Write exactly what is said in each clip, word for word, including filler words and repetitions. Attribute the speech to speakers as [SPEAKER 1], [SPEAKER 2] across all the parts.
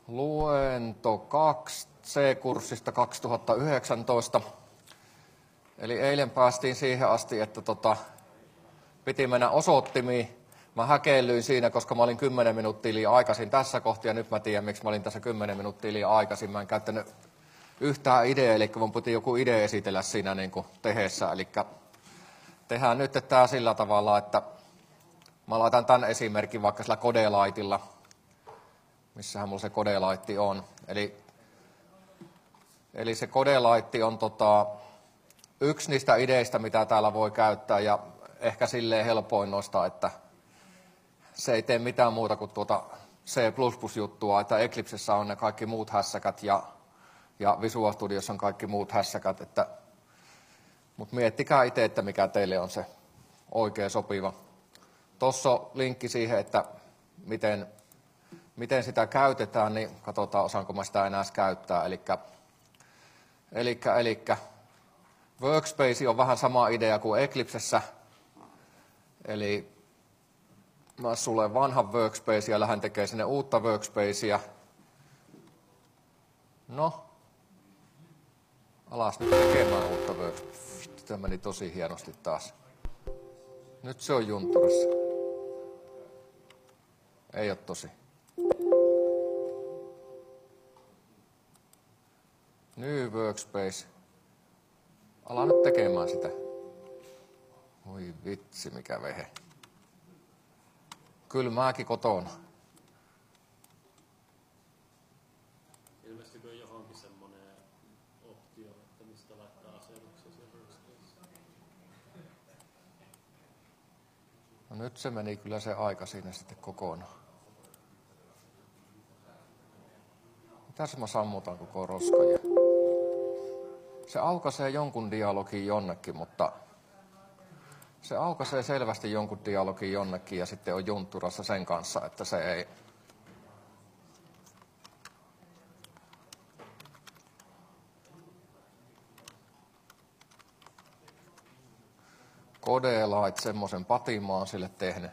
[SPEAKER 1] Luento kaksi C-kurssista kaksituhattayhdeksäntoista. Eli eilen päästiin siihen asti, että tota, piti mennä osoittimiin. Mä häkeillyin siinä, koska mä olin kymmenen minuuttia liian aikaisin tässä kohtaa, ja nyt mä tiedän, miksi mä olin tässä kymmenen minuuttia liian aikaisin. Mä en käyttänyt yhtään ideaa, eli mun piti joku idea esitellä siinä niin kuin tehessä. Eli tehdään nyt tää sillä tavalla, että mä laitan tämän esimerkin vaikka sillä Kodelaitilla. Missähän mulla se Kodelaitti on. Eli, eli se Kodelaitti on tota, yksi niistä ideistä, mitä täällä voi käyttää, ja ehkä silleen helpoin noista, että se ei tee mitään muuta kuin tuota C plus plus-juttua, että Eclipsessä on ne kaikki muut hässäkät ja, ja Visual Studiossa on kaikki muut hässäkät. Että, mutta miettikää itse, että mikä teille on se oikein sopiva. Tuossa on linkki siihen, että miten, miten sitä käytetään, niin katsotaan, osaanko mä sitä enää käyttää. Elikkä, elikkä, elikkä Workspace on vähän sama idea kuin Eclipsessä. Eli mä sulle vanhan workspacea ja lähden tekemään sinne uutta workspacea. No, alas nyt tekemään uutta workspacea. Tämä meni tosi hienosti taas. Nyt se on juntturassa. Ei ole tosi. New workspace. Ala nyt tekemään sitä. Oi vitsi, mikä vehe. Kyllä mäkin kotona.
[SPEAKER 2] Ilmestykö johonkin semmoinen optio, että mistä laittaa asennuksia siihen workspace?
[SPEAKER 1] No nyt se meni kyllä se aika siinä sitten kokonaan. Mitäs mä sammutan koko roskaja? Se aukaisee jonkun dialogin jonnekin, mutta se aukaisee selvästi jonkun dialogin jonnekin ja sitten on juntturassa sen kanssa, että se ei... Kodelait, semmoisen patimaan sille tehnyt.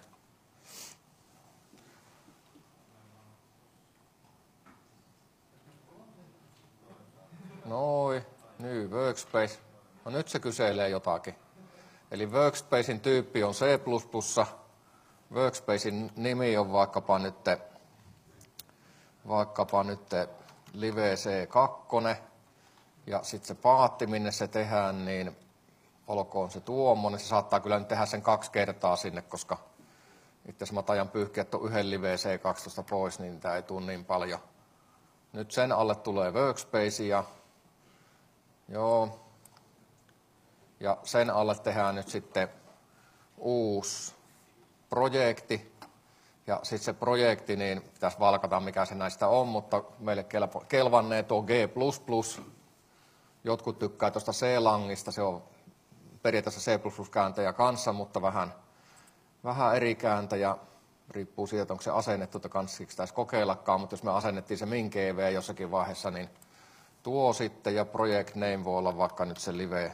[SPEAKER 1] Noi, new workspace. No nyt se kyselee jotakin. Eli workspacein tyyppi on C plus plus. Workspacein nimi on vaikkapa nyt, vaikkapa nyt Live C kaksi. Ja sitten se paatti, minne se tehdään, niin olkoon se tuommoinen. Se saattaa kyllä nyt tehdä sen kaksi kertaa sinne, koska itse asiassa mä tajan pyyhkiä tuon yhden Live C kaksitoista pois, niin tämä ei tule niin paljon. Nyt sen alle tulee workspace ja joo. Ja sen alle tehdään nyt sitten uusi projekti. Ja sitten se projekti, niin pitäisi valkata, mikä se näistä on, mutta meille kelvannee tuo G plus plus. Jotkut tykkää tuosta C-langista, se on periaatteessa C plus plus-kääntäjä kanssa, mutta vähän, vähän eri kääntäjä. Riippuu siitä, onko se asennettu, että kanssiksi pitäisi kokeillakaan, mutta jos me asennettiin se min G V jossakin vaiheessa, niin tuo sitten ja project name voi olla vaikka nyt se live.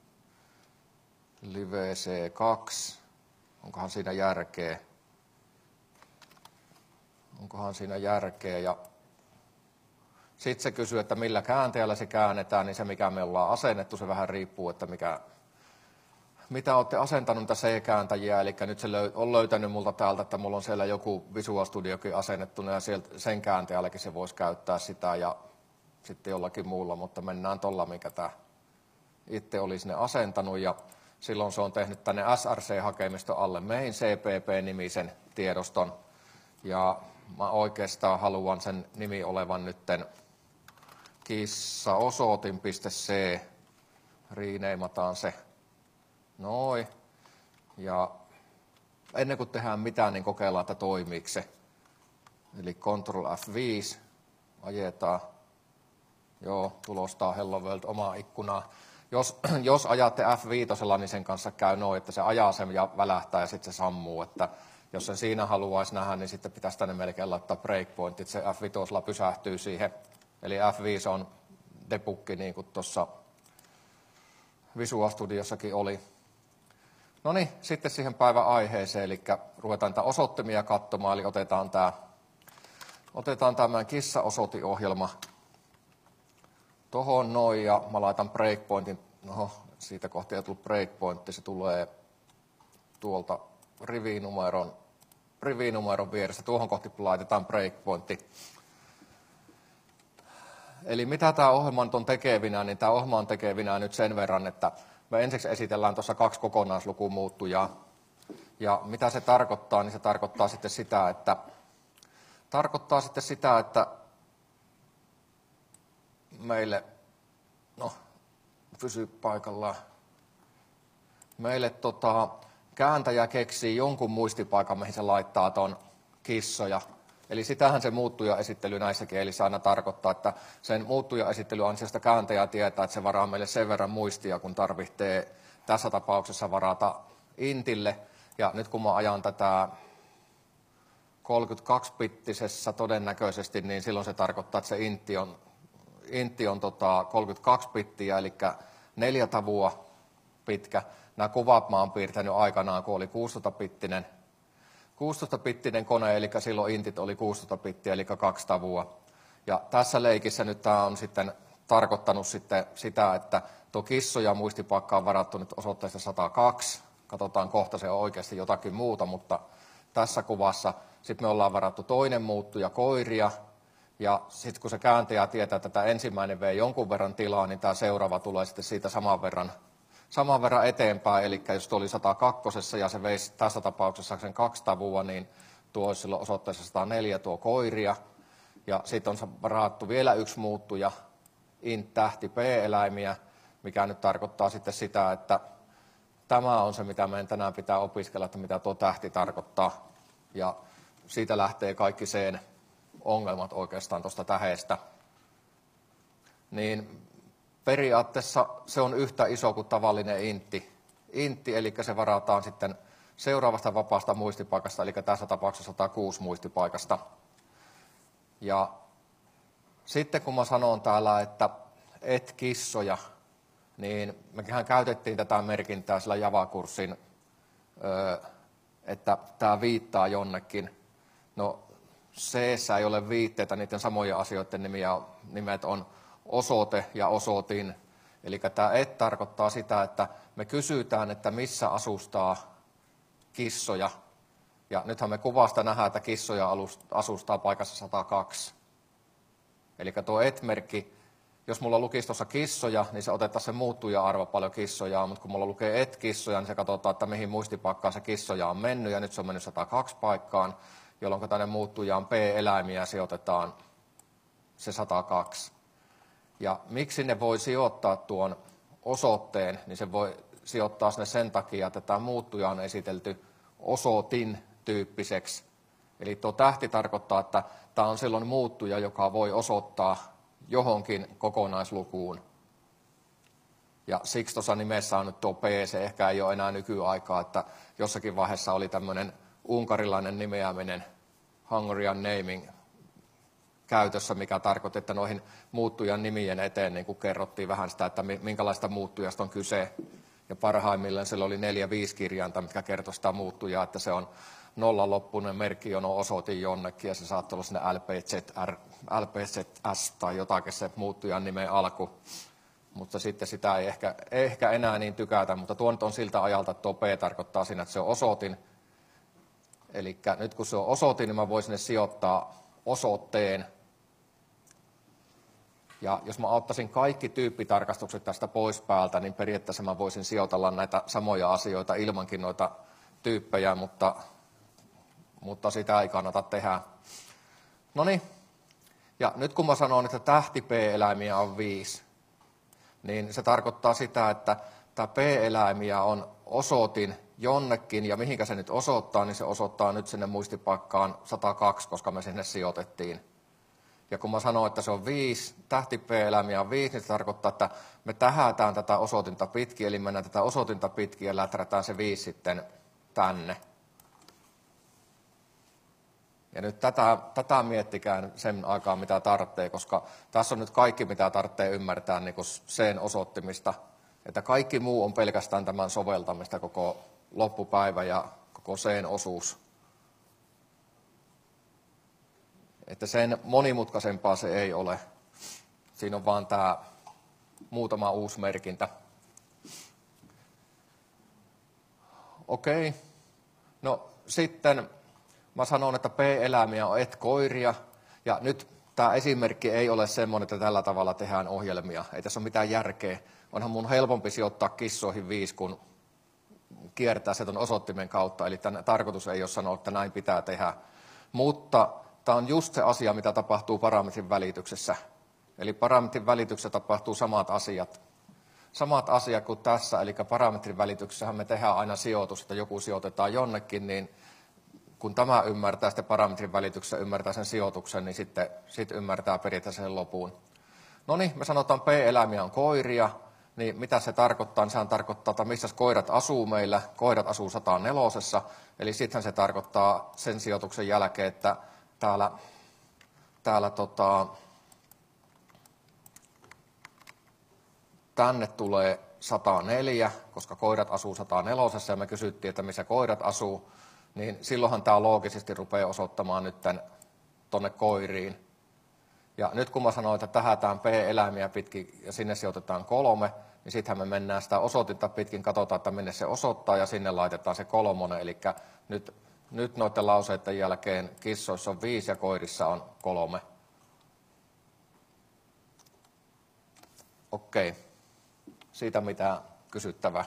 [SPEAKER 1] Live C kaksi. Onkohan siinä järkeä? Onkohan siinä järkeä? Ja sitten se kysyy, että millä käänteellä se käännetään, niin se mikä me ollaan asennettu, se vähän riippuu, että mikä, mitä olette asentanut niitä C-kääntäjiä. Eli nyt se löy, on löytänyt multa täältä, että mulla on siellä joku Visual Studiokin asennettuna ja sieltä, sen käänteelläkin se voisi käyttää sitä ja sitten jollakin muulla, mutta mennään tuolla, mikä tämä itse oli sinne asentanut ja silloin se on tehnyt tänne S R C-hakemiston alle main C P P-nimisen tiedoston. Ja mä oikeastaan haluan sen nimi olevan nytten kissaosoitin.c. Riineimataan se. Noin. Ja ennen kuin tehdään mitään, niin kokeillaan, että toimiiko se. Eli Control F viisi. Ajetaan. Joo, tulostaa Hello World omaa ikkunaa. Jos, jos ajatte F viisi, niin sen kanssa käy noin, että se ajaa sen ja välähtää ja sitten se sammuu. Että jos sen siinä haluaisi nähdä, niin sitten pitäisi tänne melkein laittaa breakpointit. Se F viisi pysähtyy siihen. Eli F viisi on debuggi, niin kuin tuossa Visual Studiossakin oli. No niin, sitten siihen päivän aiheeseen, eli ruvetaan tätä osoittimia katsomaan, eli otetaan tämä Otetaan tämä kissaosoitiohjelma tohon noin ja mä laitan breakpointin. No, siitä kohti ei tullut breakpointti, se tulee tuolta rivinumeron, rivinumeron vieressä. Tuohon kohti laitetaan breakpointti. Eli mitä tämä ohjelma nyt on tekevinä, niin tämä ohjelma on tekevinä nyt sen verran, että me ensiksi esitellään tuossa kaksi kokonaislukumuuttujaa. Ja mitä se tarkoittaa, niin se tarkoittaa sitten sitä, että, tarkoittaa sitten sitä, että meille, no, pysy paikallaan, meille tota, kääntäjä keksii jonkun muistipaikan, mihin se laittaa ton kissoja. Eli sitähän se muuttujaesittely näissä kielissä aina tarkoittaa, että sen muuttujaesittely ansiosta kääntäjä tietää, että se varaa meille sen verran muistia, kun tarvitsee tässä tapauksessa varata intille. Ja nyt kun mä ajan tätä kolmekymmentäkaksi-bittisessä todennäköisesti, niin silloin se tarkoittaa, että se intti on, intti on tota kolmekymmentäkaksi bittiä, eli neljä tavua pitkä. Nämä kuvat mä oon piirtänyt aikanaan, kun oli kuusitoista-bittinen. kuusitoista-bittinen kone, eli silloin intit oli kuusitoista bittiä, eli kaksi tavua. Ja tässä leikissä nyt tämä on sitten tarkoittanut sitten sitä, että tuo kissoja muistipaikka on varattu nyt osoitteesta sata kaksi. Katsotaan kohta, se on oikeasti jotakin muuta, mutta tässä kuvassa sitten me ollaan varattu toinen muuttuja, koiria. Ja sitten kun se kääntäjä tietää, että tämä ensimmäinen vei jonkun verran tilaa, niin tämä seuraava tulee sitten siitä saman verran, saman verran eteenpäin. Eli jos tuo oli sata kaksi ja se veisi tässä tapauksessa sen kaksi tavua, niin tuo olisi silloin osoitteessa sata neljä tuo koiria. Ja sitten on varattu vielä yksi muuttuja, int tähti p-eläimiä, mikä nyt tarkoittaa sitten sitä, että tämä on se, mitä meidän tänään pitää opiskella, että mitä tuo tähti tarkoittaa. Ja siitä lähtee kaikki sen ongelmat oikeastaan tuosta täheestä. Niin periaatteessa se on yhtä iso kuin tavallinen intti. Intti, eli se varataan sitten seuraavasta vapaasta muistipaikasta, eli tässä tapauksessa sata kuusi muistipaikasta. Ja sitten kun mä sanon täällä, että et kissoja, niin mehän käytettiin tätä merkintää sillä Java-kurssin, että tämä viittaa jonnekin. No C ei ole viitteitä, niiden samojen asioiden nimiä, nimet on osoite ja osoitin. Eli tämä et tarkoittaa sitä, että me kysytään, että missä asustaa kissoja. Ja nythän me kuvasta nähdään, että kissoja asustaa paikassa sata kaksi. Eli tuo et-merkki, jos mulla lukisi tuossa kissoja, niin se otettaisiin se muuttuja-arvo paljon kissoja, mutta kun mulla lukee et-kissoja, niin se katsotaan, että mihin muistipaikkaan se kissoja on mennyt, ja nyt se on mennyt sata kaksi paikkaan, jolloin tänne muuttujaan p-eläimiä sijoitetaan se sata kaksi. Ja miksi ne voi sijoittaa tuon osoitteen, niin se voi sijoittaa sinne sen takia, että tämä muuttuja on esitelty osoitin tyyppiseksi. Eli tuo tähti tarkoittaa, että tämä on silloin muuttuja, joka voi osoittaa johonkin kokonaislukuun. Ja siksi tuossa nimessä on nyt tuo P, se ehkä ei ole enää nykyaikaa, että jossakin vaiheessa oli tämmöinen unkarilainen nimeäminen, Hungarian naming, käytössä, mikä tarkoitti, että noihin muuttujan nimien eteen niin kuin kerrottiin vähän sitä, että minkälaista muuttujasta on kyse. Ja parhaimmillaan siellä oli neljä, viisi kirjainta, mitkä kertoi sitä muuttujaa, että se on nollan loppuinen merkki, jono osoitin jonnekin, ja se saattoi olla sinne L P Z R, L P Z S tai jotakin se muuttujan nimen alku. Mutta sitten sitä ei ehkä, ehkä enää niin tykätä, mutta tuo nyt on siltä ajalta, että tuo P tarkoittaa siinä, että se on osoitin. Eli nyt kun se on osoitin, niin mä voin sinne sijoittaa osoitteen. Ja jos mä ottaisin kaikki tyyppitarkastukset tästä pois päältä, niin periaatteessa mä voisin sijoitella näitä samoja asioita ilmankin noita tyyppejä, mutta, mutta sitä ei kannata tehdä. No niin, ja nyt kun mä sanon, että tähti P-eläimiä on viisi, niin se tarkoittaa sitä, että tämä P-eläimiä on osoitin jonnekin, ja mihinkä se nyt osoittaa, niin se osoittaa nyt sinne muistipaikkaan sata kaksi, koska me sinne sijoitettiin. Ja kun mä sanon, että se on viisi, tähti P-eläimiä on viisi, niin se tarkoittaa, että me tähätään tätä osoitinta pitkin, eli mennään tätä osoitinta pitkin ja läträtään se viisi sitten tänne. Ja nyt tätä, tätä miettikään sen aikaa, mitä tarvitsee, koska tässä on nyt kaikki, mitä tarvitsee ymmärtää niin kuin sen osoittimista. Että kaikki muu on pelkästään tämän soveltamista koko loppupäivä ja koko sen osuus. Että sen monimutkaisempaa se ei ole. Siinä on vaan tämä muutama uusi merkintä. Okei. No sitten mä sanon, että P-eläimiä on et-koiria. Ja nyt tämä esimerkki ei ole semmoinen, että tällä tavalla tehdään ohjelmia. Ei tässä ole mitään järkeä. Onhan mun helpompi sijoittaa kissoihin viisi, kun kiertää se ton osoittimen kautta. Eli tämän tarkoitus ei ole sanoa, että näin pitää tehdä. Mutta tämä on just se asia, mitä tapahtuu parametrin välityksessä. Eli parametrin välityksessä tapahtuu samat asiat. Samat asiat kuin tässä, eli parametrin välityksessähän me tehdään aina sijoitus, että joku sijoitetaan jonnekin, niin kun tämä ymmärtää sitten parametrin välityksessä, ymmärtää sen sijoituksen, niin sitten sit ymmärtää periaatteessa sen lopun. No niin, me sanotaan P-eläimiä on koiria, niin mitä se tarkoittaa? Niin sehän tarkoittaa, että missä koirat asuu meillä. Koirat asuu sata neljä, eli sittenhän se tarkoittaa sen sijoituksen jälkeen, että täällä, täällä tota, tänne tulee sata neljä, koska koirat asuu sata neljä ja me kysyttiin, että missä koirat asuu, niin silloinhan tämä loogisesti rupeaa osoittamaan nyt tuonne koiriin. Ja nyt kun mä sanoin, että tähätään P-eläimiä pitkin ja sinne sijoitetaan kolme, niin sittenhän me mennään sitä osoitinta pitkin, katsotaan, että minne se osoittaa ja sinne laitetaan se kolmonen. Eli nyt, nyt noiden lauseiden jälkeen kissoissa on viisi ja koirissa on kolme. Okei. Siitä mitä kysyttävää.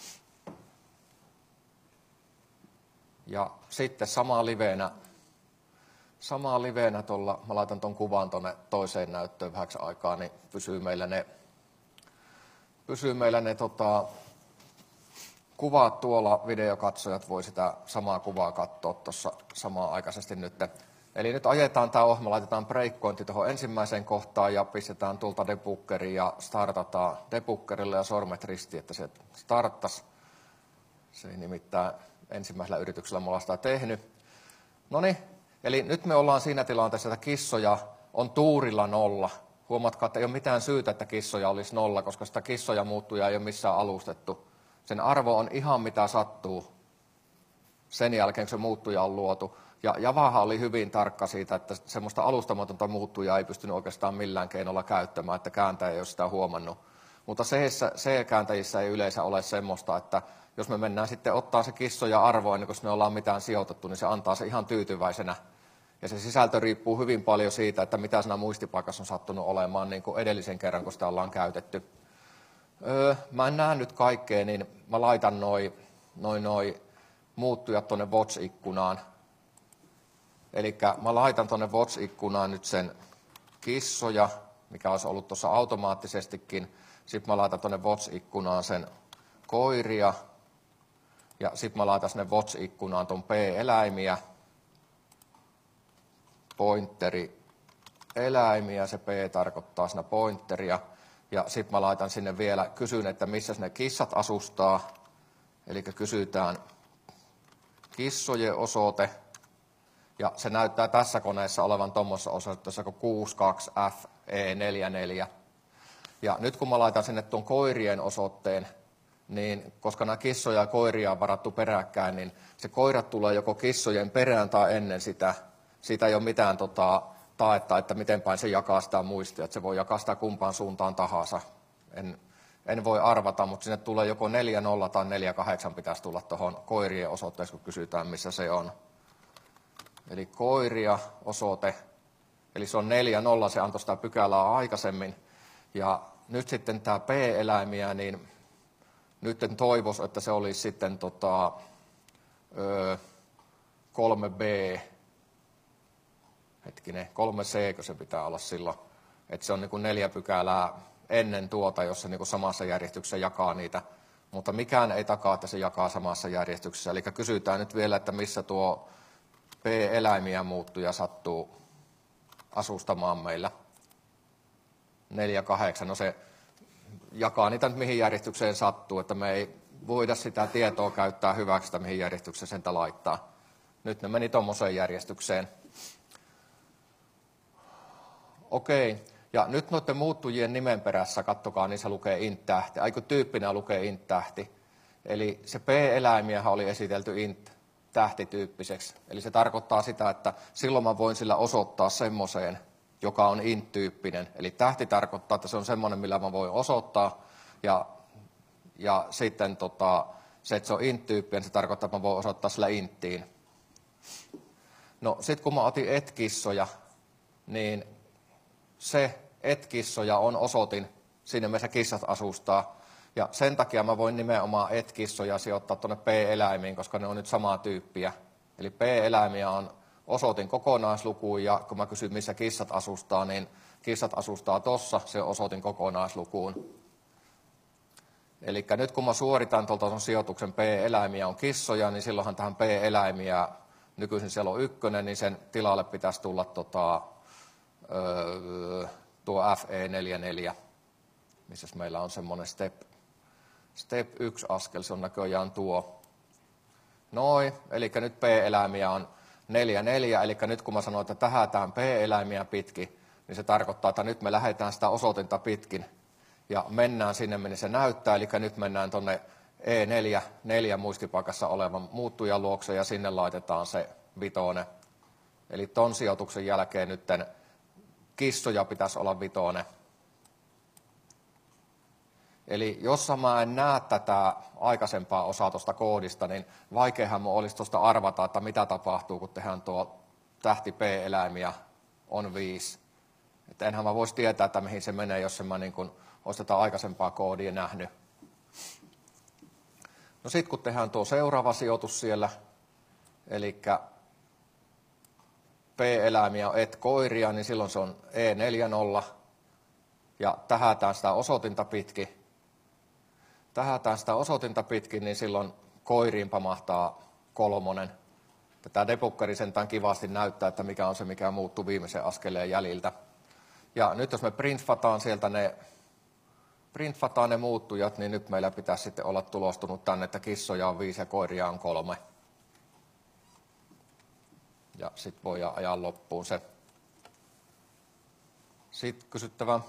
[SPEAKER 1] Ja sitten samaa liveenä, samaa liveenä tuolla, mä laitan tuon kuvan tuonne toiseen näyttöön vähäksi aikaa, niin pysyy meillä ne, pysyy meillä ne tota, kuvat tuolla, videokatsojat voi sitä samaa kuvaa katsoa tuossa samaan aikaisesti nyt. Eli nyt ajetaan tämä ohjelma, laitetaan breakpointi tuohon ensimmäiseen kohtaan ja pistetään tuolta debuggeriin ja startataan debuggerille ja sormet ristiin, että se starttaisi. Se ei nimittäin ensimmäisellä yrityksellä me ollaan sitä tehnyt. No niin, eli nyt me ollaan siinä tilanteessa, että kissoja on tuurilla nolla. Huomatkaa, että ei ole mitään syytä, että kissoja olisi nolla, koska sitä kissoja muuttuja ei ole missään alustettu. Sen arvo on ihan mitä sattuu sen jälkeen, kun se muuttuja on luotu. Ja Javahan oli hyvin tarkka siitä, että semmoista alustamatonta muuttujaa ei pystynyt oikeastaan millään keinolla käyttämään, että kääntäjä ei ole sitä huomannut. Mutta C-kääntäjissä ei yleensä ole semmoista, että jos me mennään sitten ottaa se kissoja arvo ennen kuin me ollaan mitään sijoitettu, niin se antaa se ihan tyytyväisenä. Ja se sisältö riippuu hyvin paljon siitä, että mitä siinä muistipaikassa on sattunut olemaan niin kuin edellisen kerran, kun sitä ollaan käytetty. Öö, mä en näe nyt kaikkea, niin mä laitan noi, noi, noi muuttujat tuonne Watch-ikkunaan. Eli mä laitan tuonne Watch-ikkunaan nyt sen kissoja, mikä olisi ollut tuossa automaattisestikin. Sitten mä laitan tuonne Watch-ikkunaan sen koiria. Ja sitten mä laitan sinne Watch-ikkunaan tuon P-eläimiä. Pointeri eläimiä, se P tarkoittaa siinä pointeria. Ja sitten mä laitan sinne vielä, kysyn, että missä ne kissat asustaa. Eli kysytään kissojen osoite. Ja se näyttää tässä koneessa olevan tuommoisessa osoitteessa kuin kuusikymmentäkaksi F E neljäkymmentäneljä. Ja nyt kun mä laitan sinne tuon koirien osoitteen, niin koska nämä kissoja ja koiria on varattu peräkkäin, niin se koirat tulee joko kissojen perään tai ennen sitä. Siitä ei ole mitään tota, taetta, että miten päin se jakaa sitä muistia, että se voi jakaa sitä kumpaan suuntaan tahansa. En, en voi arvata, mutta sinne tulee joko neljä nolla tai neljä kahdeksan pitäisi tulla tuohon koirien osoitteessa, kun kysytään, missä se on. Eli koiria osoite, eli se on neljä nolla, se antoi sitä pykälää aikaisemmin. Ja nyt sitten tämä P-eläimiä, niin nyt toivoisi, että se olisi sitten tota, ö, kolme B, hetkinen, kolme C, kun se pitää olla silloin, että se on niin kuin neljä pykälää ennen tuota, jos se niin kuin samassa järjestyksessä jakaa niitä, mutta mikään ei takaa, että se jakaa samassa järjestyksessä. Eli kysytään nyt vielä, että missä tuo P-eläimiä muuttuja sattuu asustamaan meillä. neljä kahdeksan, no se jakaa niitä nyt mihin järjestykseen sattuu, että me ei voida sitä tietoa käyttää hyväksi, että mihin järjestykseen sen laittaa. Nyt ne meni tuommoiseen järjestykseen. Okei, ja nyt noiden muuttujien nimen perässä, kattokaa, niin se lukee int-tähti. Aiku tyyppinä lukee int-tähti. Eli se P-eläimiähän oli esitelty int, tähtityyppiseksi. Eli se tarkoittaa sitä, että silloin mä voin sillä osoittaa semmoiseen, joka on int-tyyppinen. Eli tähti tarkoittaa, että se on semmoinen, millä mä voin osoittaa. Ja, ja sitten tota, se, että se on int-tyyppinen, se tarkoittaa, että mä voin osoittaa sillä inttiin. No sitten kun mä otin et-kissoja, niin se et-kissoja on osoitin sinne, missä kissat asustaa. Ja sen takia mä voin nimenomaan et-kissoja sijoittaa tuonne p-eläimiin, koska ne on nyt samaa tyyppiä. Eli p-eläimiä on osoitin kokonaislukuun, ja kun mä kysyn, missä kissat asustaa, niin kissat asustaa tossa, se osoitin kokonaislukuun. Eli nyt kun mä suoritan tuolta sijoituksen p-eläimiä on kissoja, niin silloinhan tähän p-eläimiä, nykyisin siellä on ykkönen, niin sen tilalle pitäisi tulla tota, öö, tuo F E neljäkymmentäneljä, missä meillä on semmoinen step, step yksi askel, se on näköjään tuo. Noin, eli nyt p-eläimiä on neljäkymmentäneljä, eli nyt kun mä sanoin, että tähätään p-eläimiä pitkin, niin se tarkoittaa, että nyt me lähdetään sitä osoitinta pitkin ja mennään sinne, minne se näyttää, eli nyt mennään tuonne E neljä, neljä muistipaikassa olevan muuttujan luokse ja sinne laitetaan se vitonen. Eli ton sijoituksen jälkeen nyt kissoja pitäisi olla vitonen. Eli jos mä en näe tätä aikaisempaa osaa tuosta koodista, niin vaikeahan mun olisi tuosta arvata, että mitä tapahtuu, kun tehdään tuo tähti P-eläimiä on viisi. Että enhän mä voisi tietää, että mihin se menee, jos en mä niin kuin olisi tätä aikaisempaa koodia nähnyt. No sitten kun tehdään tuo seuraava sijoitus siellä, eli P-eläimiä on et-koiria, niin silloin se on E neljäkymmentä, ja tähätään sitä osoitinta pitkin. Tähätään sitä osoitinta pitkin, niin silloin koiriin pamahtaa kolmonen. Tämä debuggeri sentään kivasti näyttää, että mikä on se, mikä muuttuu viimeisen askeleen jäljiltä. Ja nyt jos me printfataan sieltä ne, printfataan ne muuttujat, niin nyt meillä pitäisi sitten olla tulostunut tänne, että kissoja on viisi ja koiria on kolme. Ja sitten voidaan ajaa loppuun se. Sitten kysyttävä.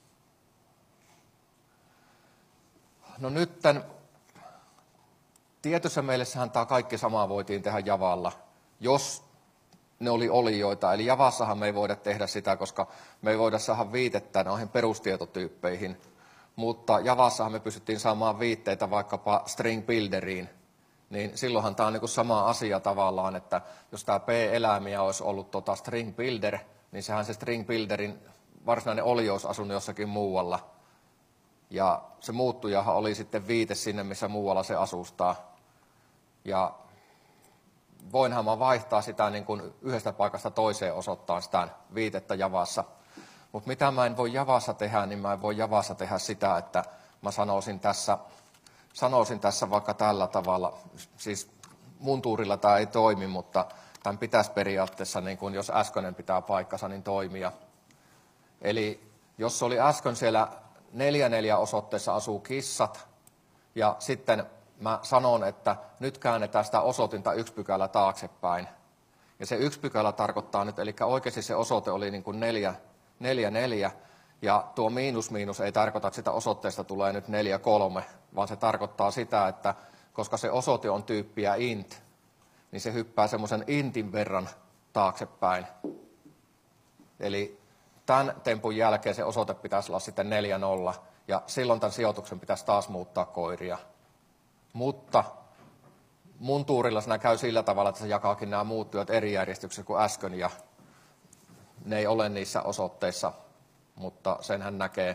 [SPEAKER 1] No nytten, tietyssä mielessähän tämä kaikki sama voitiin tehdä Javalla, jos ne oli olijoita. Eli Javassahan me ei voida tehdä sitä, koska me ei voida saada viitettä noihin perustietotyyppeihin. Mutta Javassahan me pystyttiin saamaan viitteitä vaikkapa string builderiin. Niin silloinhan tämä on niin kuin sama asia tavallaan, että jos tämä P-eläimiä olisi ollut tota string builder, niin sehän se string builderin varsinainen olio olisi asunut jossakin muualla. Ja se muuttujahan oli sitten viite sinne, missä muualla se asustaa. Ja voinhan mä vaihtaa sitä niin kuin yhdestä paikasta toiseen osoittaa sitä viitettä Javassa. Mutta mitä mä en voi Javassa tehdä, niin mä en voi Javassa tehdä sitä, että mä sanoisin tässä, sanoisin tässä vaikka tällä tavalla. Siis mun tuurilla tämä ei toimi, mutta tämän pitäisi periaatteessa, niin kun jos äskeinen pitää paikkansa, niin toimia. Eli jos oli äsken siellä neljä neljä osoitteessa asuu kissat, ja sitten mä sanon, että nyt käännetään sitä osoitinta yksi pykälä taaksepäin. Ja se yksi pykälä tarkoittaa nyt, eli oikeasti se osoite oli niin kuin neljä, neljä, neljä, ja tuo miinus miinus ei tarkoita, että sitä osoitteesta tulee nyt neljä kolme, vaan se tarkoittaa sitä, että koska se osoite on tyyppiä int, niin se hyppää semmoisen intin verran taaksepäin. Eli tämän tempun jälkeen se osoite pitäisi olla sitten neljä nolla, ja silloin tämän sijoituksen pitäisi taas muuttaa koiria. Mutta mun tuurilla siinä käy sillä tavalla, että se jakaakin nämä muuttujat eri järjestyksessä kuin äsken, ja ne ei ole niissä osoitteissa, mutta senhän näkee.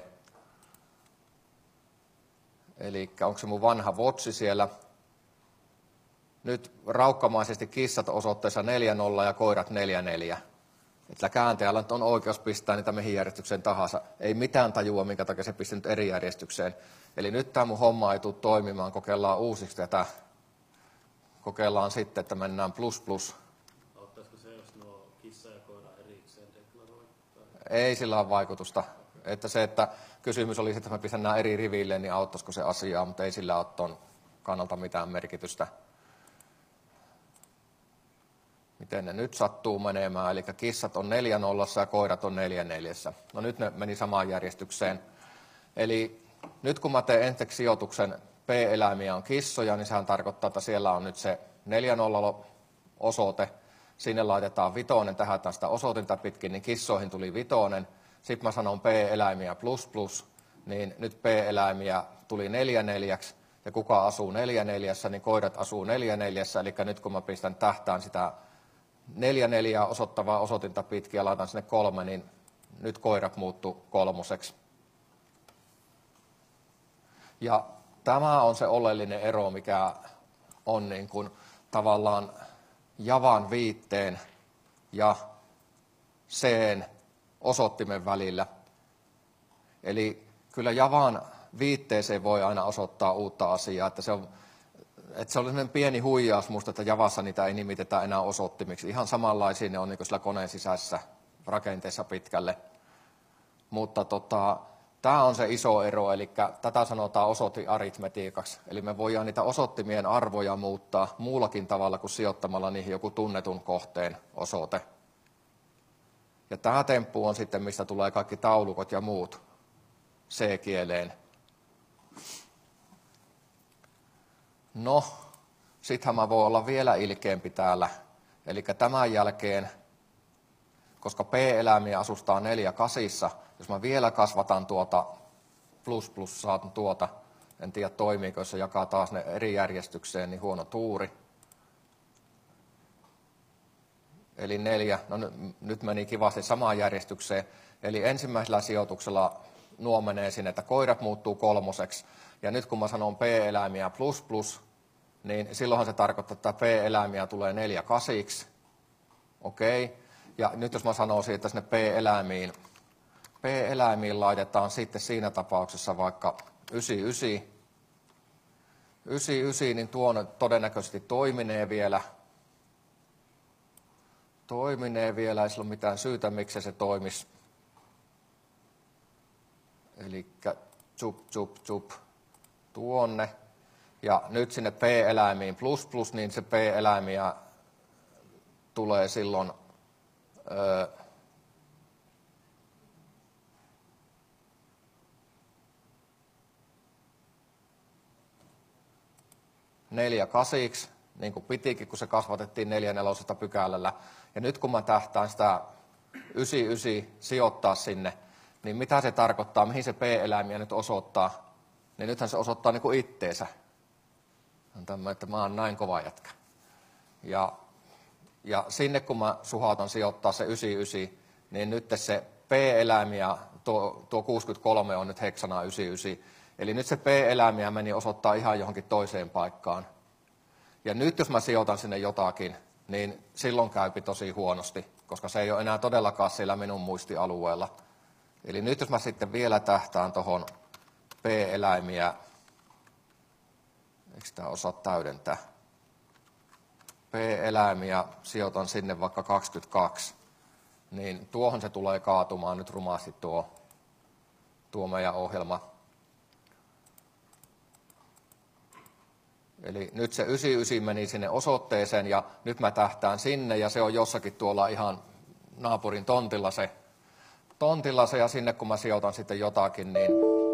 [SPEAKER 1] Eli onko se mun vanha votsi siellä? Nyt raukkamaisesti kissat osoitteessa neljä nolla ja koirat neljä neljä. Että kääntäjällä on oikeus pistää niitä mihin järjestykseen tahansa. Ei mitään tajua, minkä takia se pisti nyt eri järjestykseen. Eli nyt tämä mun homma ei tule toimimaan. Kokeillaan uusiksi tätä. Kokeillaan sitten, että mennään plus plus.
[SPEAKER 2] Auttaisiko se, jos nuo kissa ja koira erikseen deklaroit?
[SPEAKER 1] Ei sillä ole vaikutusta. Että se, että kysymys oli, että mä pistän nämä eri riville, niin auttaisiko se asiaa, mutta ei sillä ole tuon kannalta mitään merkitystä. Miten ne nyt sattuu menemään, eli kissat on neljä nollassa ja koirat on neljä neljässä. No nyt ne meni samaan järjestykseen. Eli nyt kun mä teen ensiksi sijoituksen P-eläimiä on kissoja, niin sehän tarkoittaa, että siellä on nyt se neljä nolla osoite. Sinne laitetaan vitonen, tähdätään sitä osoitinta pitkin, niin kissoihin tuli vitonen. Sitten mä sanon P-eläimiä plus plus, niin nyt P-eläimiä tuli neljä neljäksi. Ja kuka asuu neljä neljässä, niin koirat asuu neljä neljässä. Eli nyt kun mä pistän tähtään sitä neljä neljää osoittavaa osoitinta pitkin ja laitan sinne kolme, niin nyt koirat muuttuu kolmoseksi. Ja tämä on se oleellinen ero, mikä on niin kuin tavallaan Javan viitteen ja C:n osoittimen välillä. Eli kyllä Javan viitteeseen voi aina osoittaa uutta asiaa, että se on, että se on sellainen pieni huijaus musta, että Javassa niitä ei nimitetä enää osoittimiksi. Ihan samanlaisia ne on niin kuin sillä koneen sisäisessä rakenteessa pitkälle. Mutta tota, tämä on se iso ero, eli tätä sanotaan osoitearitmetiikaksi. Eli me voidaan niitä osoittimien arvoja muuttaa muullakin tavalla kuin sijoittamalla niihin joku tunnetun kohteen osoite. Ja tämä temppu on sitten, mistä tulee kaikki taulukot ja muut C-kieleen. No, sittenhän mä voin olla vielä ilkeämpi täällä. Eli tämän jälkeen, koska P-eläimiä asustaa neljä kasissa, jos mä vielä kasvatan tuota plus plus saan tuota, en tiedä toimiiko, jos se jakaa taas ne eri järjestykseen, niin huono tuuri. Eli neljä, no nyt meni kivasti samaan järjestykseen. Eli ensimmäisellä sijoituksella nuo menee sinne, että koirat muuttuu kolmoseksi. Ja nyt kun mä sanon P-eläimiä plus plus, niin silloinhan se tarkoittaa, että P-eläimiä tulee neljä kasiksi. Okei. Ja nyt jos mä sanon siitä sinne P-eläimiin, P-eläimiin laitetaan sitten siinä tapauksessa vaikka yhdeksänkymmentäyhdeksän. yhdeksänkymmentäyhdeksän, niin tuo todennäköisesti toiminee vielä. Toiminee vielä, ei sillä ole mitään syytä, miksi se toimisi. Eli tsup, tsup, tsup, tuonne. Ja nyt sinne P-eläimiin plus plus, niin se P-eläimiä tulee silloin öö, neljä kasiksi, niin kuin pitikin, kun se kasvatettiin neljä nelosesta pykälällä. Ja nyt kun mä tähtään sitä yhdeksänkymmentäyhdeksän sijoittaa sinne, niin mitä se tarkoittaa, mihin se P-eläimiä nyt osoittaa? Niin nythän se osoittaa niin kuin itteensä. On tämmöinen, että mä oon näin kova jätkä. Ja, ja sinne kun mä suhautan sijoittaa se yhdeksänkymmentäyhdeksän, niin nyt se P-eläimiä, tuo, tuo kuusikymmentäkolme on nyt heksana yhdeksänkymmentäyhdeksän. Eli nyt se P-eläimiä meni osoittaa ihan johonkin toiseen paikkaan. Ja nyt jos mä sijoitan sinne jotakin, niin silloin käypi tosi huonosti, koska se ei ole enää todellakaan siellä minun muistialueella. Eli nyt jos mä sitten vielä tähtään tuohon P-eläimiä, eikö tämä osaa täydentää? P-eläimiä sijoitan sinne vaikka kaksikymmentäkaksi, niin tuohon se tulee kaatumaan nyt rumasti tuo, tuo meidän ohjelma. Eli nyt se yhdeksänkymmentäyhdeksän meni sinne osoitteeseen ja nyt mä tähtään sinne ja se on jossakin tuolla ihan naapurin tontilla se, tontilla se ja sinne kun mä sijoitan sitten jotakin, niin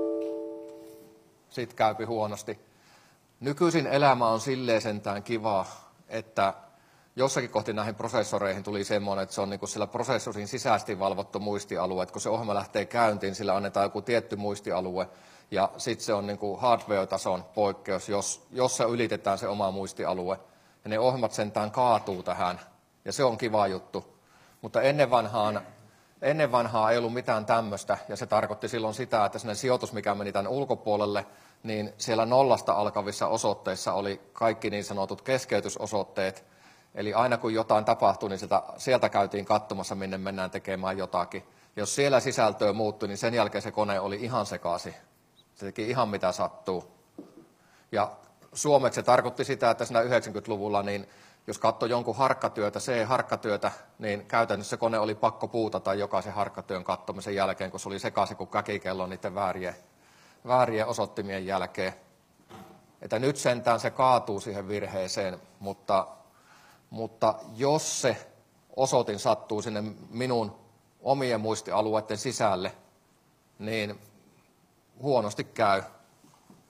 [SPEAKER 1] sit käypi huonosti. Nykyisin elämä on silleen sentään kiva, että jossakin kohti näihin prosessoreihin tuli semmoinen, että se on niin kuin sillä prosessorin sisäisesti valvottu muistialue, että kun se ohjelma lähtee käyntiin, sillä annetaan joku tietty muistialue, ja sitten se on niin kuin hardware-tason poikkeus, jos, jos se ylitetään se oma muistialue. Ja ne ohjelmat sentään kaatuu tähän, ja se on kiva juttu. Mutta ennen vanhaan, ennen vanhaa ei ollut mitään tämmöistä, ja se tarkoitti silloin sitä, että sinne sijoitus, mikä meni tämän ulkopuolelle, niin siellä nollasta alkavissa osoitteissa oli kaikki niin sanotut keskeytysosoitteet. Eli aina kun jotain tapahtui, niin sieltä, sieltä käytiin katsomassa, minne mennään tekemään jotakin. Jos siellä sisältöä muuttui, niin sen jälkeen se kone oli ihan sekaisin. Se teki ihan mitä sattuu. Ja suomeksi se tarkoitti sitä, että siinä yhdeksänkymmentäluvulla, niin jos katsoi jonkun harkkatyötä, C-harkkatyötä, niin käytännössä se kone oli pakko puutata jokaisen harkkatyön katsomisen jälkeen, kun se oli sekaisin kuin käkikello niiden väärien, väärien osoittimien jälkeen. Että nyt sentään se kaatuu siihen virheeseen, mutta, mutta jos se osoitin sattuu sinne minun omien muistialueiden sisälle, niin huonosti käy.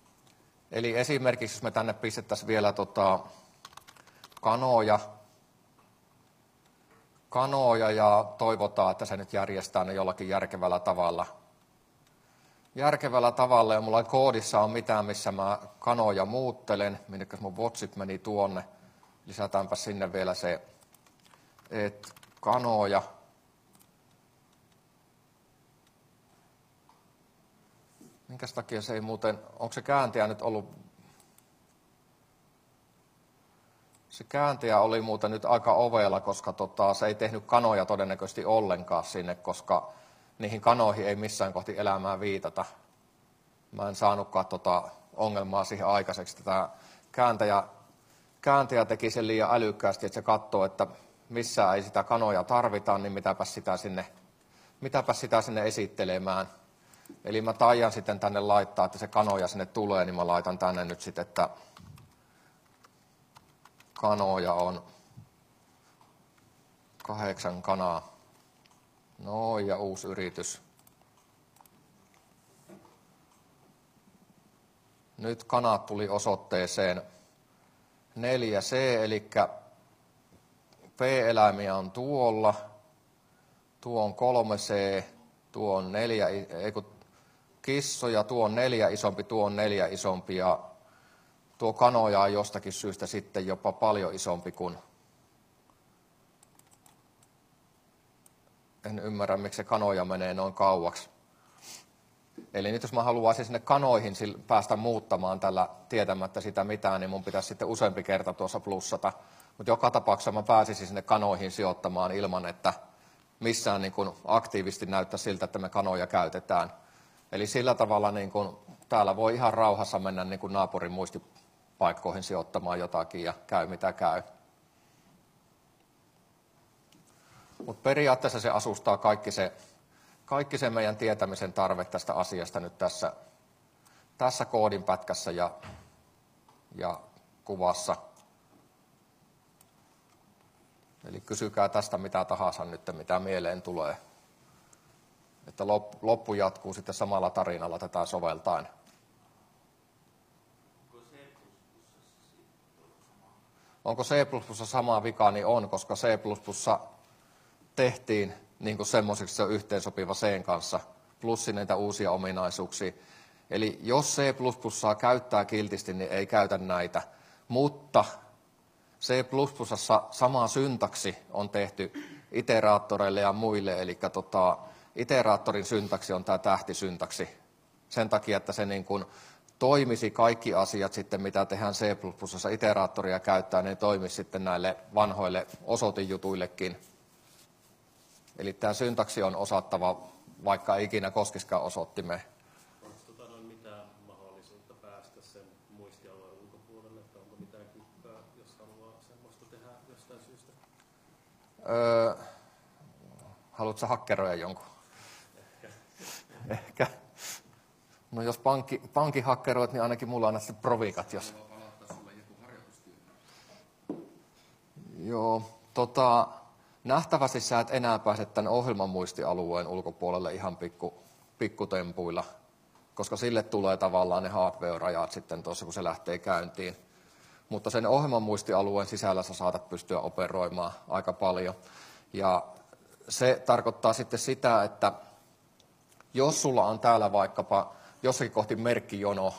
[SPEAKER 1] Eli esimerkiksi, jos me tänne pistettäisiin vielä tota kanoja, kanoja ja toivotaan, että se nyt järjestää ne jollakin järkevällä tavalla. Järkevällä tavalla, ja mulla ei koodissa on mitään, missä mä kanoja muuttelen, minnekäs mun watsit meni tuonne. Lisätäänpä sinne vielä se, että kanoja. Minkäs takia se ei muuten, onko se kääntäjä nyt ollut, se kääntäjä oli muuten nyt aika ovela, koska tota, se ei tehnyt kanoja todennäköisesti ollenkaan sinne, koska niihin kanoihin ei missään kohti elämää viitata. Mä en saanutkaan tota ongelmaa siihen aikaiseksi. Tämä kääntäjä, kääntäjä teki sen liian älykkäästi, että se katsoo, että missään ei sitä kanoja tarvita, niin mitäpäs sitä sinne, mitäpäs sitä sinne esittelemään. Eli mä taian sitten tänne laittaa, että se kanoja sinne tulee, niin mä laitan tänne nyt sitten, että kanoja on kahdeksan kanaa. No ja uusi yritys. Nyt kanat tuli osoitteeseen neljä C, eli P-eläimiä on tuolla, tuo on kolme C, tuo on neljä, ei kun kissoja, tuo on neljä isompi, tuo on neljä isompi ja tuo kanoja on jostakin syystä sitten jopa paljon isompi kuin. En ymmärrä, miksi se kanoja menee noin kauaksi. Eli nyt jos mä haluaisin sinne kanoihin päästä muuttamaan tällä tietämättä sitä mitään, niin mun pitäisi sitten useampi kerta tuossa plussata. Mutta joka tapauksessa mä pääsisin sinne kanoihin sijoittamaan ilman, että missään niin kuin aktiivisesti näyttää siltä, että me kanoja käytetään. Eli sillä tavalla niin kuin, täällä voi ihan rauhassa mennä niin kuin naapurin muistipaikkoihin sijoittamaan jotakin ja käy mitä käy. Mutta periaatteessa se asustaa kaikki se, kaikki se meidän tietämisen tarve tästä asiasta nyt tässä, tässä koodinpätkässä ja, ja kuvassa. Eli kysykää tästä mitä tahansa nyt, mitä mieleen tulee. Että loppu jatkuu sitten samalla tarinalla tätä soveltaen. Onko C plus plus sama vika, niin on, koska C plus plus tehtiin niin kuin semmoiseksi se on yhteensopiva C:n kanssa, plus näitä uusia ominaisuuksia. Eli jos C plus plus saa käyttää kiltisti, niin ei käytä näitä. Mutta C plus plus sama syntaksi on tehty iteraattoreille ja muille, eli tota, iteraattorin syntaksi on tämä tähtisyntaksi. Sen takia, että se niin kuin toimisi kaikki asiat sitten, mitä tehdään C plus plus iteraattoria käyttää, niin toimisi sitten näille vanhoille osoitejutuillekin. Eli tämä syntaksi on osattava, vaikka ei ikinä koskisikaan osoittimeen.
[SPEAKER 2] Onko tota noin mitään mahdollisuutta päästä sen muistialueen ulkopuolelle, että onko mitään kykkää, jos haluaa semmoista tehdä jostain syystä?
[SPEAKER 1] Öö, haluatko hakkeroida jonkun?
[SPEAKER 2] Ehkä.
[SPEAKER 1] Ehkä. No jos pankki, pankki hakkeroit, niin ainakin mulla on näistä provikat, jos. Joo, tota... Nähtävästi sä et enää pääse tämän ohjelman muistialueen ulkopuolelle ihan pikku, pikkutempuilla, koska sille tulee tavallaan ne hardware-rajat sitten tuossa, kun se lähtee käyntiin. Mutta sen ohjelman muistialueen sisällä sä saatat pystyä operoimaan aika paljon. Ja se tarkoittaa sitten sitä, että jos sulla on täällä vaikkapa jossakin kohti merkkijono,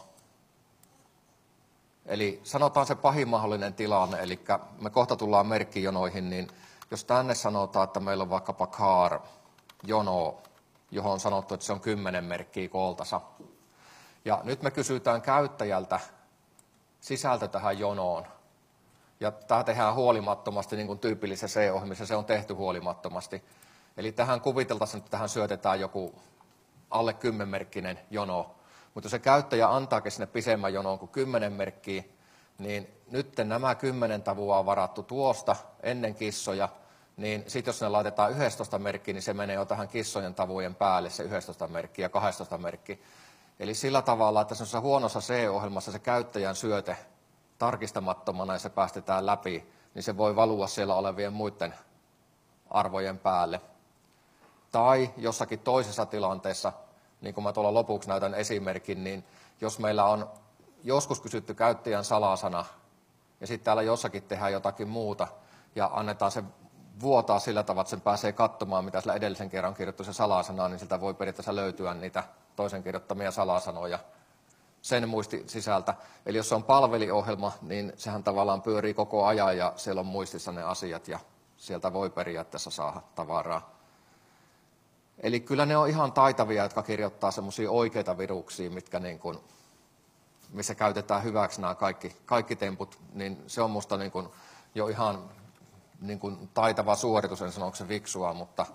[SPEAKER 1] eli sanotaan se pahin mahdollinen tilanne, eli me kohta tullaan merkkijonoihin, niin jos tänne sanotaan, että meillä on vaikkapa car-jono, johon on sanottu, että se on kymmenen merkkiä kooltasa. Ja nyt me kysytään käyttäjältä sisältö tähän jonoon. Ja tämä tehdään huolimattomasti, niin kuin tyypillisessä C-ohjelmissa se on tehty huolimattomasti. Eli tähän kuviteltaisiin, että tähän syötetään joku alle kymmenmerkkinen jono. Mutta jos se käyttäjä antaakin sinne pisemmän jonoon kuin kymmenen merkkiä, niin nyt nämä kymmenen tavua on varattu tuosta ennen kissoja, niin sitten jos ne laitetaan yksitoista merkkiä, niin se menee jo tähän kissojen tavujen päälle se yksitoista merkkiä ja kaksitoista merkkiä. Eli sillä tavalla, että semmoisessa huonossa C-ohjelmassa se käyttäjän syöte tarkistamattomana ja se päästetään läpi, niin se voi valua siellä olevien muiden arvojen päälle. Tai jossakin toisessa tilanteessa, niin kuin mä tuolla lopuksi näytän esimerkin, niin jos meillä on joskus kysytty käyttäjän salasana, ja sitten täällä jossakin tehdään jotakin muuta, ja annetaan se vuotaa sillä tavalla, että sen pääsee katsomaan, mitä sillä edellisen kerran kirjoittu se salasana, niin siltä voi periaatteessa löytyä niitä toisen kirjoittamia salasanoja sen muisti sisältä. Eli jos se on palveliohjelma, niin sehän tavallaan pyörii koko ajan ja siellä on muistissa ne asiat ja sieltä voi periaatteessa saada tavaraa. Eli kyllä ne on ihan taitavia, jotka kirjoittaa semmoisia oikeita viruksia, mitkä niin kuin, missä käytetään hyväksi nämä kaikki, kaikki temput, niin se on musta niin kuin jo ihan niin kuin taitava suoritus, en sano, onko se viksua, mutta,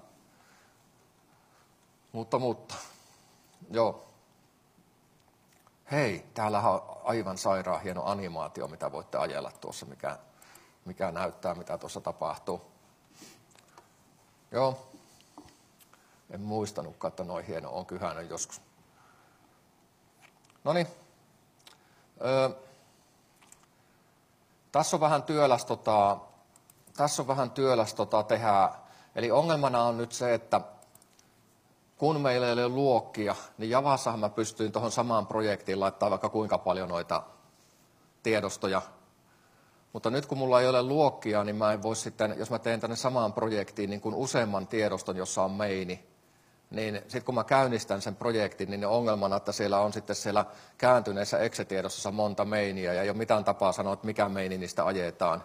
[SPEAKER 1] mutta, mutta, joo. Hei, täällähän on aivan sairaan hieno animaatio, mitä voitte ajella tuossa, mikä, mikä näyttää, mitä tuossa tapahtuu. Joo, en muistanutkaan, että noin hieno on kyhäinen joskus. Noniin. Öö, tässä on vähän työläs, tota, tässä on vähän työläs tota, tehdä. Eli ongelmana on nyt se, että kun meillä ei ole luokkia, niin Javassahan mä pystyin tuohon samaan projektiin laittaa vaikka kuinka paljon noita tiedostoja. Mutta nyt kun mulla ei ole luokkia, niin mä en voi sitten, jos mä teen tänne samaan projektiin niin kuin useamman tiedoston, jossa on meini, niin sitten kun mä käynnistän sen projektin, niin ongelmana, että siellä on sitten siellä kääntyneessä exe-tiedostossa monta meiniä ja ei ole mitään tapaa sanoa, että mikä meini niistä ajetaan.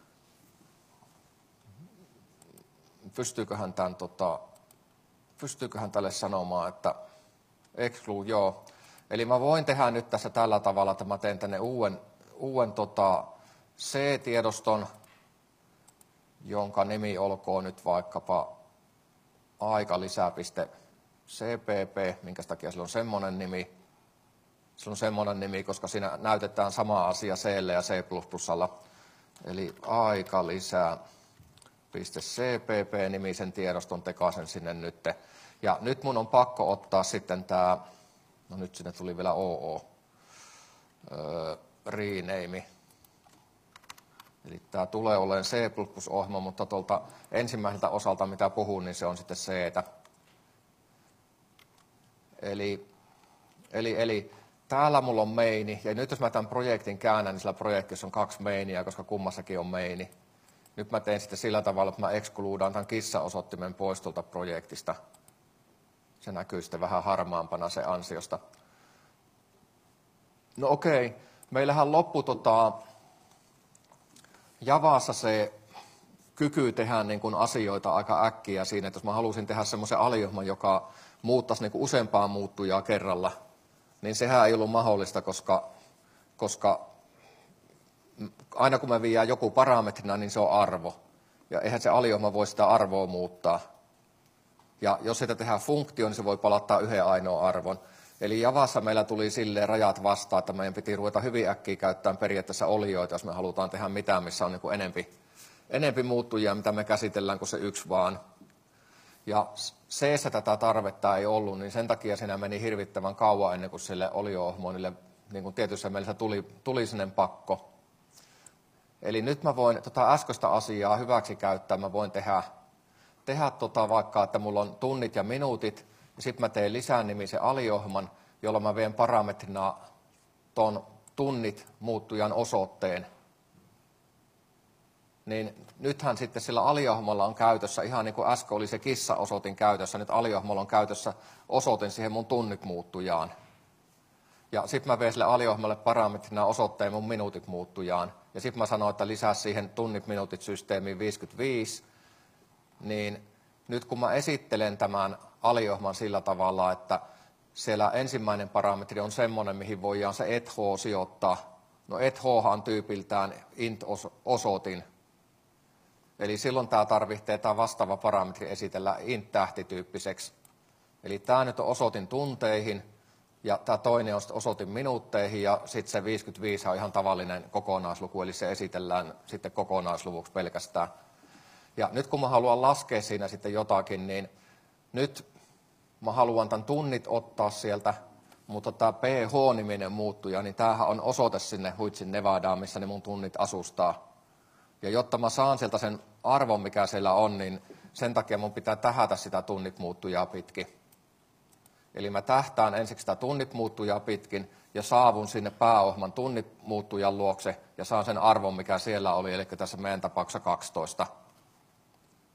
[SPEAKER 1] Pystyyköhän tämän, tota, pystyyköhän tälle sanomaan, että exclude, joo. Eli mä voin tehdä nyt tässä tällä tavalla, että mä teen tänne uuden, uuden tota, C-tiedoston, jonka nimi olkoon nyt vaikkapa aikalisä.cpp, minkä takia sillä on semmoinen nimi. Sillä on semmoinen nimi, koska siinä näytetään sama asia C:llä ja C plus plusalla. Eli aikalisä.cpp-nimisen tiedoston tekaisen sinne nyt. Ja nyt mun on pakko ottaa sitten tämä, no nyt sinne tuli vielä O O, öö, rename. Eli tämä tulee olemaan C plus plus-ohjelma, mutta tuolta ensimmäiseltä osalta, mitä puhun, niin se on sitten C-tä. Eli, eli, eli täällä mulla on meini, ja nyt jos mä tämän projektin käännän, niin sillä projektissa on kaksi meiniä, koska kummassakin on meini. Nyt mä teen sitten sillä tavalla, että mä excludaan tämän kissaosoittimen pois tuolta projektista. Se näkyy sitten vähän harmaampana se ansiosta. No okei, meillähän loppu tota, Javassa se kyky tehdä niin kuin asioita aika äkkiä siinä, että jos mä halusin tehdä semmoisen aliohjelman, joka muuttaisi niin kuin useampaa muuttujaa kerralla, niin sehän ei ollut mahdollista, koska, koska aina kun me viedään joku parametrina, niin se on arvo. Ja eihän se aliohjelma voi sitä arvoa muuttaa. Ja jos sitä tehdään funktio, niin se voi palauttaa yhden ainoan arvon. Eli Javassa meillä tuli silleen rajat vastaan, että meidän piti ruveta hyvin äkkiä käyttämään periaatteessa olioita, jos me halutaan tehdä mitään, missä on niin kuin enempi, enempi muuttujia, mitä me käsitellään kuin se yksi vaan. Ja C-ssä tätä tarvetta ei ollut, niin sen takia siinä meni hirvittävän kauan ennen kuin sille olio-ohmoinille niin kuin tietyssä mielessä tuli, tuli sinne pakko. Eli nyt mä voin tota äskeistä asiaa hyväksi käyttää, mä voin tehdä, tehdä tota vaikka, että mulla on tunnit ja minuutit, ja sitten mä teen lisänimisen aliohjelman, jolla mä vien parametrina ton tunnit muuttujan osoitteen. Niin nythän sitten sillä aliohjelmalla on käytössä, ihan niin kuin äsken oli se kissa-osoitin käytössä, nyt aliohjelmalla on käytössä osoitin siihen mun tunnit muuttujaan. Ja sitten mä vien sille aliohjelmalle parametrina osoitteen mun minuutit muuttujaan. Ja sitten mä sanoin, että lisää siihen tunnit minuutit systeemiin viisikymmentäviisi, niin nyt kun mä esittelen tämän aliohjelman sillä tavalla, että siellä ensimmäinen parametri on semmoinen, mihin voidaan se eth sijoittaa. No eth on tyypiltään int-osoitin. Eli silloin tämä tarvitsee tämä vastaava parametri esitellä int-tähtityyppiseksi. Eli tämä nyt on osoitin tunteihin, ja tämä toinen on osoitin minuutteihin, ja sitten se viisikymmentäviisi on ihan tavallinen kokonaisluku, eli se esitellään sitten kokonaisluvuksi pelkästään. Ja nyt kun mä haluan laskea siinä sitten jotakin, niin nyt mä haluan tämän tunnit ottaa sieltä, mutta tämä ph-niminen muuttuja, niin tämähän on osoite sinne Huitsin Nevadaan, missä ne mun tunnit asustaa. Ja jotta mä saan sieltä sen arvon, mikä siellä on, niin sen takia mun pitää tähätä sitä tunnit muuttujaa pitkin. Eli mä tähtään ensiksi sitä tunnit muuttujaa pitkin ja saavun sinne pääohjelman tunnit muuttujan luokse ja saan sen arvon, mikä siellä oli, eli tässä meidän tapauksessa kaksitoista.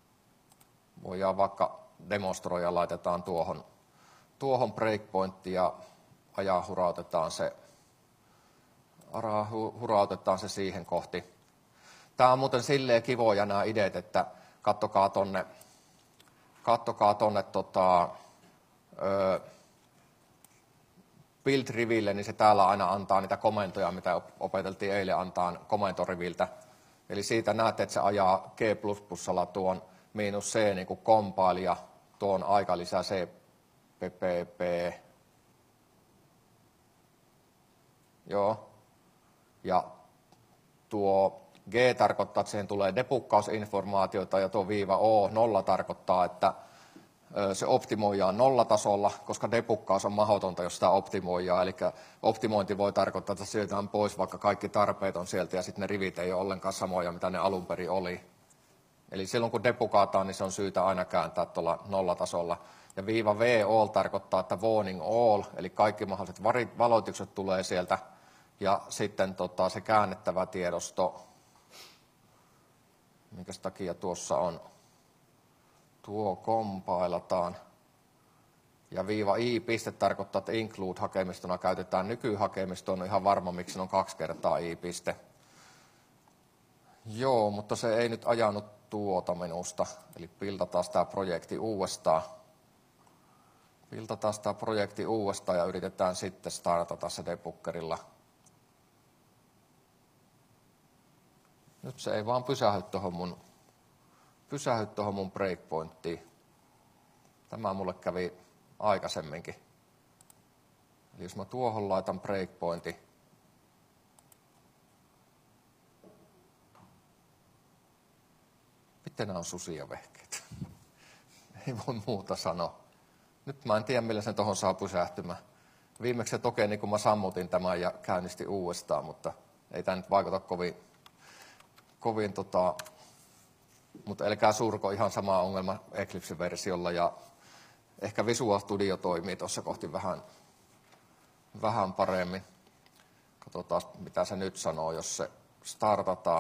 [SPEAKER 1] voidaan vaikka demonstroida, laitetaan tuohon, tuohon breakpointti ja ajaa hurautetaan se, hurautetaan se siihen kohti. Tämä on muuten silleen kivoja nämä ideat, että kattokaa tonne, kattokaa tonne tota, ö, build-riville, niin se täällä aina antaa niitä komentoja, mitä opeteltiin eilen antaa komentoriviltä. Eli siitä näette, että se ajaa G plus plusalla tuon miinus C niin kuin compile ja tuon aikalisä C P P P. Joo. Ja tuo G tarkoittaa, että siihen tulee debukkausinformaatiota ja tuo viiva O nolla tarkoittaa, että se optimoidaan nollatasolla, koska debukkaus on mahdotonta, jos sitä optimoidaan. Eli optimointi voi tarkoittaa, että sieltään pois, vaikka kaikki tarpeet on sieltä ja sitten ne rivit ei ole ollenkaan samoja, mitä ne alun perin oli. Eli silloin kun debukataan, niin se on syytä aina kääntää tuolla nollatasolla. Ja viiva V all tarkoittaa, että warning all, eli kaikki mahdolliset valoitukset tulee sieltä. Ja sitten tota, se käännettävä tiedosto, minkä takia tuossa on, tuo kompailataan. Ja viiva I piste tarkoittaa, että include-hakemistona käytetään nykyhakemistoon, on ihan varma, miksi on kaksi kertaa I piste. Joo, mutta se ei nyt ajanut tuota minusta, eli piltataan tämä projekti uudestaan. Piltataan tämä projekti uudestaan ja yritetään sitten startata se debuggerilla. Nyt se ei vaan pysähy tuohon mun, pysähy tuohon mun breakpointtiin. Tämä mulle kävi aikaisemminkin. Eli jos mä tuohon laitan breakpointin, miten nämä on susia vehkeet? Ei voi muuta sanoa. Nyt mä en tiedä, millä sen tuohon saa pysähtymään. Viimeksi se tokeni, kun mä sammutin tämän ja käynnistin uudestaan, mutta ei tämä nyt vaikuta kovin, kovin tota, mutta älkää surko, ihan sama ongelma Eclipse-versiolla ja ehkä Visual Studio toimii tuossa kohti vähän, vähän paremmin. Katsotaan, mitä se nyt sanoo, jos se startataan.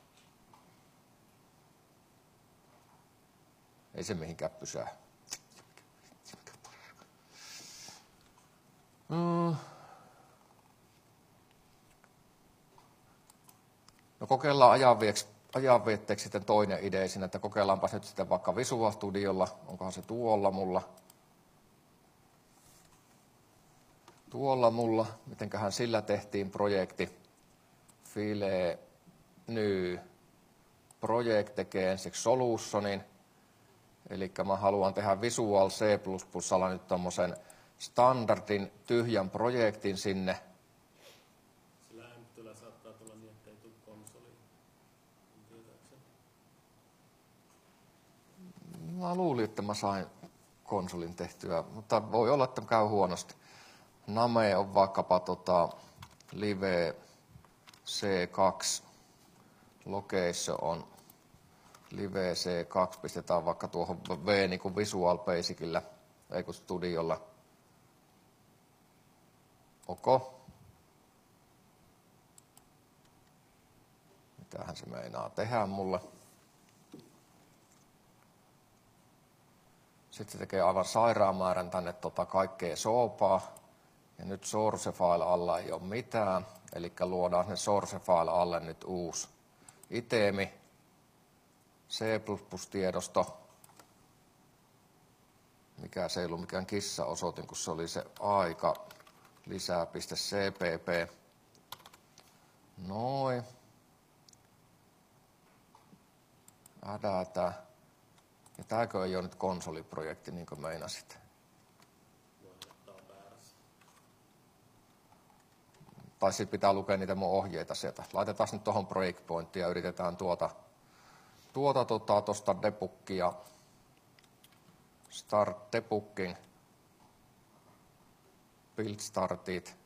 [SPEAKER 1] Ei se mihinkään pysähy. Mm. No kokeillaan ajanvietteeksi sitten toinen idea siinä, että kokeillaanpa nyt sitten vaikka Visual Studiolla. Onkohan se tuolla mulla? Tuolla mulla. Mitenköhän sillä tehtiin projekti. File, new, project tekee ensiksi solutionin. Eli mä haluan tehdä Visual C plus plusalla nyt tommosen standardin tyhjän projektin sinne.
[SPEAKER 2] Sillä ämptyllä saattaa tulla niin, että ei tule konsoliin.
[SPEAKER 1] Mä luulin, että mä sain konsolin tehtyä, mutta voi olla, että käy huonosti. Name on vaikkapa tota, live C kaksi. Location on live C kaksi. Pistetään vaikka tuohon V niin kuin Visual Basicillä, ei kun Studiolla. Oko. Mitähän se meinaa tehdä mulle? Sitten se tekee aivan sairaan määrän tänne tota kaikkea soopaa. Ja nyt source file alla ei ole mitään. Eli luodaan sinne source file alle nyt uusi itemi. C plus plus tiedosto. Mikä se ei ollut mikään kissa-osoitin, kun se oli se aika. Lisää.cpp. Noin. Adata. Ja tääkö ei ole nyt konsoliprojekti, niin kuin meinasit? Tai sitten pitää lukea niitä mun ohjeita sieltä. Laitetaan nyt tuohon breakpointtiin ja yritetään tuota tuota tuosta tota, debuggia. Start debugging. Build startit.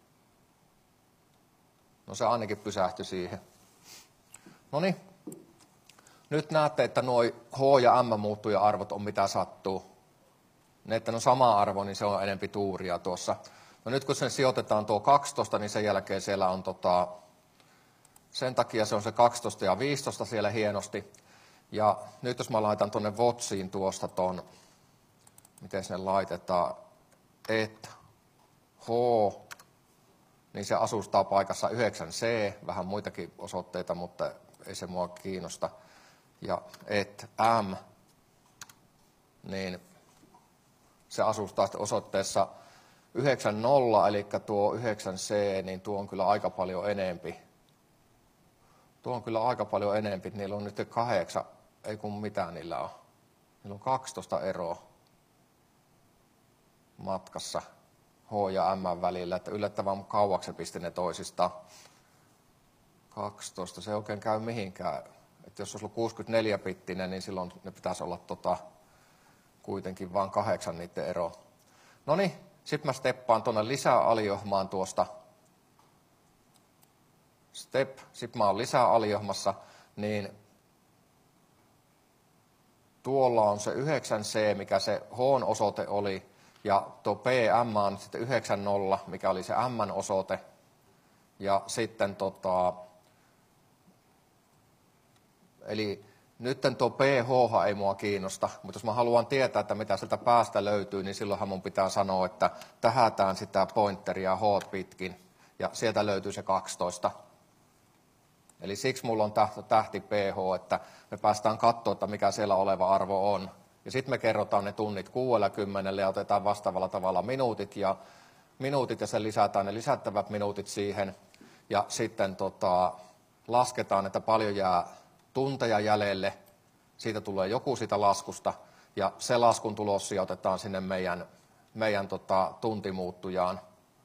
[SPEAKER 1] No se ainakin pysähtyi siihen. Noniin. Nyt näette, että nuo H ja M muuttuja arvot on mitä sattuu. Ne, että ne on sama arvo, niin se on enempi tuuria tuossa. No nyt kun sen sijoitetaan tuo kaksitoista, niin sen jälkeen siellä on tota, sen takia se on se kaksitoista ja viisitoista siellä hienosti. Ja nyt jos mä laitan tuonne Wotsiin tuosta ton, miten sinne laitetaan, et H, niin se asustaa paikassa yhdeksän C, vähän muitakin osoitteita, mutta ei se mua kiinnosta. Ja et M, niin se asustaa sitten osoitteessa yhdeksän nolla, eli tuo yhdeksän C, niin tuo on kyllä aika paljon enempi. Tuo on kyllä aika paljon enempi. Niillä on nyt kahdeksan, ei kun mitään niillä on. Niillä on kaksitoista eroa matkassa H ja M välillä, että yllättävän kauaksi se pisti ne toisistaan. kaksitoista, se ei oikein käy mihinkään. Että jos olisi ollut kuusikymmentäneljä bittinen, niin silloin ne pitäisi olla tota, kuitenkin vain kahdeksan niiden ero. No niin, sitten mä steppaan tuonne lisää aliohmaan tuosta. Step, sitten mä oon lisää aliohmassa, niin tuolla on se yhdeksän C, mikä se H-osoite oli, ja tuo P M on sitten yhdeksän nolla, mikä oli se M-osoite. Ja sitten tota, eli nyt tuo P H ei mua kiinnosta, mutta jos mä haluan tietää, että mitä sieltä päästä löytyy, niin silloinhan mun pitää sanoa, että tähätään sitä pointeria H pitkin, ja sieltä löytyy se kaksitoista. Eli siksi mulla on tähti P H, että me päästään katsoa, että mikä siellä oleva arvo on. Ja sitten me kerrotaan ne tunnit kuusikymmentä ja otetaan vastaavalla tavalla minuutit ja, minuutit ja sen lisätään ne lisättävät minuutit siihen. Ja sitten tota, lasketaan, että paljon jää tunteja jäljelle. Siitä tulee joku siitä laskusta ja se laskun tulos sijoitetaan sinne meidän, meidän tota, tuntimuuttujaan.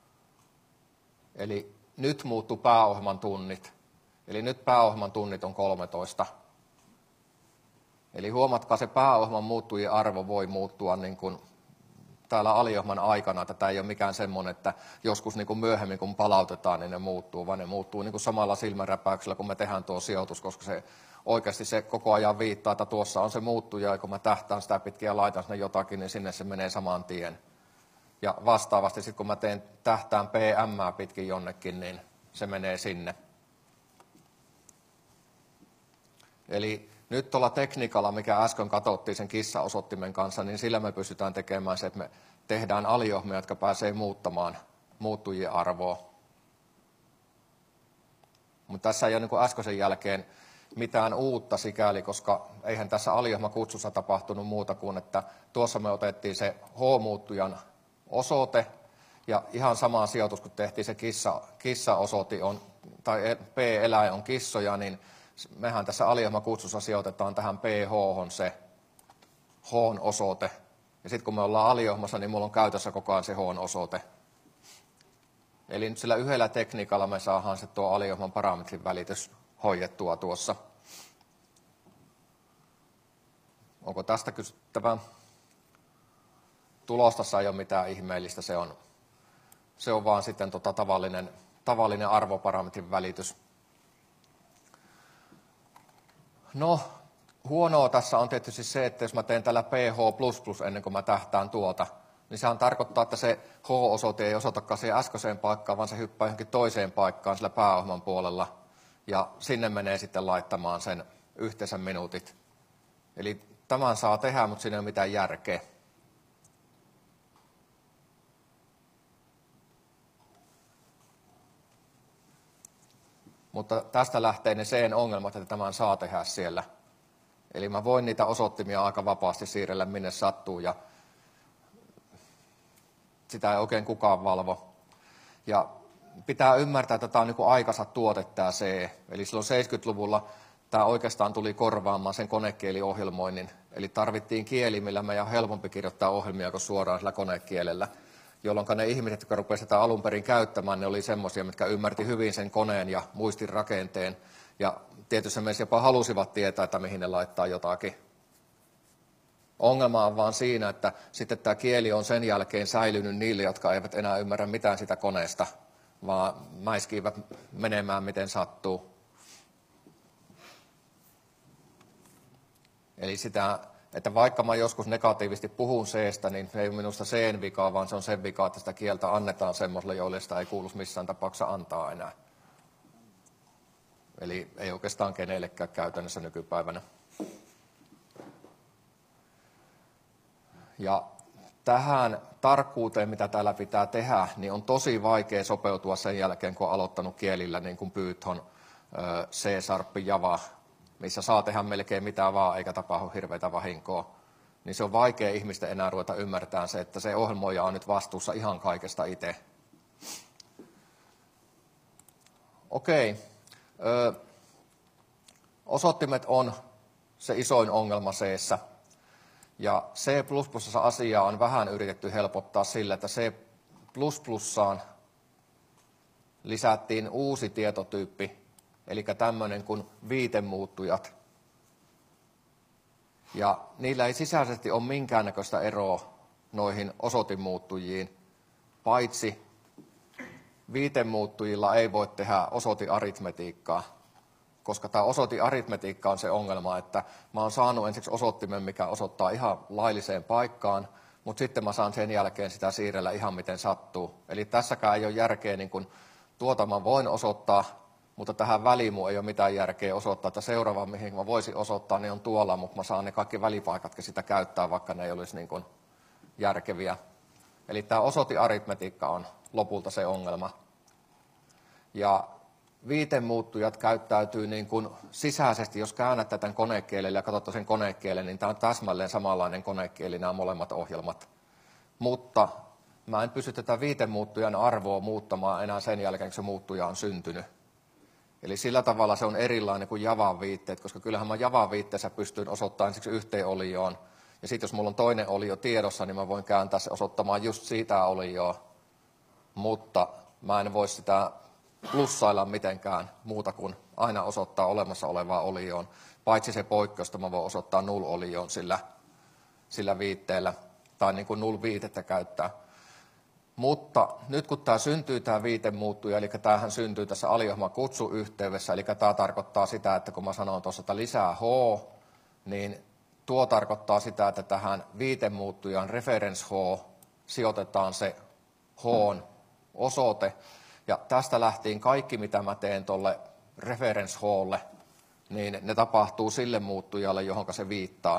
[SPEAKER 1] Eli nyt muuttuu pääohjelman tunnit. Eli nyt pääohjelman tunnit on kolmetoista. Eli huomatkaa, se pääohjelman muuttujien arvo voi muuttua niin kuin täällä aliohjelman aikana, että tämä ei ole mikään semmoinen, että joskus niin kuin myöhemmin kun palautetaan, niin ne muuttuu, vaan ne muuttuu niin kuin samalla silmänräpäyksellä, kun me tehdään tuo sijoitus, koska se oikeasti se koko ajan viittaa, että tuossa on se muuttuja, ja kun mä tähtään sitä pitkin ja laitan sinne jotakin, niin sinne se menee saman tien. Ja vastaavasti sitten kun mä teen tähtään P M pitkin jonnekin, niin se menee sinne. Eli nyt tuolla tekniikalla, mikä äsken katsottiin sen kissaosottimen kanssa, niin sillä me pystytään tekemään se, että me tehdään aliohmia, jotka pääsee muuttamaan muuttujien arvoa. Mutta tässä ei ole niin kuin äskeisen jälkeen mitään uutta sikäli, koska eihän tässä aliohmakutsussa tapahtunut muuta kuin, että tuossa me otettiin se H-muuttujan osoite, ja ihan sama sijoitus, kun tehtiin se kissa, kissaosoite, on, tai P-eläin on kissoja, niin mehän tässä aliohmakutsussa sijoitetaan tähän P H se H-osoite. Ja sitten kun me ollaan aliohmassa, niin mulla on käytössä koko ajan se H-osoite. Eli nyt sillä yhdellä tekniikalla me saadaan se tuo aliohman parametrin välitys hoidettua tuossa. Onko tästä kysyttävää? Tulostassa ei ole mitään ihmeellistä, se on, se on vaan sitten tota tavallinen, tavallinen arvoparametrin välitys. No, huonoa tässä on tietysti se, että jos mä teen tällä P H plus plus ennen kuin mä tähtään tuota, niin sehän tarkoittaa, että se H-osoite ei osoitakaan siihen äskeiseen paikkaan, vaan se hyppää johonkin toiseen paikkaan sillä pääohjelman puolella. Ja sinne menee sitten laittamaan sen yhteensä minuutit. Eli tämän saa tehdä, mutta siinä ei ole mitään järkeä. Mutta tästä lähtee ne sen ongelmat, että tämän saa tehdä siellä. Eli mä voin niitä osoittimia aika vapaasti siirrellä minne sattuu ja sitä ei oikein kukaan valvo. Ja pitää ymmärtää, että tämä on niin kuin aikansa tuote tämä C. Eli silloin seitsemänkymmentäluvulla tämä oikeastaan tuli korvaamaan sen konekieliohjelmoinnin. Eli tarvittiin kieli, millä meidän on helpompi kirjoittaa ohjelmia kuin suoraan sillä konekielellä. Jolloin ne ihmiset, jotka rupesivat sitä alun perin käyttämään, ne oli semmoisia, mitkä ymmärti hyvin sen koneen ja muistin rakenteen. Ja tietysti myös jopa halusivat tietää, että mihin ne laittaa jotakin. Ongelma on vaan siinä, että sitten tämä kieli on sen jälkeen säilynyt niille, jotka eivät enää ymmärrä mitään sitä koneesta, vaan mäiskivät menemään miten sattuu. Eli sitä, että vaikka mä joskus negatiivisesti puhun C:stä, niin se ei ole minusta C:n vikaa, vaan se on sen vikaa, että sitä kieltä annetaan semmoiselle, joille sitä ei kuulu missään tapauksessa antaa enää. Eli ei oikeastaan kenellekään käytännössä nykypäivänä. Ja tähän tarkkuuteen, mitä täällä pitää tehdä, niin on tosi vaikea sopeutua sen jälkeen, kun on aloittanut kielillä, niin kuin Python, C-Sharp, Java, missä saa tehdä melkein mitä vaan, eikä tapahdu hirveitä vahinkoa. Niin se on vaikea ihmisten enää ruveta ymmärtämään se, että se ohjelmoija on nyt vastuussa ihan kaikesta itse. Okei. Ö, osoittimet on se isoin ongelma C:ssä. Ja C plus plus asiaa on vähän yritetty helpottaa sillä, että C plus plusaan lisättiin uusi tietotyyppi, eli tämmöinen kuin viitemuuttujat. Ja niillä ei sisäisesti ole minkäännäköistä eroa noihin osoitemuuttujiin, paitsi viitemuuttujilla ei voi tehdä osoitearitmetiikkaa, koska tämä osoitearitmetiikka on se ongelma, että mä oon saanut ensiksi osoittimen, mikä osoittaa ihan lailliseen paikkaan, mutta sitten mä saan sen jälkeen sitä siirrellä ihan miten sattuu. Eli tässäkään ei ole järkeä, niin kun tuota mä voin osoittaa, mutta tähän väliin mun ei ole mitään järkeä osoittaa, että seuraava, mihin mä voisin osoittaa, niin on tuolla, mutta mä saan ne kaikki välipaikatkin sitä käyttää, vaikka ne ei olisi niin kuin järkeviä. Eli tämä osoitearitmetiikka on lopulta se ongelma. Ja viitemuuttujat käyttäytyy niin kuin sisäisesti, jos käännätte tämän konekielelle ja katsotte sen konekielen, niin tämä on täsmälleen samanlainen konekieli, nämä molemmat ohjelmat. Mutta mä en pysty tätä viitemuuttujan arvoa muuttamaan enää sen jälkeen, kun se muuttuja on syntynyt. Eli sillä tavalla se on erilainen kuin Javan viitteet, koska kyllähän mä Javan viitteessä pystyn osoittamaan ensiksi yhteen olioon. Ja sitten jos mulla on toinen olio tiedossa, niin mä voin kääntää se osoittamaan just siitä olioa. Mutta mä en voi sitä plussailla mitenkään muuta kuin aina osoittaa olemassa olevaa olioon. Paitsi se poikkeus, että mä voin osoittaa null-olioon sillä, sillä viitteellä. Tai niin kuin null-viitettä käyttää. Mutta nyt kun tämä syntyy, tämä viitemuuttuja, eli tämähän syntyy tässä aliohjelman kutsuyhteydessä, eli tämä tarkoittaa sitä, että kun mä sanon tuossa, että lisää H, niin tuo tarkoittaa sitä, että tähän viitemuuttujan reference H sijoitetaan se H:n osoite, ja tästä lähtien kaikki, mitä mä teen tuolle reference H:lle, niin ne tapahtuu sille muuttujalle, johon se viittaa.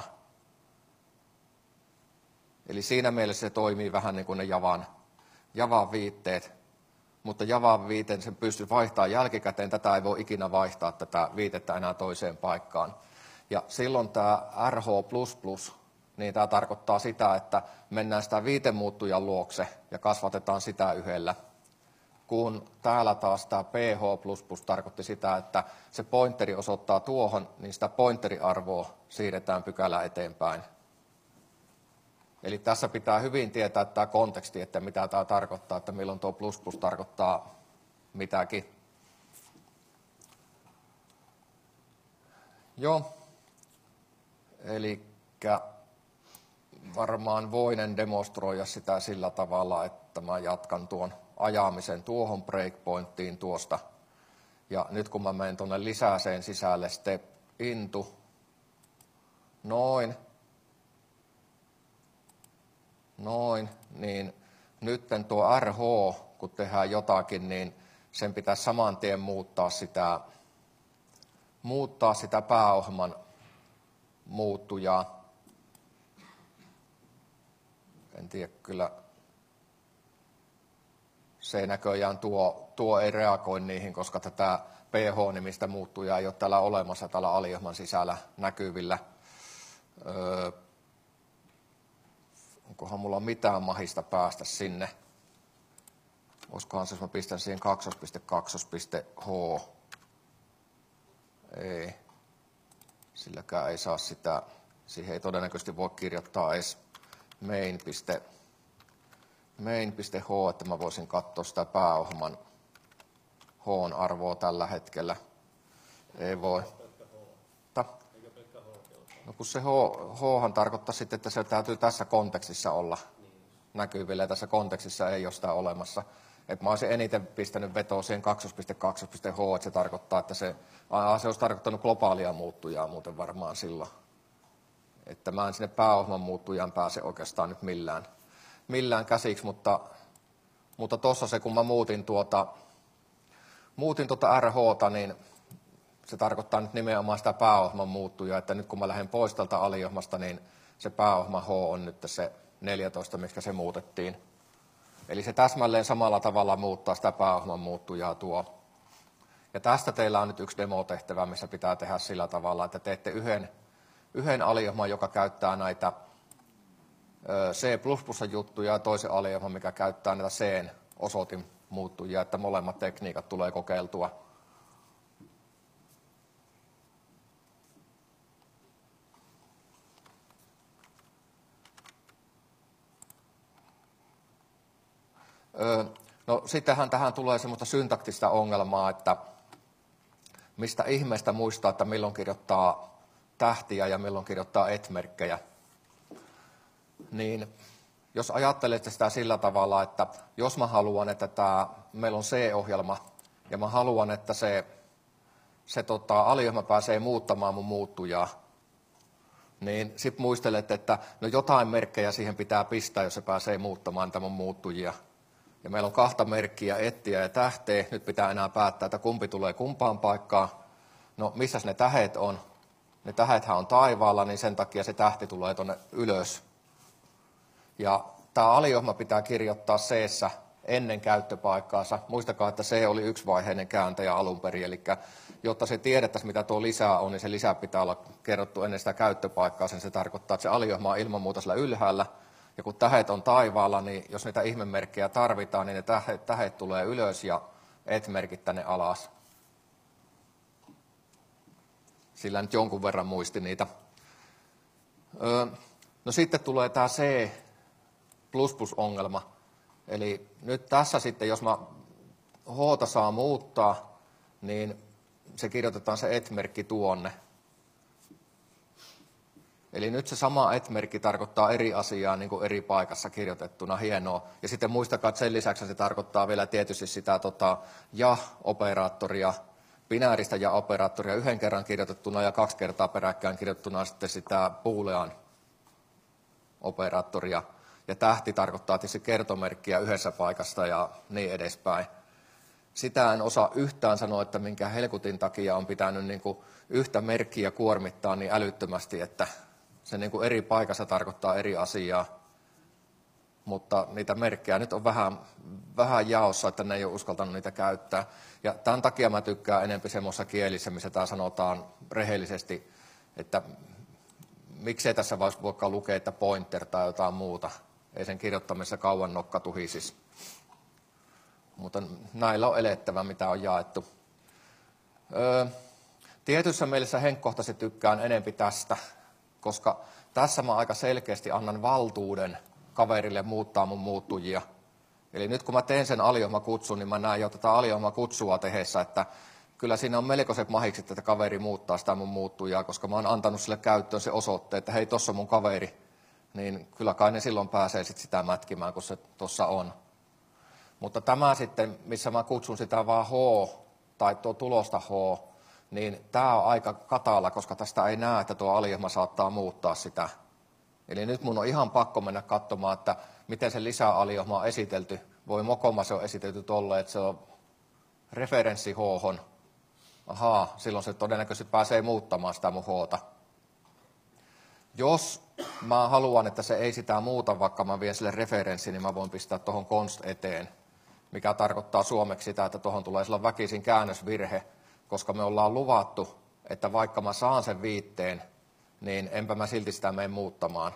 [SPEAKER 1] Eli siinä mielessä se toimii vähän niin kuin ne Javan Javan viitteet, mutta Javan viiteen sen pystyy vaihtamaan jälkikäteen. Tätä ei voi ikinä vaihtaa tätä viitettä enää toiseen paikkaan. Ja silloin tämä R H plus plus, niin tämä tarkoittaa sitä, että mennään sitä viitemuuttujan luokse ja kasvatetaan sitä yhdellä. Kun täällä taas tämä P H plus plus tarkoitti sitä, että se pointeri osoittaa tuohon, niin sitä pointeriarvoa siirretään pykälä eteenpäin. Eli tässä pitää hyvin tietää tämä konteksti, että mitä tämä tarkoittaa, että milloin tuo plus plus tarkoittaa mitäkin. Joo, eli varmaan voinen demonstroida sitä sillä tavalla, että mä jatkan tuon ajamisen tuohon breakpointtiin tuosta. Ja nyt kun mä menen tuonne lisäseen sisälle step into, noin. Noin, niin nyt tuo R H, kun tehdään jotakin, niin sen pitäisi saman tien muuttaa sitä, muuttaa sitä pääohjelman muuttujaa. En tiedä kyllä, se ei näköjään tuo, tuo ei reagoi niihin, koska tätä P H-nimistä muuttujaa ei ole täällä olemassa täällä aliohjelman sisällä näkyvillä. Öö, Onkohan mulla mitään mahista päästä sinne? Olisikohan se, jos mä pistän siihen kaksos.kaksos.h. Ei. Silläkään ei saa sitä. Siihen ei todennäköisesti voi kirjoittaa edes main.h, main.h, että mä voisin katsoa sitä pääohjelman H:n arvoa tällä hetkellä. Ei voi. No kun se H, Hhan tarkoittaa sitten, että se täytyy tässä kontekstissa olla näkyvillä, ja tässä kontekstissa ei ole sitä olemassa. Et mä olisin eniten pistänyt vetoa siihen kaksos.kaksos.h, että se tarkoittaa, että se, se olisi tarkoittanut globaalia muuttujaa muuten varmaan silloin. Että mä en sinne pääohjelman muuttujaan pääse oikeastaan nyt millään, millään käsiksi, mutta mutta tuossa se, kun mä muutin tuota, muutin tuota R H:ta, niin se tarkoittaa nyt nimenomaan sitä pääohjelman muuttujaa, että nyt kun mä lähden pois tältä aliohjelmasta, niin se pääohjelma H on nyt se neljätoista, miksi se muutettiin. Eli se täsmälleen samalla tavalla muuttaa sitä pääohjelman muuttujaa tuo. Ja tästä teillä on nyt yksi demotehtävä, missä pitää tehdä sillä tavalla, että teette yhden, yhden aliohjelman, joka käyttää näitä C plus plus -juttuja ja toisen aliohjelman, mikä käyttää näitä C:n osoitinmuuttujia, että molemmat tekniikat tulee kokeiltua. No sittenhän tähän tulee semmoista syntaktista ongelmaa, että mistä ihmeestä muistaa, että milloin kirjoittaa tähtiä ja milloin kirjoittaa et-merkkejä. Niin jos ajattelette sitä sillä tavalla, että jos mä haluan, että tämä, meillä on C-ohjelma ja mä haluan, että se, se tota, aliohjelma pääsee muuttamaan mun muuttujaa, niin sitten muistelette, että no jotain merkkejä siihen pitää pistää, jos se pääsee muuttamaan tämän muuttujia. Ja meillä on kahta merkkiä, ettiä ja tähteä. Nyt pitää enää päättää, että kumpi tulee kumpaan paikkaan. No, missä ne tähet on? Ne tähethän on taivaalla, niin sen takia se tähti tulee tuonne ylös. Ja tämä aliohjelma pitää kirjoittaa C:ssä ennen käyttöpaikkaansa. Muistakaa, että C oli yksivaiheinen kääntäjä alun perin, eli jotta se tiedettäisiin, mitä tuo lisää on, niin se lisä pitää olla kerrottu ennen sitä käyttöpaikkaa. Sen se tarkoittaa, että se aliohjelma on ilman muuta sillä ylhäällä. Ja kun tähet on taivaalla, niin jos niitä ihmemerkkejä tarvitaan, niin ne tähet, tähet tulee ylös ja et-merkit tänne alas. Sillä nyt jonkun verran muisti niitä. Öö, no sitten tulee tämä C plus plus -ongelma. Eli nyt tässä sitten, jos mä H:ta saa muuttaa, niin se kirjoitetaan se et-merkki tuonne. Eli nyt se sama et-merkki tarkoittaa eri asiaa niin kuin eri paikassa kirjoitettuna, hienoa. Ja sitten muistakaa, että sen lisäksi se tarkoittaa vielä tietysti sitä tota, ja-operaattoria, binääristä ja-operaattoria yhden kerran kirjoitettuna ja kaksi kertaa peräkkäin kirjoitettuna sitten sitä boolean operaattoria. Ja tähti tarkoittaa tietysti kertomerkkiä yhdessä paikasta ja niin edespäin. Sitä en osaa yhtään sanoa, että minkä helkutin takia on pitänyt niin kuin yhtä merkkiä kuormittaa niin älyttömästi, että se niin kuin eri paikassa tarkoittaa eri asiaa, mutta niitä merkkejä nyt on vähän, vähän jaossa, että ne ei ole uskaltanut niitä käyttää. Ja tämän takia mä tykkään enemmän semmoisessa kielissä, missä tämä sanotaan rehellisesti, että miksei tässä voikaan lukea, että pointer tai jotain muuta. Ei sen kirjoittamisessa kauan nokka tuhisis. Mutta näillä on elettävä, mitä on jaettu. Öö, tietyssä mielessä henkkohtaisesti tykkään enempi tästä, koska tässä mä aika selkeästi annan valtuuden kaverille muuttaa mun muuttujia. Eli nyt kun mä teen sen aliohjelmakutsun, niin mä näen jo tätä aliohjelmakutsua tehessä, että kyllä siinä on melkoiset mahikset, että kaveri muuttaa sitä mun muuttujaa, koska mä oon antanut sille käyttöön se osoitteen, että hei, tossa on mun kaveri, niin kyllä kai ne silloin pääsee sit sitä mätkimään, kun se tossa on. Mutta tämä sitten, missä mä kutsun sitä vaan H, tai tuo tulosta H, niin tämä on aika katala, koska tästä ei näe, että tuo aliohjelma saattaa muuttaa sitä. Eli nyt mun on ihan pakko mennä katsomaan, että miten se lisäaliohjelma on esitelty. Voi mokoma se on esitelty tolle, että se on referenssi H:hon. Ahaa, silloin se todennäköisesti pääsee muuttamaan sitä mun H:ta. Jos mä haluan, että se ei sitä muuta, vaikka mä vien sille referenssi, niin mä voin pistää tuohon const eteen, mikä tarkoittaa suomeksi sitä, että tuohon tulee silloin väkisin käännösvirhe, koska me ollaan luvattu, että vaikka mä saan sen viitteen, niin enpä mä silti sitä mene muuttamaan.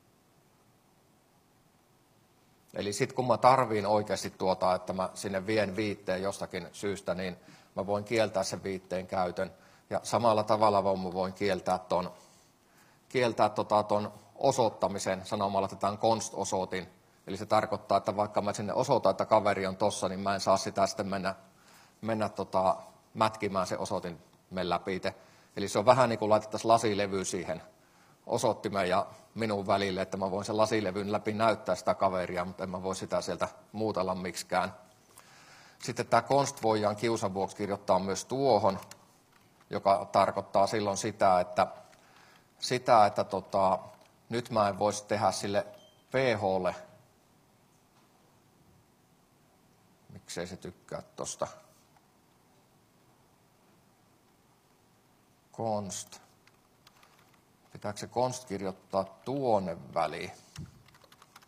[SPEAKER 1] Eli sitten kun mä tarviin oikeasti tuota, että mä sinne vien viitteen jostakin syystä, niin mä voin kieltää sen viitteen käytön. Ja samalla tavalla mä voin kieltää ton, kieltää tota ton osoittamisen sanomalla, että tämä on const-osoitin. Eli se tarkoittaa, että vaikka mä sinne osoitan, että kaveri on tossa, niin mä en saa sitä sitten mennä, mennä tota, mätkimään se osoitin läpi. Eli se on vähän niin kuin laitettaisiin lasilevy siihen osoittimeen ja minun välille, että mä voin sen lasilevyn läpi näyttää sitä kaveria, mutta en mä voi sitä sieltä muutella miksikään. Sitten tämä const voidaan kiusan vuoksi kirjoittaa myös tuohon, joka tarkoittaa silloin sitä, että, sitä, että tota, nyt mä en voisi tehdä sille pHlle, miksei se tykkää tosta, const. Pitääkö se const kirjoittaa tuonne väliin?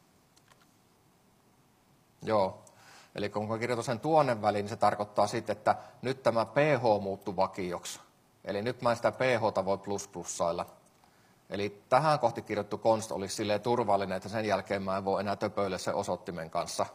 [SPEAKER 1] Joo. Eli kun mä kirjoitan sen tuonne väliin, niin se tarkoittaa sitten, että nyt tämä pH muuttuu vakioksi. Eli nyt mä en sitä pH:ta voi plus plussailla. Eli tähän kohti kirjoittu const olisi silleen turvallinen, että sen jälkeen mä en voi enää töpöillä sen osoittimen kanssa.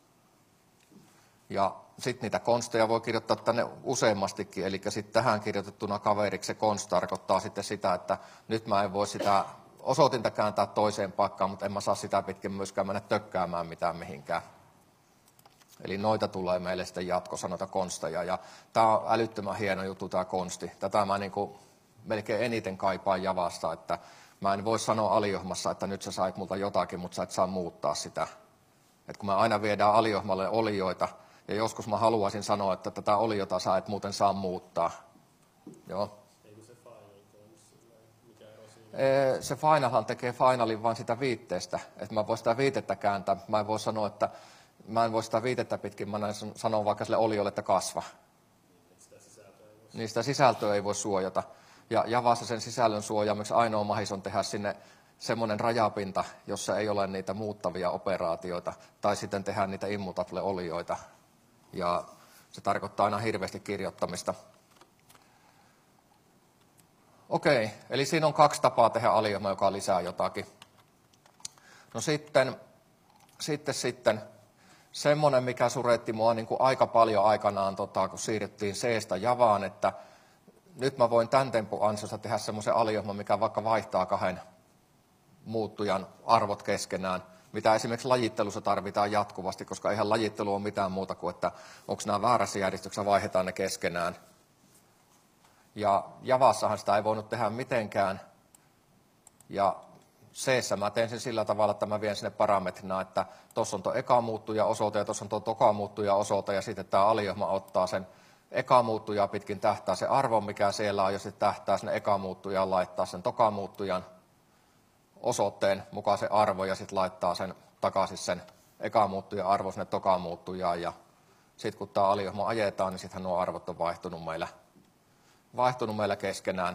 [SPEAKER 1] Ja sitten niitä consteja voi kirjoittaa tänne useammastikin, eli sitten tähän kirjoitettuna kaveriksi se const tarkoittaa sitten sitä, että nyt mä en voi sitä osoitinta kääntää toiseen paikkaan, mutta en mä saa sitä pitkin myöskään mennä tökkäämään mitään mihinkään. Eli noita tulee meille sitten jatkossa, noita konsteja. Ja tämä on älyttömän hieno juttu, tämä konsti. Tätä mä niin kuin melkein eniten kaipaan Javasta, että mä en voi sanoa aliohmassa, että nyt sä sait multa jotakin, mutta sä et saa muuttaa sitä. Et kun me aina viedään aliohmalle olioita, ja joskus mä haluaisin sanoa, että tätä oliota sä et muuten saa muuttaa. Joo.
[SPEAKER 2] Eikö se final toimi sillä, mikä ero siinä?
[SPEAKER 1] Se finalhan tekee finalin vain sitä viitteestä, että mä voin sitä viitettä kääntää. Mä en voi sanoa, että mä en voi sitä viitettä pitkin, mä näin sanoa vaikka sille oliolle, että kasva.
[SPEAKER 2] Sitä sisältöä ei voi
[SPEAKER 1] Niin sitä sisältöä ei voi suojata. Ja Javassa sen sisällön suojaamiseksi ainoa mahis on tehdä sinne semmoinen rajapinta, jossa ei ole niitä muuttavia operaatioita, tai sitten tehdä niitä immutable-olioita. Ja se tarkoittaa aina hirveästi kirjoittamista. Okei, eli siinä on kaksi tapaa tehdä aliohma, joka lisää jotakin. No sitten, sitten, sitten semmoinen, mikä suretti mua niin kuin aika paljon aikanaan, tota, kun siirryttiin C:stä Javaan, että nyt mä voin tämän tempun ansiosta tehdä semmoisen aliohman, mikä vaikka vaihtaa kahden muuttujan arvot keskenään, mitä esimerkiksi lajittelussa tarvitaan jatkuvasti, koska eihän lajittelu ole mitään muuta kuin, että onko nämä väärässä järjestyksessä, vaihdetaan ne keskenään. Ja Javassahan sitä ei voinut tehdä mitenkään. Ja C:ssä mä teen sen sillä tavalla, että mä vien sinne parametrina, että tuossa on tuo eka muuttuja osoite ja tuossa on tuo toka muuttuja osoite, ja sitten tämä aliohma ottaa sen eka muuttujaa pitkin tähtää se arvo, mikä siellä on, ja sitten tähtää sinne eka muuttujaan, laittaa sen toka muuttujan osoitteen mukaisen arvo, ja sitten laittaa sen takaisin sen eka muuttujan arvo sinne toka muuttujaan, ja sitten kun tämä aliohma ajetaan, niin sittenhän nuo arvot on vaihtunut meillä, vaihtunut meillä keskenään.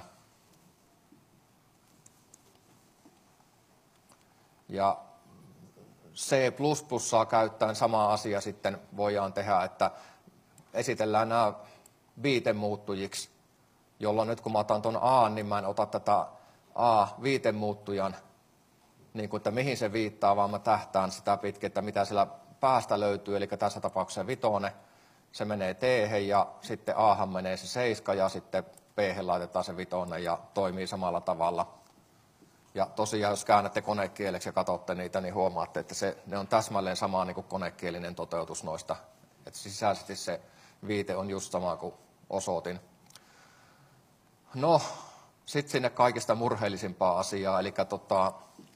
[SPEAKER 1] Ja C plus plus käyttäen sama asia sitten voidaan tehdä, että esitellään nämä viitemuuttujiksi, jolloin nyt kun mä otan tuon A, niin mä en ota tätä A viitemuuttujan, niin kuin, että mihin se viittaa, vaan mä tähtään sitä pitkin, että mitä siellä päästä löytyy, eli tässä tapauksessa vitone, se menee T ja sitten Ahan menee se seiska ja sitten P laitetaan se vitone ja toimii samalla tavalla. Ja tosiaan, jos käännätte konekieleksi ja katsotte niitä, niin huomaatte, että se, ne on täsmälleen sama niin kuin konekielinen toteutus noista. Että sisäisesti se viite on just sama kuin osoitin. No, sitten sinne kaikista murheellisimpaa asiaa, eli tota,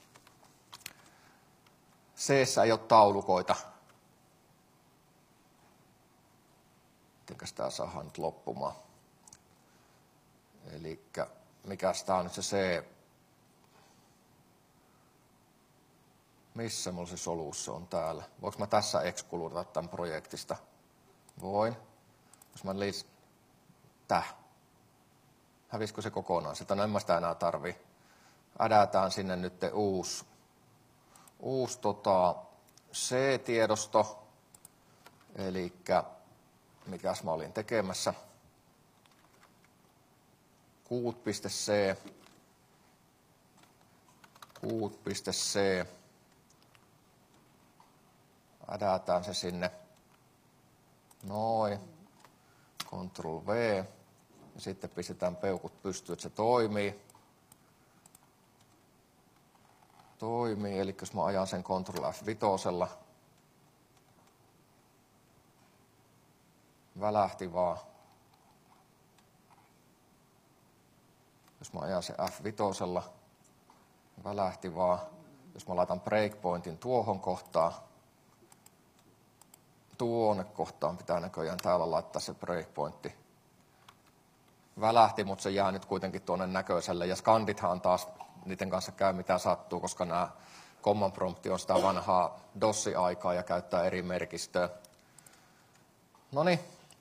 [SPEAKER 1] C:ssä ei ole taulukoita. Mitenkäs tämä saadaan nyt loppumaan? Eli mikäs tämä on nyt se C? Missä mulla se solussa on täällä? Voinko mä tässä excludata tämän projektista? Voin. Jos mä liis... Täh. Hävisikö se kokonaan? Sitä no en mä sitä enää tarvii. Ädätään sinne nyt uusi, uusi tota, C-tiedosto. Elikkä mikäs mä olin tekemässä? Kuut.c. Kuut.c. Ädätään se sinne. Noin. Ctrl V. Ja sitten pistetään peukut pystyyn, että se toimii. Toimii, eli jos mä ajan sen Ctrl F viisi. Välähti vaan. Jos mä ajan sen F viisi. Välähti vaan. Jos mä laitan breakpointin tuohon kohtaan. Tuonne kohtaan pitää näköjään täällä laittaa se breakpointti. Välähti, mutta se jää nyt kuitenkin tuonne näköiselle. Ja skandithan taas, niiden kanssa käy mitä sattuu, koska nämä command prompti on sitä vanhaa DOS-aikaa ja käyttää eri merkistöä. Noniin.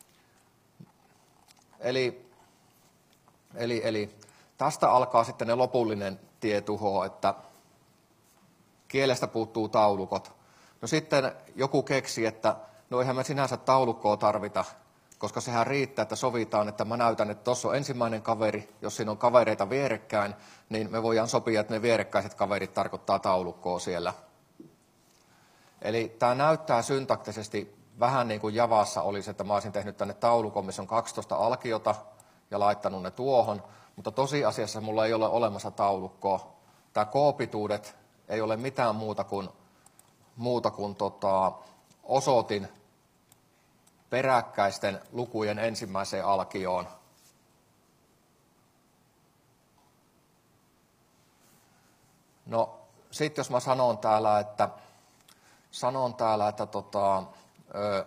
[SPEAKER 1] Eli, eli, eli tästä alkaa sitten ne lopullinen tietuho, että kielestä puuttuu taulukot. No sitten joku keksi, että no eihän me sinänsä taulukkoa tarvita, koska sehän riittää, että sovitaan, että mä näytän, että tuossa on ensimmäinen kaveri, jos siinä on kavereita vierekkäin, niin me voidaan sopia, että ne vierekkäiset kaverit tarkoittaa taulukkoa siellä. Eli tämä näyttää syntaktisesti vähän niin kuin Javassa olisi, että mä olisin tehnyt tänne taulukon, missä on kaksitoista alkiota ja laittanut ne tuohon, mutta tosiasiassa mulla ei ole olemassa taulukkoa. Tämä K-pituudet ei ole mitään muuta kuin, muuta kuin tota, osoitin peräkkäisten lukujen ensimmäiseen alkioon. No sitten jos mä sanon täällä, että, sanon täällä, että tota, ö,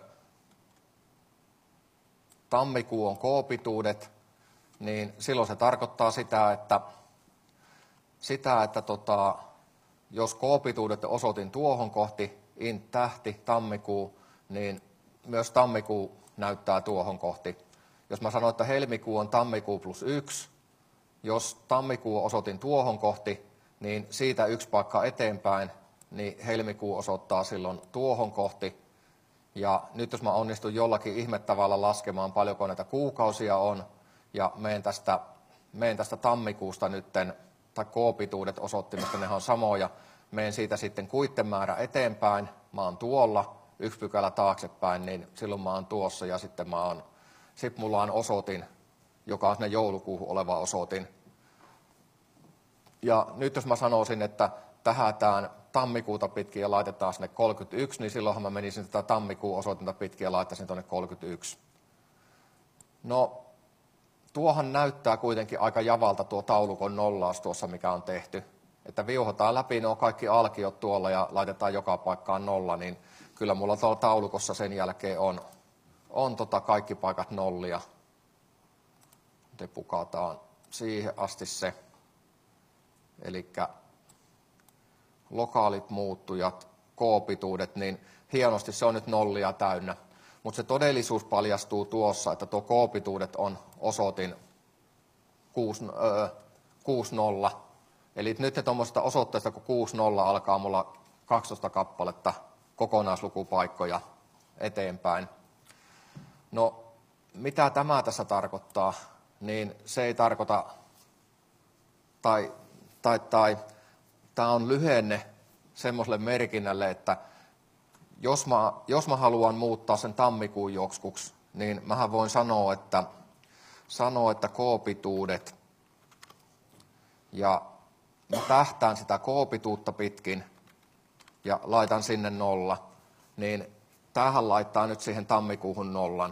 [SPEAKER 1] tammikuu on K-pituudet, niin silloin se tarkoittaa sitä, että, sitä, että tota, jos K-pituudet osoitin tuohon kohti, int tähti, tammikuu, niin myös tammikuu näyttää tuohon kohti. Jos mä sanon, että helmikuu on tammikuu plus yksi, jos tammikuu osoitin tuohon kohti, niin siitä yksi paikka eteenpäin, niin helmikuu osoittaa silloin tuohon kohti. Ja nyt jos mä onnistun jollakin ihmettavalla laskemaan, paljonko näitä kuukausia on, ja menen tästä, menen tästä tammikuusta nytten, tai K-pituudet osoittimesta, nehän on samoja, menen siitä sitten kuitten määrä eteenpäin, mä oon tuolla, yksi pykälä taaksepäin, niin silloin mä oon tuossa, ja sitten mä oon, sit mulla on osoitin, joka on sinne joulukuuhun oleva osoitin. Ja nyt jos mä sanoisin, että tähätään tammikuuta pitkin ja laitetaan sinne kolmekymmentäyksi, niin silloinhan mä menisin tätä tammikuun osoitinta pitkin ja laittaisin tuonne kolmekymmentäyksi. No, tuohan näyttää kuitenkin aika javalta tuo taulukon nollaus tuossa, mikä on tehty. Että viuhotaan läpi nuo kaikki alkiot tuolla ja laitetaan joka paikkaan nolla, niin kyllä mulla tuolla taulukossa sen jälkeen on, on tota kaikki paikat nollia. Te pukataan siihen asti se. Eli lokaalit muuttujat, K-pituudet, niin hienosti se on nyt nollia täynnä. Mutta se todellisuus paljastuu tuossa, että tuo K-pituudet on osoitin kuusi nolla. Eli nyt tuommoisesta osoitteesta, kun kuusi nolla alkaa mulla kaksitoista kappaletta kokonaislukupaikkoja eteenpäin. No, mitä tämä tässä tarkoittaa? Niin se ei tarkoita, tai, tai, tai tämä on lyhenne semmoiselle merkinnälle, että jos mä, jos mä haluan muuttaa sen tammikuun joksikuksi, niin mähän voin sanoa, että, sanoa, että K-pituudet, ja mä tähtään sitä K-pituutta pitkin ja laitan sinne nolla, niin tämähän laittaa nyt siihen tammikuuhun nollan.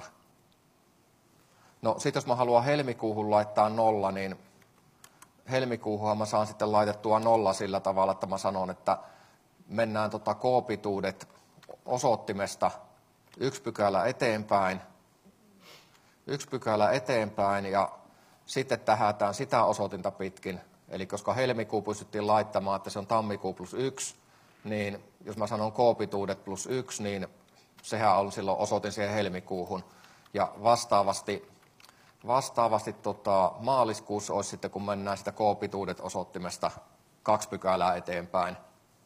[SPEAKER 1] No sit jos mä haluan helmikuuhun laittaa nolla, niin helmikuuhunhan mä saan sitten laitettua nolla sillä tavalla, että mä sanon, että mennään tota K-pituudet osoittimesta yksi pykälä eteenpäin, yksi pykälä eteenpäin ja sitten tähätään sitä osoitinta pitkin. Eli koska helmikuu pystyttiin laittamaan, että se on tammikuu plus yksi, niin jos mä sanon K-pituudet plus yksi, niin sehän on silloin osoitin siihen helmikuuhun. Ja vastaavasti, vastaavasti tota, maaliskuussa olisi sitten, kun mennään sitä K-pituudet osoittimesta kaksi pykälää eteenpäin.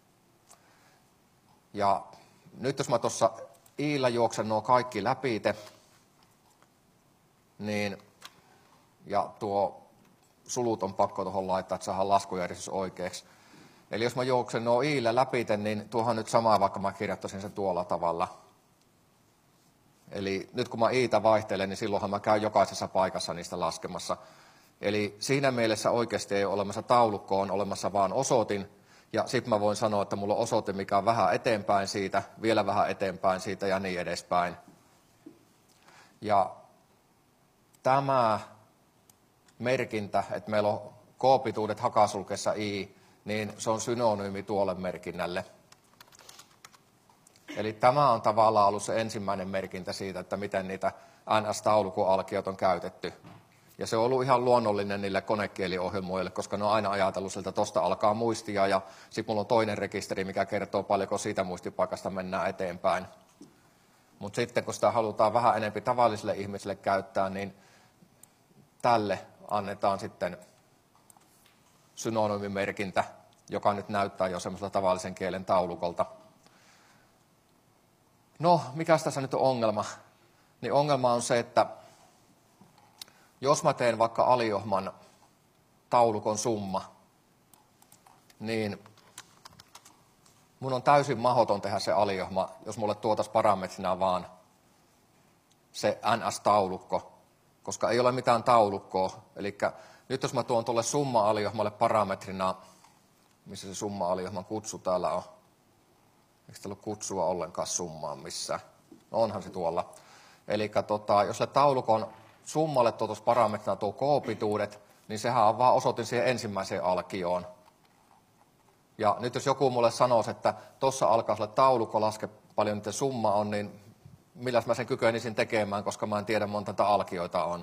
[SPEAKER 1] Ja nyt jos mä tuossa iillä juoksen nuo kaikki läpiite, niin, ja tuo sulut on pakko tuohon laittaa, että saadaan laskujärjestys oikeaksi. Eli jos mä juoksen nuo iillä läpite, niin tuohan nyt samaa, vaikka mä kirjoittaisin sen tuolla tavalla. Eli nyt kun mä iitä vaihtelen, niin silloinhan mä käyn jokaisessa paikassa niistä laskemassa. Eli siinä mielessä oikeasti ei ole olemassa taulukko, on olemassa vaan osoitin. Ja sitten mä voin sanoa, että mulla on osoite, mikä on vähän eteenpäin siitä, vielä vähän eteenpäin siitä ja niin edespäin. Ja tämä merkintä, että meillä on K-pituudet hakasulkessa i, niin se on synonyymi tuolle merkinnälle. Eli tämä on tavallaan ollut se ensimmäinen merkintä siitä, että miten niitä N S-taulukon alkiot on käytetty. Ja se on ollut ihan luonnollinen niille konekieliohjelmoille, koska ne on aina ajatellut siltä, että tuosta alkaa muistia ja sitten mulla on toinen rekisteri, mikä kertoo paljonko siitä muistipaikasta mennään eteenpäin. Mutta sitten kun sitä halutaan vähän enemmän tavallisille ihmisille käyttää, niin tälle annetaan sitten synonyymimerkintä, joka nyt näyttää jo semmoista tavallisen kielen taulukolta. No, mikä tässä nyt on ongelma? Niin ongelma on se, että jos mä teen vaikka aliohman taulukon summa, niin mun on täysin mahdoton tehdä se aliohma, jos mulle tuotaisiin parametrina vaan se N S-taulukko, koska ei ole mitään taulukkoa. Eli nyt jos mä tuon tuolle summa-aliohmalle parametrina, missä se summa-aliohman kutsu täällä on, eikö täällä ole kutsua ollenkaan summaan missään? No onhan se tuolla. Eli tota, jos sille taulukon summalle tuotus parametrina tuo K-pituudet, niin sehän on vaan osoitin siihen ensimmäiseen alkioon. Ja nyt jos joku mulle sanoisi, että tuossa alkaa sille taulukko laske paljon niiden summa on, niin milläs mä sen kykenisin tekemään, koska mä en tiedä monta tätä alkioita on.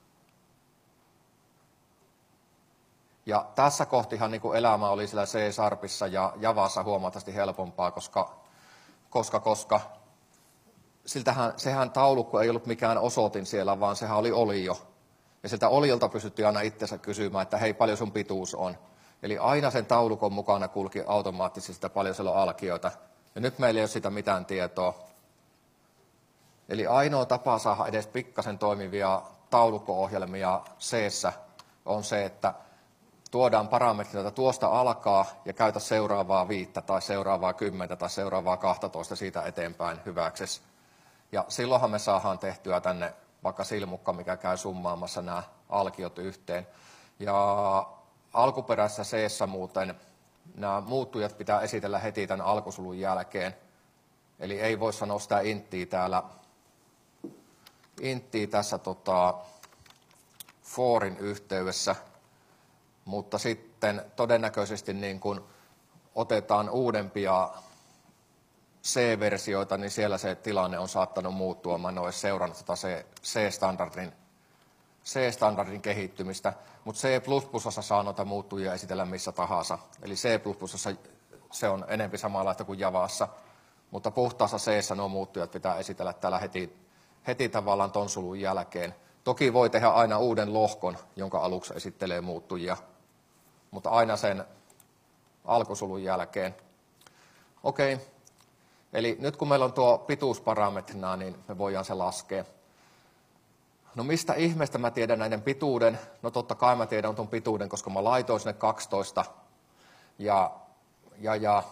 [SPEAKER 1] Ja tässä kohtihan niin kuin elämä oli sillä C-Sharpissa ja Javassa huomattavasti helpompaa, koska, koska, koska siltähän, sehän taulukko ei ollut mikään osoitin siellä, vaan sehän oli olio. Ja siltä oliolta pystyttiin aina itsensä kysymään, että hei, paljon sun pituus on. Eli aina sen taulukon mukana kulki automaattisesti sitä paljon siellä on alkioita. Ja nyt meillä ei ole sitä mitään tietoa. Eli ainoa tapa saada edes pikkasen toimivia taulukko-ohjelmia C:ssä on se, että tuodaan parametreita tuosta alkaa ja käytä seuraavaa viittä tai seuraavaa kymmentä tai seuraavaa kahtatoista siitä eteenpäin hyväksesi. Ja silloinhan me saadaan tehtyä tänne vaikka silmukka, mikä käy summaamassa nämä alkiot yhteen. Ja alkuperäisessä C:ssä muuten nämä muuttujat pitää esitellä heti tämän alkusulun jälkeen. Eli ei voi sanoa sitä inttiä täällä, inttiä tässä tota, forin yhteydessä, mutta sitten todennäköisesti niin kun otetaan uudempia C-versioita, niin siellä se tilanne on saattanut muuttua. Mä en ole seurannut tota C-standardin, C-standardin kehittymistä, mutta C plus plus:ssa saa noita muuttujia esitellä missä tahansa. Eli C plus plus:ssa se on enempi samanlaista kuin Javassa, mutta puhtaassa C:ssä nuo muuttujat pitää esitellä täällä heti, heti tavallaan ton sulun jälkeen. Toki voi tehdä aina uuden lohkon, jonka aluksi esittelee muuttujia, mutta aina sen alkusulun jälkeen. Okei, eli nyt kun meillä on tuo pituusparametrina, niin me voidaan se laskea. No mistä ihmeestä mä tiedän näiden pituuden? No totta kai mä tiedän tuon pituuden, koska mä laitoin sinne kaksitoista. Ja, ja, ja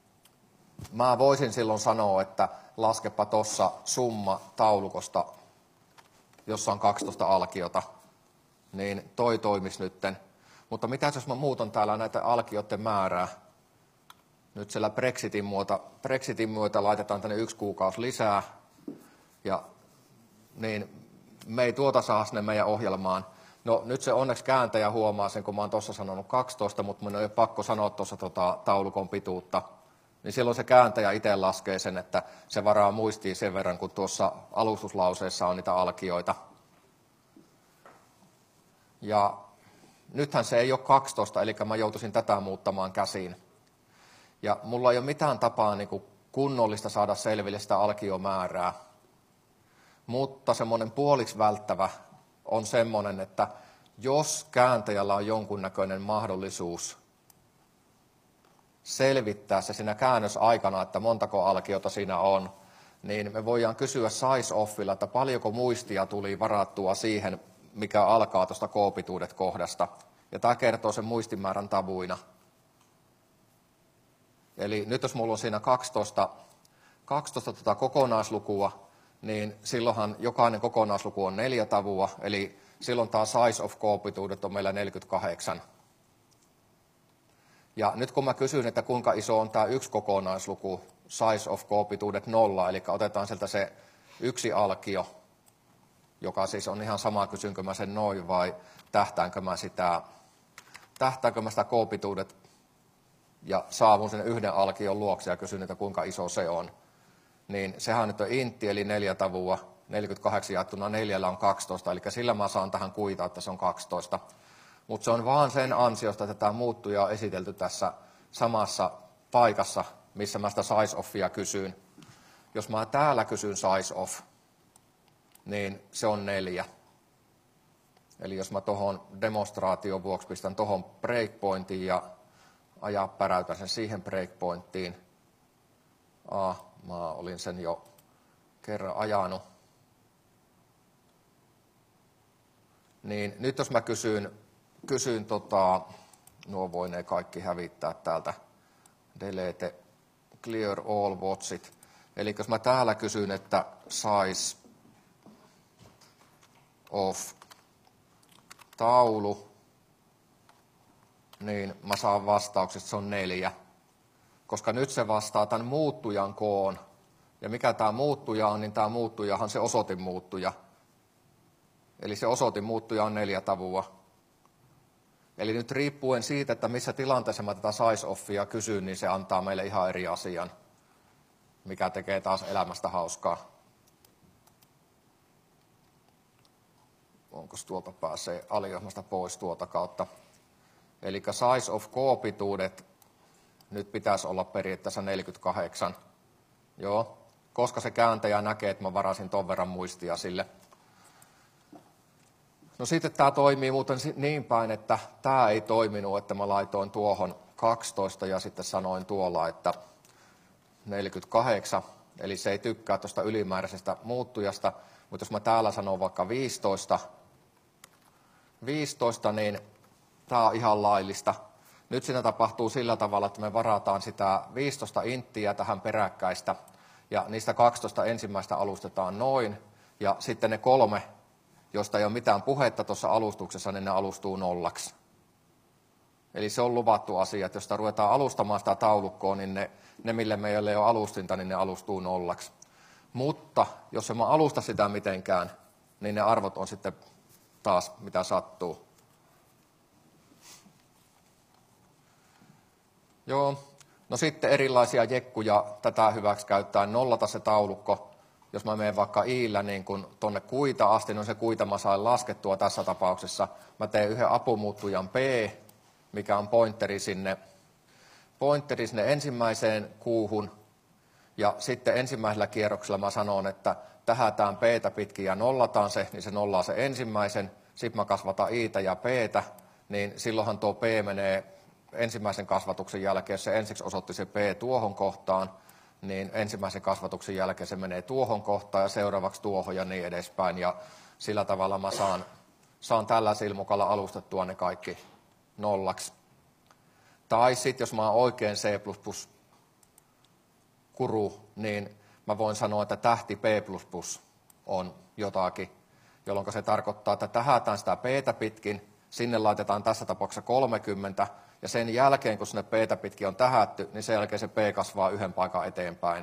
[SPEAKER 1] mä voisin silloin sanoa, että laskepa tuossa summa taulukosta, jossa on kaksitoista alkiota, niin toi toimisi nytten. Mutta mitä jos mä muutan täällä näitä alkioiden määrää? Nyt siellä Brexitin myötä, Brexitin myötä laitetaan tänne yksi kuukausi lisää, ja niin me ei tuota saa sinne meidän ohjelmaan. No nyt se onneksi kääntäjä huomaa sen, kun mä oon tuossa sanonut kaksitoista, mutta mun ei ole pakko sanoa tuossa tota, taulukon pituutta. Niin silloin se kääntäjä itse laskee sen, että se varaa muistiin sen verran, kun tuossa alustuslauseessa on niitä alkioita. Ja nythän se ei ole kaksitoista, eli mä joutuisin tätä muuttamaan käsiin. Ja mulla ei ole mitään tapaa niin kuin kunnollista saada selville sitä alkiomäärää. Mutta semmoinen puoliksi välttävä on semmoinen, että jos kääntäjällä on jonkunnäköinen mahdollisuus selvittää se siinä käännösaikana, että montako alkiota siinä on, niin me voidaan kysyä size-offilla, että paljonko muistia tuli varattua siihen, mikä alkaa tuosta K-pituudet kohdasta. Ja tämä kertoo sen muistimäärän tavuina. Eli nyt jos mulla on siinä kaksitoista, kaksitoista tota kokonaislukua, niin silloinhan jokainen kokonaisluku on neljä tavua, eli silloin tämä size of K-pituudet on meillä neljäkymmentäkahdeksan. Ja nyt kun mä kysyn, että kuinka iso on tämä yksi kokonaisluku, size of K-pituudet nolla, eli otetaan sieltä se yksi alkio, joka siis on ihan sama, kysynkö mä sen noin vai tähtäänkö mä sitä, tähtäänkö mä sitä K-pituudet ja saavun sen yhden alkion luokse ja kysyn, että kuinka iso se on. Niin sehän nyt on intti, eli neljä tavua, neljäkymmentäkahdeksan jaettuna neljällä on kaksitoista, eli sillä mä saan tähän kuitaa, että se on kaksitoista. Mutta se on vaan sen ansiosta, että tämä muuttuja on esitelty tässä samassa paikassa, missä mä sitä size-offia kysyin. Jos mä täällä kysyn size-off, niin se on neljä. Eli jos mä tuohon demonstraation vuoksi pistän tuohon breakpointiin ja ajaa päräytän sen siihen breakpointtiin. Ah, mä olin sen jo kerran ajanut. Niin nyt jos mä kysyn, kysyn tota, nuo voi ne kaikki hävittää täältä, delete, clear all watchit. Eli jos mä täällä kysyn, että size of taulu, niin mä saan vastaukset, se on neljä. Koska nyt se vastaa tämän muuttujan koon. Ja mikä tämä muuttuja on, niin tämä muuttujahan on se osoitinmuuttuja. Eli se osoitinmuuttuja on neljä tavua. Eli nyt riippuen siitä, että missä tilanteessa mä tätä size-offia kysyn, niin se antaa meille ihan eri asian, mikä tekee taas elämästä hauskaa. Onko tuolta pääsee aliohjelmasta pois tuota kautta. Eli size of k-pituudet nyt pitäisi olla periaatteessa neljäkymmentäkahdeksan. Joo, koska se kääntäjä näkee, että mä varasin ton verran muistia sille. No sitten tämä toimii muuten niin päin, että tämä ei toiminut, että mä laitoin tuohon kaksitoista ja sitten sanoin tuolla, että neljäkymmentäkahdeksan, eli se ei tykkää tuosta ylimääräisestä muuttujasta, mutta jos mä täällä sanon vaikka viisitoista, viisitoista, niin tämä on ihan laillista. Nyt siinä tapahtuu sillä tavalla, että me varataan sitä viisitoista inttiä tähän peräkkäistä, ja niistä kaksitoista ensimmäistä alustetaan noin, ja sitten ne kolme, josta ei ole mitään puhetta tuossa alustuksessa, niin ne alustuu nollaksi. Eli se on luvattu asia, että jos sitä ruvetaan alustamaan sitä taulukkoa, niin ne, ne mille meillä ei ole alustinta, niin ne alustuu nollaksi. Mutta jos emme alusta sitä mitenkään, niin ne arvot on sitten taas mitä sattuu. Joo, no sitten erilaisia jekkuja tätä hyväksi käyttäen nollata se taulukko. Jos mä menen vaikka iillä niin kun tonne kuita asti, niin se kuita mä sain laskettua tässä tapauksessa. Mä teen yhden apumuuttujan P, mikä on pointeri sinne, pointeri sinne ensimmäiseen kuuhun. Ja sitten ensimmäisellä kierroksella mä sanon, että tähätään P:tä pitkin ja nollataan se, niin se nollaa se ensimmäisen. Sitten mä kasvatan I:tä ja P:tä, niin silloinhan tuo P menee ensimmäisen kasvatuksen jälkeen, jos se ensiksi osoitti se P tuohon kohtaan, niin ensimmäisen kasvatuksen jälkeen se menee tuohon kohtaan ja seuraavaksi tuohon ja niin edespäin. Ja sillä tavalla mä saan, saan tällä silmukalla alustettua ne kaikki nollaksi. Tai sitten jos mä oon oikein C plus plus kuru, niin mä voin sanoa, että tähti P plus plus on jotakin, jolloin se tarkoittaa, että tähätään sitä P:tä pitkin, sinne laitetaan tässä tapauksessa kolmekymmentä, ja sen jälkeen, kun sinne P:tä pitkin on tähätty, niin sen jälkeen se P kasvaa yhden paikan eteenpäin.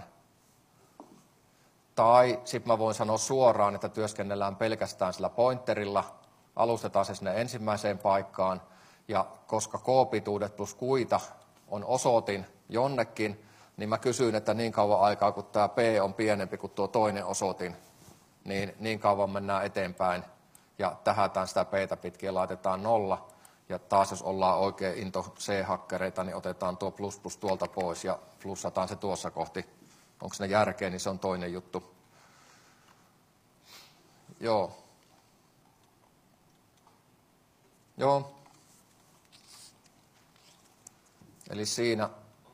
[SPEAKER 1] Tai sitten mä voin sanoa suoraan, että työskennellään pelkästään sillä pointerilla, alustetaan se sinne ensimmäiseen paikkaan, ja koska k-pituudet plus kuita on osoitin jonnekin, niin mä kysyn, että niin kauan aikaa, kun tämä P on pienempi kuin tuo toinen osoitin, niin niin kauan mennään eteenpäin, ja tähätään sitä P:tä pitkin ja laitetaan nolla. Ja taas jos ollaan oikein into C-hakkereita, niin otetaan tuo plus plus tuolta pois ja plussataan se tuossa kohti. Onko ne järkeä, niin se on toinen juttu. Joo. Joo. Eli siinä.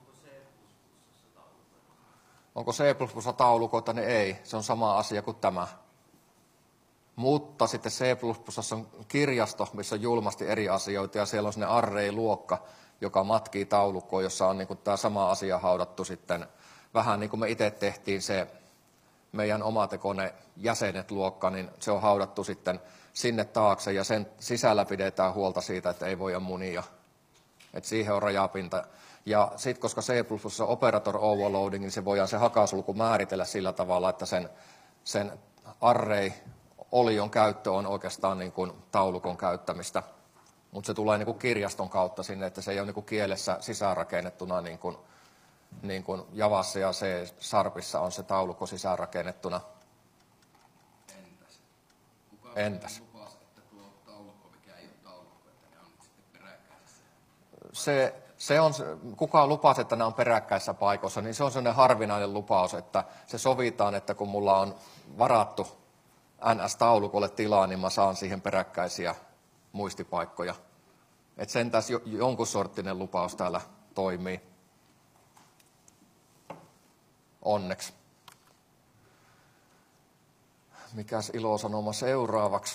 [SPEAKER 1] Onko C plus plus taulukoita? Niin ei. Se on sama asia kuin tämä. Mutta sitten C plus plus on kirjasto, missä on julmasti eri asioita, ja siellä on sinne array-luokka, joka matkii taulukkoon, jossa on niin kuin tämä sama asia haudattu sitten, vähän niin kuin me itse tehtiin se meidän omatekone jäsenet luokka, niin se on haudattu sitten sinne taakse, ja sen sisällä pidetään huolta siitä, että ei voida munia. Että siihen on rajapinta. Ja sitten koska C plus plus on operator overloading, niin se voidaan se hakasulku määritellä sillä tavalla, että sen, sen array olion käyttö on oikeastaan niin kuin taulukon käyttämistä, mutta se tulee niin kuin kirjaston kautta sinne, että se ei ole niin kuin kielessä sisäänrakennettuna niin kuin, niin kuin Javassa ja C-Sharpissa on se taulukko sisäänrakennettuna.
[SPEAKER 3] Entäs? Kuka
[SPEAKER 1] Entäs?
[SPEAKER 3] lupasi, että tuo taulukko, mikä ei ole taulukko, että ne on nyt sitten peräkkäisissä?
[SPEAKER 1] Se, se on, kuka lupasi, että nämä on peräkkäisissä paikoissa, niin se on sellainen harvinainen lupaus, että se sovitaan, että kun mulla on varattu N S-taulukolle tilaa, niin mä saan siihen peräkkäisiä muistipaikkoja. Että sentäs jo, jonkun sorttinen lupaus täällä toimii. Onneksi. Mikäs ilosanoma seuraavaksi?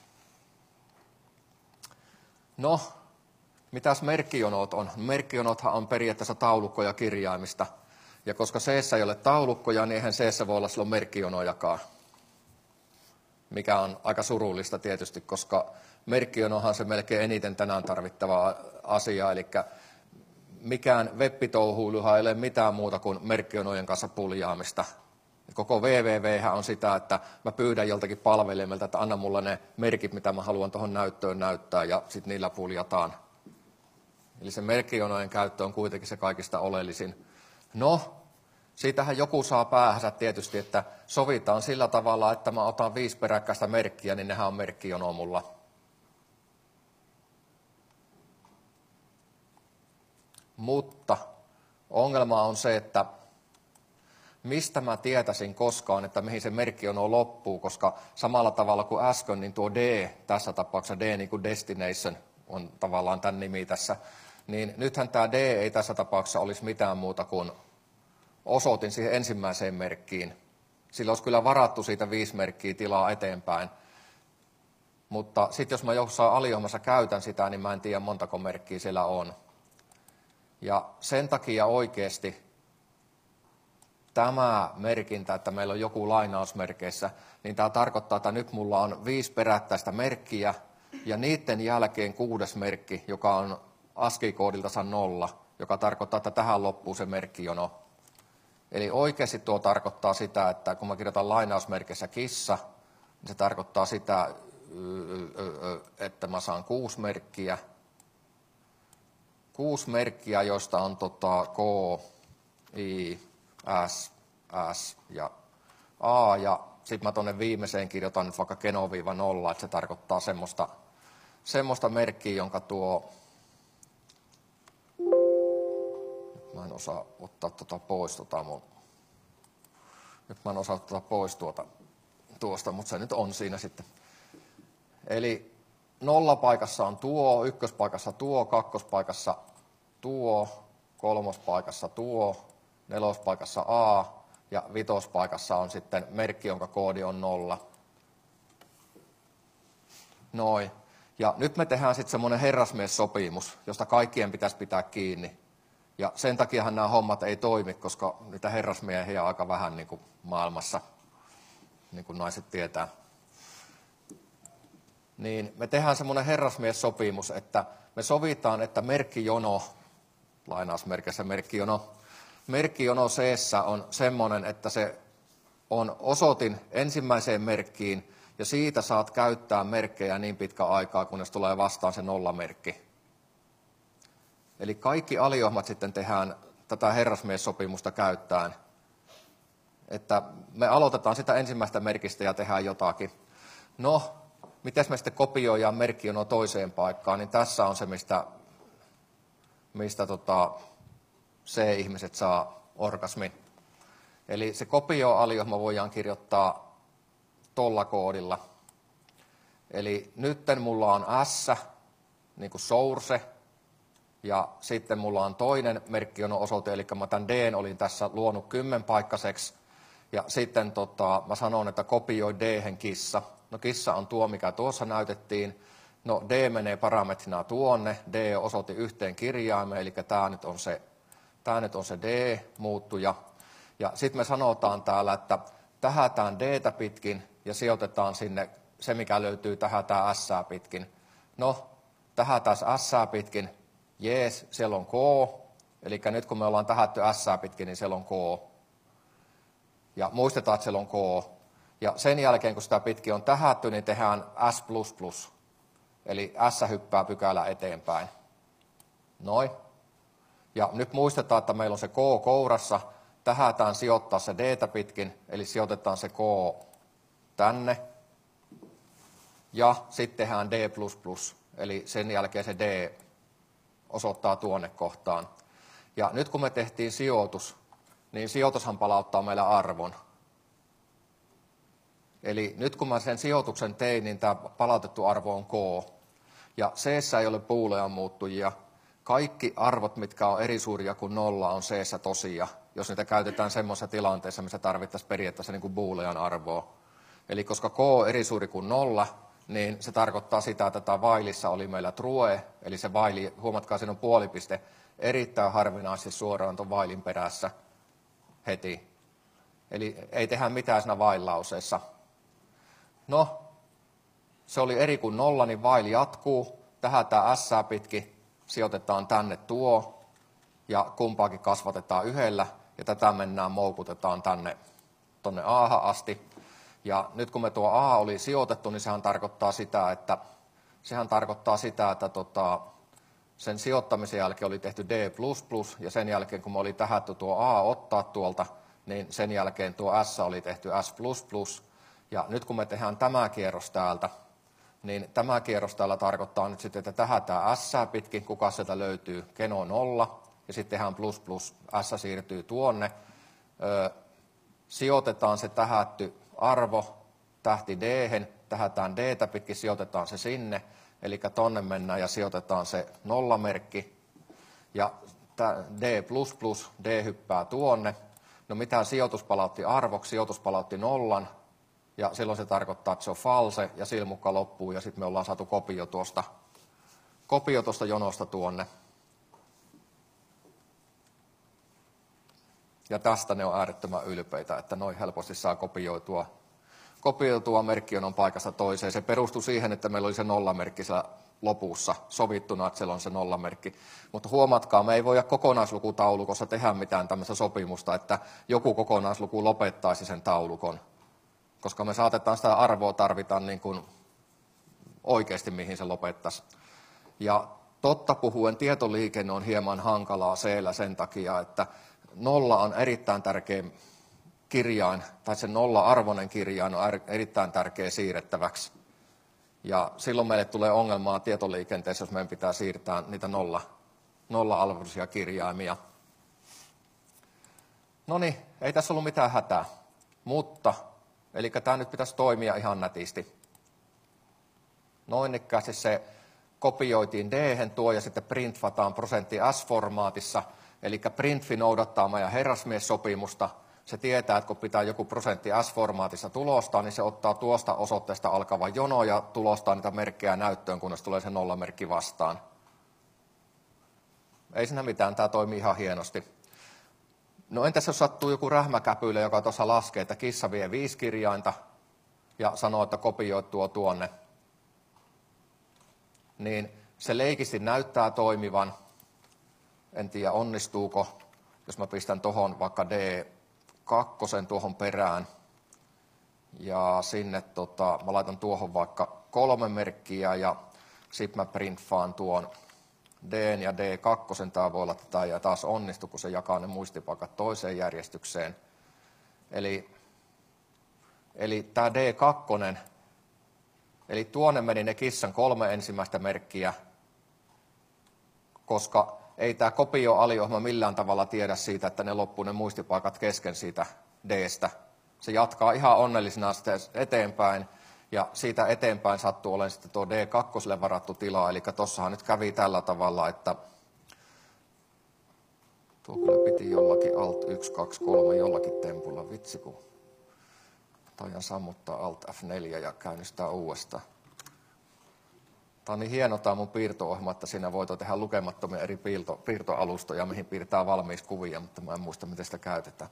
[SPEAKER 1] No, mitäs merkkijonot on? Merkkijonothan on periaatteessa taulukkoja kirjaimista. Ja koska C ei ole taulukkoja, niin eihän C voi olla silloin merkkijonojakaan. Mikä on aika surullista tietysti, koska merkkijonohan se melkein eniten tänään tarvittava asia. Eli mikään web-touhuiluhan ei ole mitään muuta kuin merkkijonojen kanssa puljaamista. Koko www on sitä, että mä pyydän joltakin palvelimelta, että anna mulle ne merkit, mitä mä haluan tuohon näyttöön näyttää, ja sitten niillä puljataan. Eli se merkkijonojen käyttö on kuitenkin se kaikista oleellisin. No, siitähän joku saa päähänsä tietysti, että sovitaan sillä tavalla, että mä otan viisi peräkkäistä merkkiä, niin nehän on merkkijono mulla. Mutta ongelma on se, että mistä mä tietäisin koskaan, että mihin se merkkijono loppuu, koska samalla tavalla kuin äsken, niin tuo D, tässä tapauksessa D niin kuin destination on tavallaan tämän nimi tässä, niin nythän tämä D ei tässä tapauksessa olisi mitään muuta kuin osoitin siihen ensimmäiseen merkkiin. Sillä olisi kyllä varattu siitä viisi merkkiä tilaa eteenpäin. Mutta sitten jos mä jossain aliohjelmassa käytän sitä, niin mä en tiedä montako merkkiä siellä on. Ja sen takia oikeasti tämä merkintä, että meillä on joku lainausmerkeissä, niin tämä tarkoittaa, että nyt mulla on viisi perättäistä merkkiä ja niiden jälkeen kuudes merkki, joka on ASCII-koodiltansa nolla, joka tarkoittaa, että tähän loppuu se merkkijono. Eli oikeasti tuo tarkoittaa sitä, että kun mä kirjoitan lainausmerkeissä kissa, niin se tarkoittaa sitä, että mä saan kuusi merkkiä. Kuusi merkkiä, joista on tota K, I, S, S ja A. Ja sitten mä tuonne viimeiseen kirjoitan nyt vaikka keno-viiva nolla, että se tarkoittaa semmoista, semmoista merkkiä, jonka tuo... Mä en osaa ottaa tuota pois tuota mun... Nyt mä en osaa ottaa pois tuota, tuosta, mutta se nyt on siinä sitten. Eli nollapaikassa on tuo, ykköspaikassa tuo, kakkospaikassa tuo, kolmospaikassa tuo, nelospaikassa A ja vitospaikassa on sitten merkki, jonka koodi on nolla. Noin. Ja nyt me tehdään sitten semmoinen herrasmies-sopimus, josta kaikkien pitäisi pitää kiinni. Ja sen takiahan nämä hommat ei toimi, koska niitä herrasmiehiä on aika vähän niin kuin maailmassa, niin kuin naiset tietää. Niin me tehdään semmoinen herrasmies-sopimus, että me sovitaan, että merkkijono, lainausmerkissä merkkijono, merkkijono C:ssä on semmoinen, että se on osoitin ensimmäiseen merkkiin ja siitä saat käyttää merkkejä niin pitkä aikaa, kunnes tulee vastaan se nollamerkki. Eli kaikki aliohjelmat sitten tehdään tätä herrasmies-sopimusta käyttäen, että me aloitetaan sitä ensimmäistä merkistä ja tehdään jotakin. No, miten me sitten kopioidaan merkkijono toiseen paikkaan, niin tässä on se, mistä, mistä tota, C-ihmiset saa orgasmin. Eli se kopio-aliohjelma voidaan kirjoittaa tolla koodilla. Eli nytten mulla on S, niin kuin source, ja sitten mulla on toinen merkkijono-osoite, eli mä tämän D olin tässä luonut kymmenpaikkaiseksi, ja sitten tota, mä sanon, että kopioi D-hen kissa. No kissa on tuo, mikä tuossa näytettiin. No D menee parametrina tuonne, D osoitti yhteen kirjaimeen, eli tämä nyt on se, tämä nyt on se D-muuttuja. Ja sitten me sanotaan täällä, että tähätään D:tä pitkin ja sijoitetaan sinne se, mikä löytyy tähätään S:ää pitkin. No, tähätään S:ää pitkin, jees, siellä on K. Eli nyt kun me ollaan tähätty S:ää pitkin, niin siellä on K. Ja muistetaan, että siellä on K. Ja sen jälkeen, kun sitä pitkin on tähätty, niin tehdään S plus plus. Eli S hyppää pykälä eteenpäin. Noin. Ja nyt muistetaan, että meillä on se K kourassa. Tähätään sijoittaa se D:tä pitkin, eli sijoitetaan se K tänne. Ja sitten tehdään D plus plus, eli sen jälkeen se D osoittaa tuonne kohtaan. Ja nyt kun me tehtiin sijoitus, niin sijoitushan palauttaa meille arvon. Eli nyt kun mä sen sijoituksen tein, niin tämä palautettu arvo on K. Ja C:ssä ei ole boolean muuttujia. Kaikki arvot, mitkä on eri suuria kuin nolla, on C:ssä tosia, jos niitä käytetään semmoisessa tilanteessa, missä tarvittaisiin periaatteessa niin kuin boolean arvoa. Eli koska K on eri suuri kuin nolla, niin se tarkoittaa sitä, että tämä vailissa oli meillä true, eli se vaili, huomatkaa, siinä on puolipiste, erittäin harvinaisesti suoraan tuon vailin perässä heti. Eli ei tehdä mitään siinä vaillauseessa. No, se oli eri kuin nolla, niin vaili jatkuu. Tähän tämä S pitkin sijoitetaan tänne tuo, ja kumpaakin kasvatetaan yhdellä, ja tätä mennään moukutetaan tänne tuonne A:han asti. Ja nyt kun me tuo A oli sijoitettu, niin sehän tarkoittaa sitä, että, sehän tarkoittaa sitä, että tota, sen sijoittamisen jälkeen oli tehty D plus plus, ja sen jälkeen kun me oli tähätty tuo A ottaa tuolta, niin sen jälkeen tuo S oli tehty S plus plus. Ja nyt kun me tehdään tämä kierros täältä, niin tämä kierros täällä tarkoittaa nyt sitten, että tähätään S pitkin, kuka sieltä löytyy, Keno nolla, ja sitten tehdään plus plus, S siirtyy tuonne. Ö, sijoitetaan se tähätty arvo tähti D-hen, tähätään D pitkin, sijoitetaan se sinne, eli tonne mennään ja sijoitetaan se nollamerkki, ja D plus plus, D hyppää tuonne. No mitä sijoitus palautti arvoksi? Sijoitus palautti nollan, ja silloin se tarkoittaa, että se on false, ja silmukka loppuu, ja sitten me ollaan saatu kopio tuosta, kopio tuosta jonosta tuonne. Ja tästä ne on äärettömän ylpeitä, että noin helposti saa kopioitua, kopioitua merkkijonon paikasta toiseen. Se perustui siihen, että meillä oli se nollamerkki siellä lopussa sovittuna, että siellä on se nollamerkki. Mutta huomatkaa, me ei voida kokonaislukutaulukossa tehdä mitään tämmöistä sopimusta, että joku kokonaisluku lopettaisi sen taulukon. Koska me saatetaan sitä arvoa tarvita niin kuin oikeasti, mihin se lopettaisi. Ja totta puhuen tietoliikenne on hieman hankalaa siellä sen takia, että nolla on erittäin tärkeä kirjain, tai se nolla-arvoinen kirjain on erittäin tärkeä siirrettäväksi. Ja silloin meille tulee ongelmaa tietoliikenteessä, jos meidän pitää siirtää niitä nolla, nolla-arvoisia kirjaimia. No niin, ei tässä ollut mitään hätää, mutta, eli tämä nyt pitäisi toimia ihan nätisti. Noinikkäisesti se kopioitiin D-hen tuo ja sitten printfataan prosentti S-formaatissa, eli printfi noudattaa meidän herrasmies-sopimusta. Se tietää, että kun pitää joku prosentti S-formaatissa tulostaa, niin se ottaa tuosta osoitteesta alkava jono ja tulostaa niitä merkkejä näyttöön, kunnes tulee se nollamerkki vastaan. Ei siinä mitään, tämä toimii ihan hienosti. No entäs jos sattuu joku rähmäkäpylä, joka tuossa laskee, että kissa vie viisi kirjainta ja sanoo, että kopioi tuo tuonne, niin se leikisti näyttää toimivan. En tiedä onnistuuko, jos mä pistän tuohon vaikka D kaksi tuohon perään ja sinne tota, mä laitan tuohon vaikka kolme merkkiä ja sitten mä printfaan tuon D ja D kaksi, tää voi olla tätä ja taas onnistu, kun se jakaa ne muistipaikat toiseen järjestykseen. Eli, eli tämä D kaksi, eli tuonne meni ne kissan kolme ensimmäistä merkkiä, koska ei tämä kopio-aliohjelma millään tavalla tiedä siitä, että ne loppuu ne muistipaikat kesken siitä D:stä. Se jatkaa ihan onnellisena sitten eteenpäin, ja siitä eteenpäin sattuu olemaan sitten tuo D kaksi varattu tila, eli tuossahan nyt kävi tällä tavalla, että tuo kyllä piti jollakin alt yksi, kaksi, kolme jollakin tempulla, vitsi kun taidan sammuttaa alt F neljä ja käynnistää uudestaan. Tämä on niin hieno tämä mun piirto-ohjelma, että siinä voit tehdä lukemattomia eri piirto, piirtoalustoja, mihin piirtää valmiiksi kuvia, mutta mä en muista, miten sitä käytetään.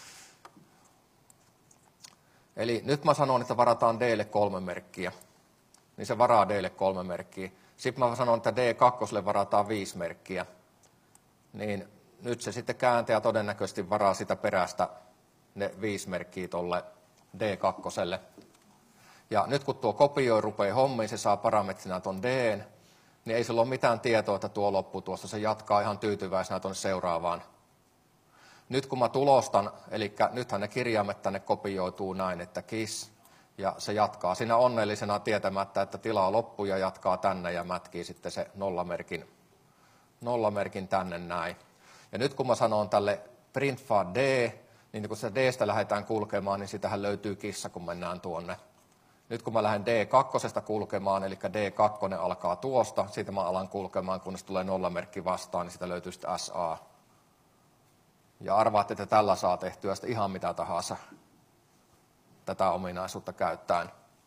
[SPEAKER 1] Eli nyt mä sanon, että varataan D:lle kolme merkkiä, niin se varaa D:lle kolme merkkiä. Sitten mä sanon, että D kaksi varataan viisi merkkiä, niin nyt se sitten kääntää todennäköisesti varaa sitä perästä ne viisi merkkiä tuolle D kaksi. Ja nyt kun tuo kopioi rupeaa hommiin, se saa parametrina tuon D:n, niin ei sillä ole mitään tietoa, että tuo loppuu tuosta. Se jatkaa ihan tyytyväisenä tuonne seuraavaan. Nyt kun mä tulostan, eli nythän ne kirjaimet tänne kopioituu näin, että kiss, ja se jatkaa siinä onnellisena tietämättä, että tilaa loppuu ja jatkaa tänne ja mätkii sitten se nollamerkin, nollamerkin tänne näin. Ja nyt kun mä sanon tälle printfaa D, niin kun se D:stä lähdetään kulkemaan, niin sitähän löytyy kissa, kun mennään tuonne. Nyt kun mä lähden D kaksi kulkemaan, eli D kaksi alkaa tuosta, siitä mä alan kulkemaan, kunnes tulee nollamerkki vastaan, niin sitä löytyy sitten S A. Ja arvaatte, että tällä saa tehtyä sitten ihan mitä tahansa. tätä ominaisuutta käyttäen.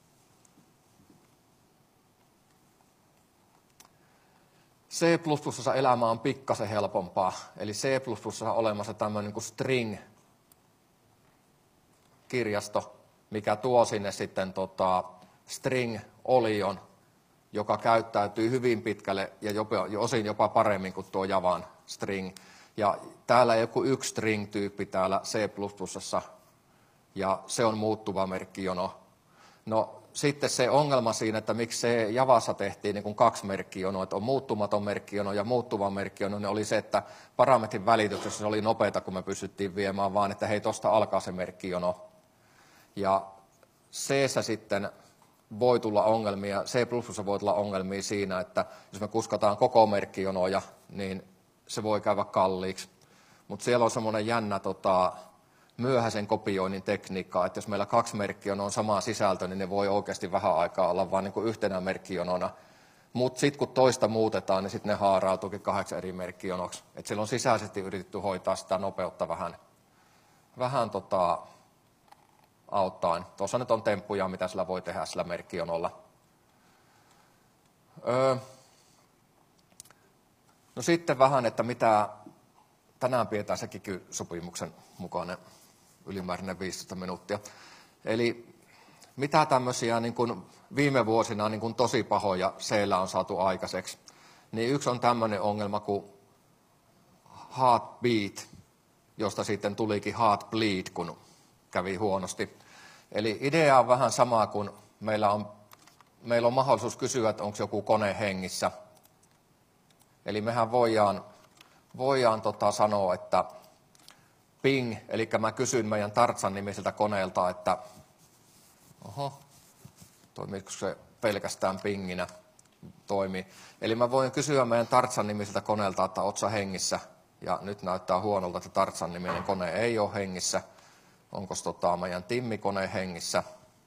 [SPEAKER 1] C plus plus elämä on pikkasen helpompaa, eli C plus plus on olemassa tämmöinen niin kuin string-kirjasto, mikä tuo sinne sitten tota string-olion, joka käyttäytyy hyvin pitkälle ja jopa, osin jopa paremmin kuin tuo Javan string. Ja täällä joku yksi string-tyyppi täällä C plus plus, ja se on muuttuva merkkijono. No sitten se ongelma siinä, että miksi se Javassa tehtiin niin kuin kaksi merkkijonoa, että on muuttumaton merkkijono ja muuttuva merkkijono, niin oli se, että parametrin välityksessä se oli nopeata, kun me pystyttiin viemään vaan, että hei, tuosta alkaa se merkkijono. Ja C:ssä sitten voi tulla ongelmia, C plus plus voi tulla ongelmia siinä, että jos me kuskataan koko merkkijonoja, niin se voi käydä kalliiksi. Mutta siellä on semmoinen jännä tota, myöhäisen kopioinnin tekniikka, että jos meillä kaksi merkkijonoa on sama sisältö, niin ne voi oikeasti vähän aikaa olla vain niin kuin yhtenä merkkijonona. Mutta sitten kun toista muutetaan, niin sitten ne haarautuukin kahdeksan eri merkkijonoksi. Että siellä on sisäisesti yritetty hoitaa sitä nopeutta vähän, vähän tota, auttaen. Tuossa nyt on temppuja, mitä sillä voi tehdä sillä merkkijonolla. Öö. No sitten vähän, että mitä tänään pidetään se kiky-sopimuksen mukainen ylimääräinen viisitoista minuuttia. Eli mitä tämmöisiä niin kuin viime vuosina niin kuin tosi pahoja C:llä on saatu aikaiseksi, niin yksi on tämmöinen ongelma kuin heartbeat, josta sitten tulikin heartbleed, kun kävi huonosti. Eli idea on vähän sama kuin meillä on, meillä on mahdollisuus kysyä, että onko joku kone hengissä. Eli mehän voidaan, voidaan tota sanoa, että ping, eli mä kysyn meidän Tarzan-nimiseltä koneelta, että oho, toimiiko se pelkästään pinginä? Toimii. Eli mä voin kysyä meidän Tarzan-nimiseltä koneelta, että oot sä hengissä? Ja nyt näyttää huonolta, että Tarzan-niminen kone ei ole hengissä. Onko tota meidän Timmi-kone hengissä?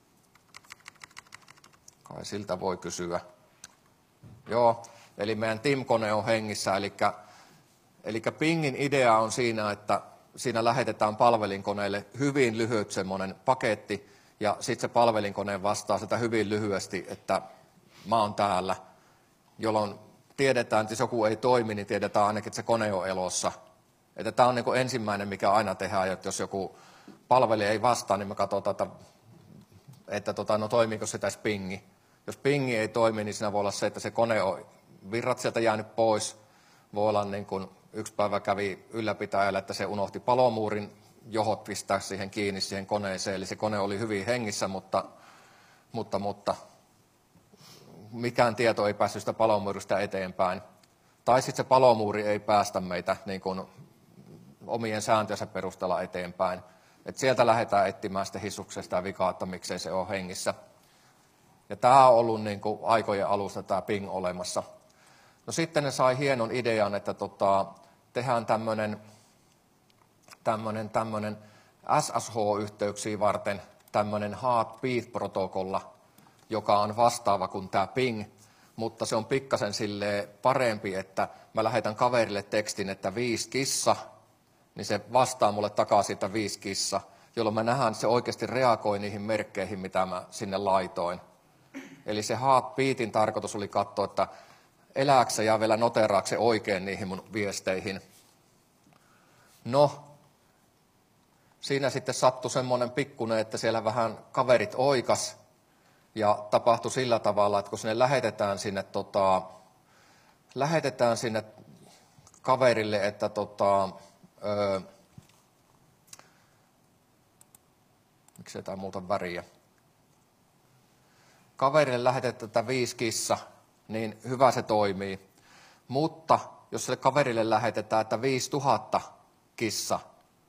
[SPEAKER 1] Kai siltä voi kysyä. Joo, eli meidän Tim-kone on hengissä, eli, eli pingin idea on siinä, että siinä lähetetään palvelinkoneelle hyvin lyhyt semmoinen paketti, ja sitten se palvelinkone vastaa sitä hyvin lyhyesti, että mä oon täällä, jolloin tiedetään, että jos joku ei toimi, niin tiedetään ainakin, että se kone on elossa. Että tämä on niin kuin ensimmäinen, mikä aina tehdään, että jos joku palvelija ei vastaa, niin me katsotaan, että, että tota, no toimiiko se tässä pingi. Jos pingi ei toimi, niin siinä voi olla se, että se kone on virrat sieltä jäänyt pois. Voi olla niin kuin yksi päivä kävi ylläpitäjällä, että se unohti palomuurin johot pistää siihen kiinni siihen koneeseen. Eli se kone oli hyvin hengissä, mutta, mutta, mutta mikään tieto ei päässyt sitä palomuurista eteenpäin. Tai sitten se palomuuri ei päästä meitä niin kuin omien sääntöjensä perusteella eteenpäin. Et sieltä lähdetään etsimään sitten hissuksesta ja vikaa, että miksei se ole hengissä. Ja tämä on ollut niin kuin aikojen alusta tämä ping olemassa. No sitten ne sai hienon idean, että tota, tehdään tämmöinen tämmöinen, tämmöinen S S H-yhteyksiä varten tämmöinen heartbeat-protokolla, joka on vastaava kuin tämä ping, mutta se on pikkasen silleen parempi, että mä lähetän kaverille tekstin, että viisi kissa, niin se vastaa mulle takaisin, että viisi kissa, jolloin mä nähdään, että se oikeasti reagoi niihin merkkeihin, mitä mä sinne laitoin. Eli se heartbeatin tarkoitus oli katsoa, että elääkö se ja vielä noteraako se oikein niihin mun viesteihin. No, siinä sitten sattui semmoinen pikkunen, että siellä vähän kaverit oikas ja tapahtui sillä tavalla, että kun sinne lähetetään sinne, tota, lähetetään sinne kaverille, että tota, öö, miksei tämä muuta väriä. Kaverille lähetetään tätä viisi kissa, niin hyvä se toimii. Mutta jos sille kaverille lähetetään, että viisituhatta kissa,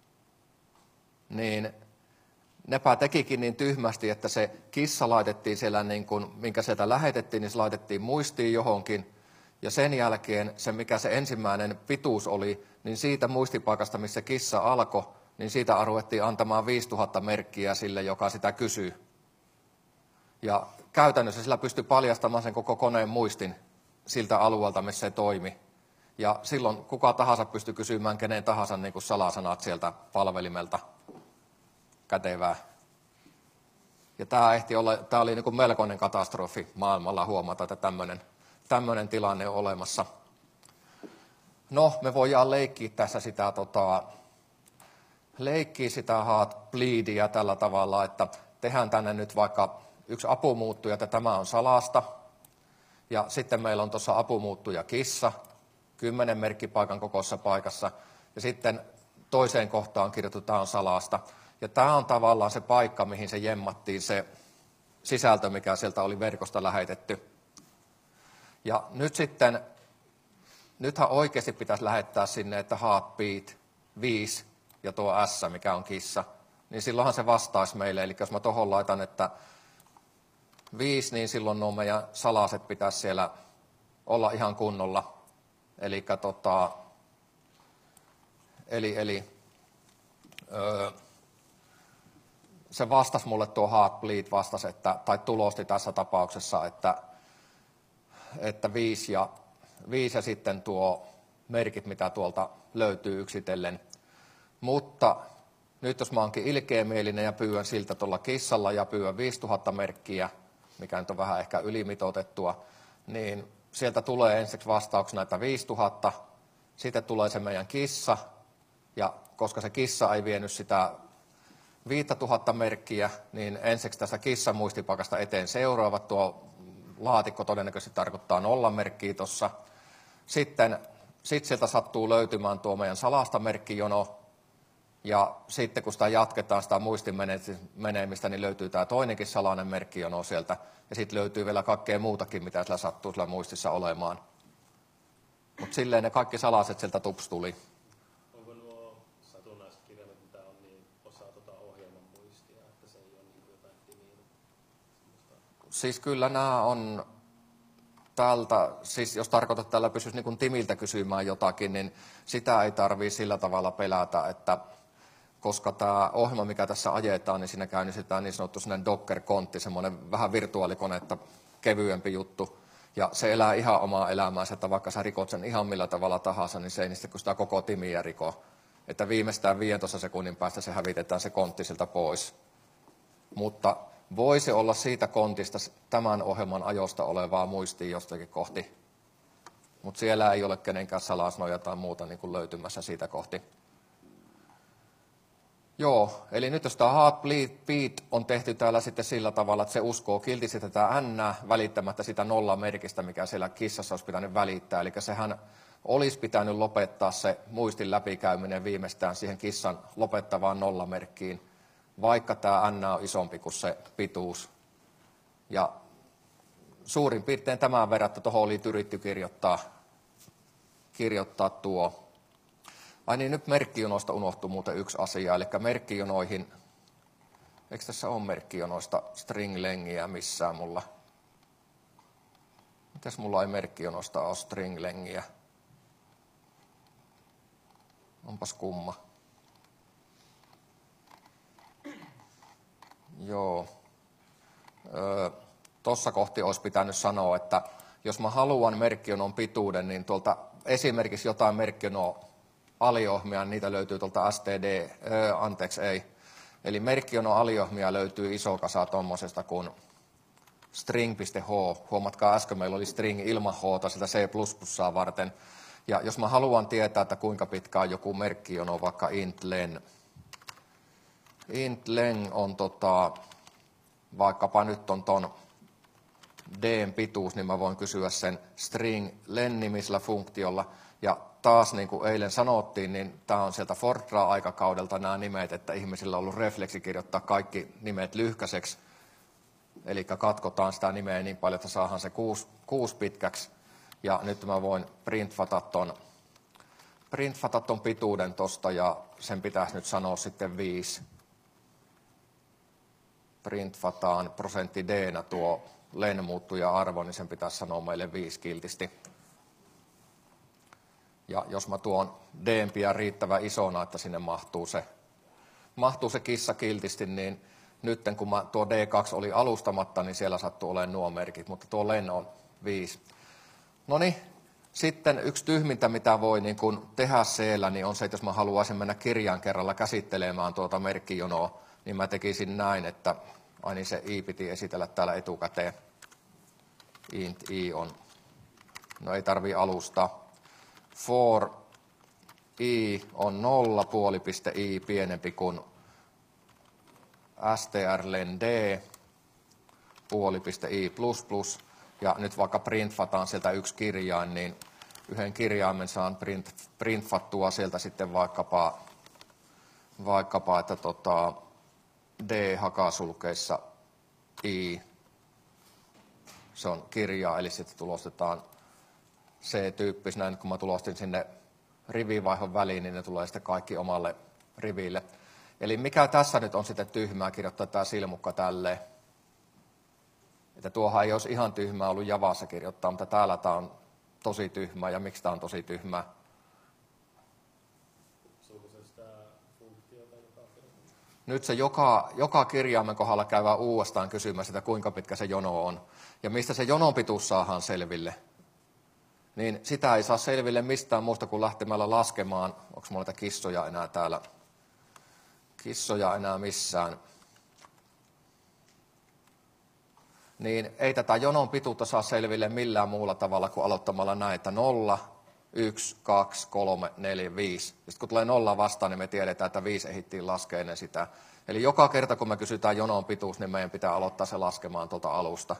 [SPEAKER 1] niin nepä tekikin niin tyhmästi, että se kissa laitettiin siellä, niin kuin, minkä sieltä lähetettiin, niin se laitettiin muistiin johonkin. Ja sen jälkeen se, mikä se ensimmäinen pituus oli, niin siitä muistipaikasta, missä kissa alkoi, niin siitä ruvettiin antamaan viisituhatta merkkiä sille, joka sitä kysyy. Ja käytännössä sillä pystyi paljastamaan sen koko koneen muistin siltä alueelta, missä se toimi. Ja silloin kuka tahansa pystyi kysymään kenen tahansa niin kuin salasanat sieltä palvelimelta. Kätevää. Ja tämä, ehti olla, tämä oli niin kuin melkoinen katastrofi maailmalla huomata, että tämmöinen, tämmöinen tilanne on olemassa. No, me voidaan leikkiä tässä sitä, tota, leikkiä sitä Heartbleedia tällä tavalla, että tehdään tänne nyt vaikka yksi apumuuttuja, että tämä on salasta. Ja sitten meillä on tuossa apumuuttuja kissa, kymmenen merkkipaikan kokoisessa paikassa. Ja sitten toiseen kohtaan kirjoitettu, tämä on salasta. Ja tämä on tavallaan se paikka, mihin se jemmattiin se sisältö, mikä sieltä oli verkosta lähetetty. Ja nyt sitten, nythän oikeasti pitäisi lähettää sinne, että heartbeat viisi ja tuo S, mikä on kissa, niin silloinhan se vastaisi meille. Eli jos mä tuohon laitan, että viisi, niin silloin nuo meidän salaset pitäisi siellä olla ihan kunnolla. Eli, tota, eli, eli öö, se vastasi mulle tuo Heartbleed vastasi, että, tai tulosti tässä tapauksessa, että, että viisi, ja, viisi ja sitten tuo merkit, mitä tuolta löytyy yksitellen. Mutta nyt jos mä oonkin ilkeämielinen ja pyydän siltä tuolla kissalla ja pyydän viisituhatta merkkiä, mikä nyt on vähän ehkä ylimitoitettua, niin sieltä tulee ensiksi vastauksena, että viisituhatta, sitten tulee se meidän kissa, ja koska se kissa ei vienyt sitä viisituhatta merkkiä, niin ensiksi tästä kissan muistipaikasta eteen seuraavat, tuo laatikko todennäköisesti tarkoittaa nolla merkkiä tuossa. Sitten sit sieltä sattuu löytymään tuo meidän salasta merkkijono, ja sitten kun sitä jatketaan, sitä muistin menemistä, niin löytyy tämä toinenkin salainen merkkijono sieltä, ja sitten löytyy vielä kaikkea muutakin, mitä sillä sattuu sillä muistissa olemaan. Mutta silleen ne kaikki salaset sieltä tups tuli.
[SPEAKER 2] Onko nuo satunnaiset kirjaimet, mitä on, niin osa tuota ohjelman muistia, että se ei ole niin jotain timiä?
[SPEAKER 1] Siis kyllä nämä on tältä, siis jos tarkoitat, että tällä pystyisi niin kuin Timiltä kysymään jotakin, niin sitä ei tarvitse sillä tavalla pelätä, että koska tämä ohjelma, mikä tässä ajetaan, niin siinä käynnistetään niin sanottu Docker-kontti, semmoinen vähän virtuaalikonetta kevyempi juttu. Ja se elää ihan omaa elämäänsä, että vaikka sä rikot sen ihan millä tavalla tahansa, niin se ei niistä, kun sitä koko timiä riko. Että viimeistään viidentoista sekunnin päästä se hävitetään se kontti siltä pois. Mutta voi se olla siitä kontista tämän ohjelman ajosta olevaa muistia jostakin kohti. Mutta siellä ei ole kenenkään salasnoja tai muuta niin kuin löytymässä siitä kohti. Joo, eli nyt jos tämä Heartbeat on tehty täällä sitten sillä tavalla, että se uskoo kiltisti tätä N välittämättä sitä nollamerkistä, mikä siellä kissassa olisi pitänyt välittää. Eli sehän olisi pitänyt lopettaa se muistin läpikäyminen viimeistään siihen kissan lopettavaan nollamerkkiin, vaikka tämä N on isompi kuin se pituus. Ja suurin piirtein tämän verran, että tuohon oli yritetty kirjoittaa, kirjoittaa tuo. Ai niin, nyt merkkijonoista unohtui muuten yksi asia, eli merkkijonoihin, eikö tässä ole merkkijonoista stringlengiä missään mulla? Mitäs mulla ei merkkijonoista ole stringlengiä? Onpas kumma. Joo. Öö, Tuossa kohti olisi pitänyt sanoa, että jos mä haluan merkkijonon pituuden, niin tuolta esimerkiksi jotain merkkijonoa aliohmia, niitä löytyy tuolta S T D, öö, anteeksi ei. Eli merkkijono aliohmia löytyy iso kasa tuommoisesta kuin string.h. Huomatkaa, äsken meillä oli string ilman h sitä C plus plus varten. Ja jos mä haluan tietää, että kuinka pitkä on joku merkkijono, vaikka int len. Int len on tota, vaikkapa nyt on ton dn pituus, niin mä voin kysyä sen string len-nimisellä funktiolla. Ja taas niin kuin eilen sanottiin, niin tämä on sieltä Fortran-aikakaudelta nämä nimet, että ihmisillä on ollut refleksi kirjoittaa kaikki nimet lyhkäiseksi. Eli katkotaan sitä nimeä niin paljon, että saadaan se kuusi, kuusi pitkäksi. Ja nyt mä voin printfata ton, printfata ton pituuden tosta ja sen pitäisi nyt sanoa sitten viisi. Printfataan prosentti d-nä tuo len muuttuja arvo, niin sen pitäisi sanoa meille viisi kiltisti. Ja jos mä tuon d:n pian riittävän isona, että sinne mahtuu se, mahtuu se kissa kiltisti, niin nyt kun mä, tuo D kaksi oli alustamatta, niin siellä sattuu olemaan nuo merkit, mutta tuo len on viisi. No niin, sitten yksi tyhmintä, mitä voi niin kun tehdä siellä, niin on se, että jos mä haluaisin mennä kirjan kerralla käsittelemään tuota merkkijonoa, niin mä tekisin näin, että Ai niin, se i piti esitellä täällä etukäteen. Int i on, no ei tarvii alustaa. For i on nolla, puolipiste i pienempi kuin strlen d, puolipiste i plus plus. Ja nyt vaikka printfataan sieltä yksi kirjain, niin yhden kirjaimen saan print, printfattua sieltä sitten vaikkapa, vaikkapa että tota, d-hakasulkeissa i, se on kirjaa, eli sitten tulostetaan C-tyyppisenä. Kun mä tulostin sinne rivivaihon väliin, niin ne tulee sitten kaikki omalle riville. Eli mikä tässä nyt on sitten tyhmää kirjoittaa tämä silmukka tälleen. Että tuohan ei olisi ihan tyhmää ollut Javassa kirjoittaa, mutta täällä tämä on tosi tyhmää. Ja miksi tämä on tosi tyhmää? Nyt se joka, joka kirjaimen kohdalla käydään uudestaan kysymään sitä, kuinka pitkä se jono on. Ja mistä se jonon pituus saadaan selville. Niin sitä ei saa selville mistään muusta kuin lähtemällä laskemaan. Onko minulla näitä kissoja enää täällä? Kissoja enää missään. Niin ei tätä jonon pituutta saa selville millään muulla tavalla kuin aloittamalla näitä nolla, yksi, kaksi, kolme, neljä, viisi. Sitten kun tulee nolla vastaan, niin me tiedetään, että viisi ehdittiin laskea ennen sitä. Eli joka kerta, kun me kysytään jonon pituus, niin meidän pitää aloittaa se laskemaan tuolta alusta.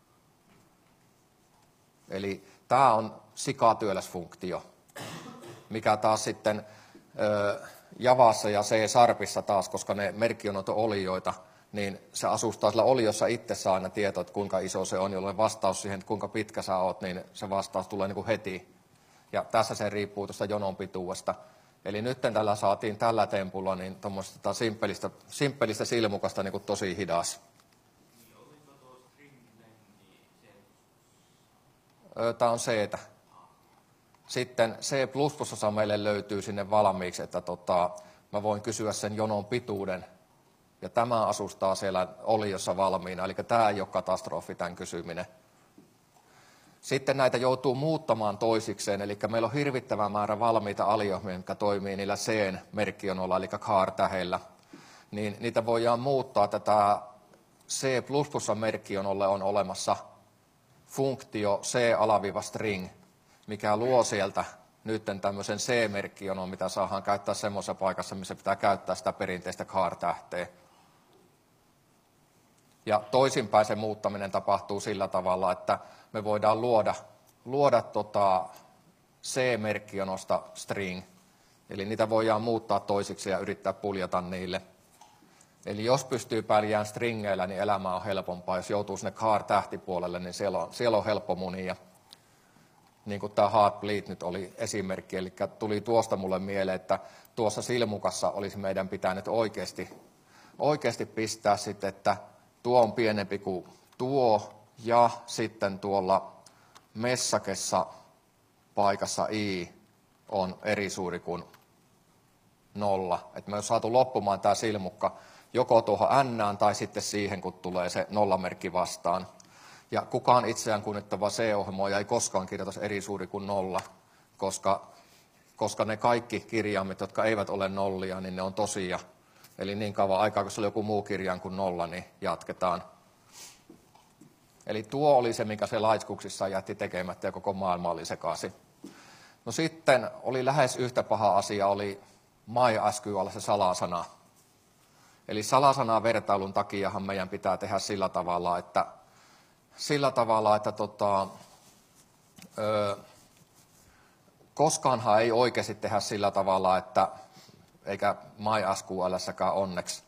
[SPEAKER 1] Eli tämä on sikatyöläsfunktio, mikä taas sitten ö, Javassa ja C-Sharpissa taas, koska ne merkkijonot on olioita, niin se asustaa sillä oliossa itsessään aina tieto, että kuinka iso se on, jolloin vastaus siihen, että kuinka pitkä sä oot, niin se vastaus tulee niin kuin heti. Ja tässä se riippuu tuosta jonon pituudesta. Eli nyt tällä saatiin tällä tempulla niin tuommoista simppelistä, simppelistä silmukasta niin kuin tosi hidas. Tämä on C-tä. Sitten C plus plus meille löytyy sinne valmiiksi, että tota, mä voin kysyä sen jonon pituuden. Ja tämä asustaa siellä oliossa valmiina, eli tämä ei ole katastrofi, tämän kysyminen. Sitten näitä joutuu muuttamaan toisikseen, eli meillä on hirvittävä määrä valmiita aliohmia, jotka toimii niillä C-merkkionolla, eli char-tähellä. Niin niitä voidaan muuttaa. Tätä C plus plus merkkionolle on olemassa funktio C-string, mikä luo sieltä nyt tämmöisen C-merkkionon, mitä saadaan käyttää semmoisessa paikassa, missä pitää käyttää sitä perinteistä char-tähteä. Ja toisinpäin se muuttaminen tapahtuu sillä tavalla, että me voidaan luoda, luoda tota C-merkkionosta string. Eli niitä voidaan muuttaa toisiksi ja yrittää puljata niille. Eli jos pystyy pärjään stringeillä, niin elämä on helpompaa. Jos joutuu sinne char-tähtipuolelle, niin siellä on, siellä on helppo munia. Niin kuin tämä Heartbleed nyt oli esimerkki. Eli tuli tuosta mulle mieleen, että tuossa silmukassa olisi meidän pitänyt oikeasti, oikeasti pistää sitten, että tuo on pienempi kuin tuo, ja sitten tuolla messakessa paikassa i on eri suuri kuin nolla. Että me on saatu loppumaan tämä silmukka joko tuohon n tai sitten siihen, kun tulee se nollamerkki vastaan. Ja kukaan itseään kunnittava C-ohjelmoija ei koskaan kirjoita eri suuri kuin nolla, koska, koska ne kaikki kirjaimet, jotka eivät ole nollia, niin ne on tosia. Eli niin kauan aikaa, kun se oli joku muu kirjain kuin nolla, niin jatketaan. Eli tuo oli se, mikä se laiskuksissa jätti tekemättä ja koko maailma oli sekaisin. No sitten oli lähes yhtä paha asia, oli MySQL se salasana. Eli salasanaa vertailun takiahan meidän pitää tehdä sillä tavalla, että, sillä tavalla, että tota, ö, koskaanhan ei oikeasti tehdä sillä tavalla, että eikä MySQLssäkään onneksi.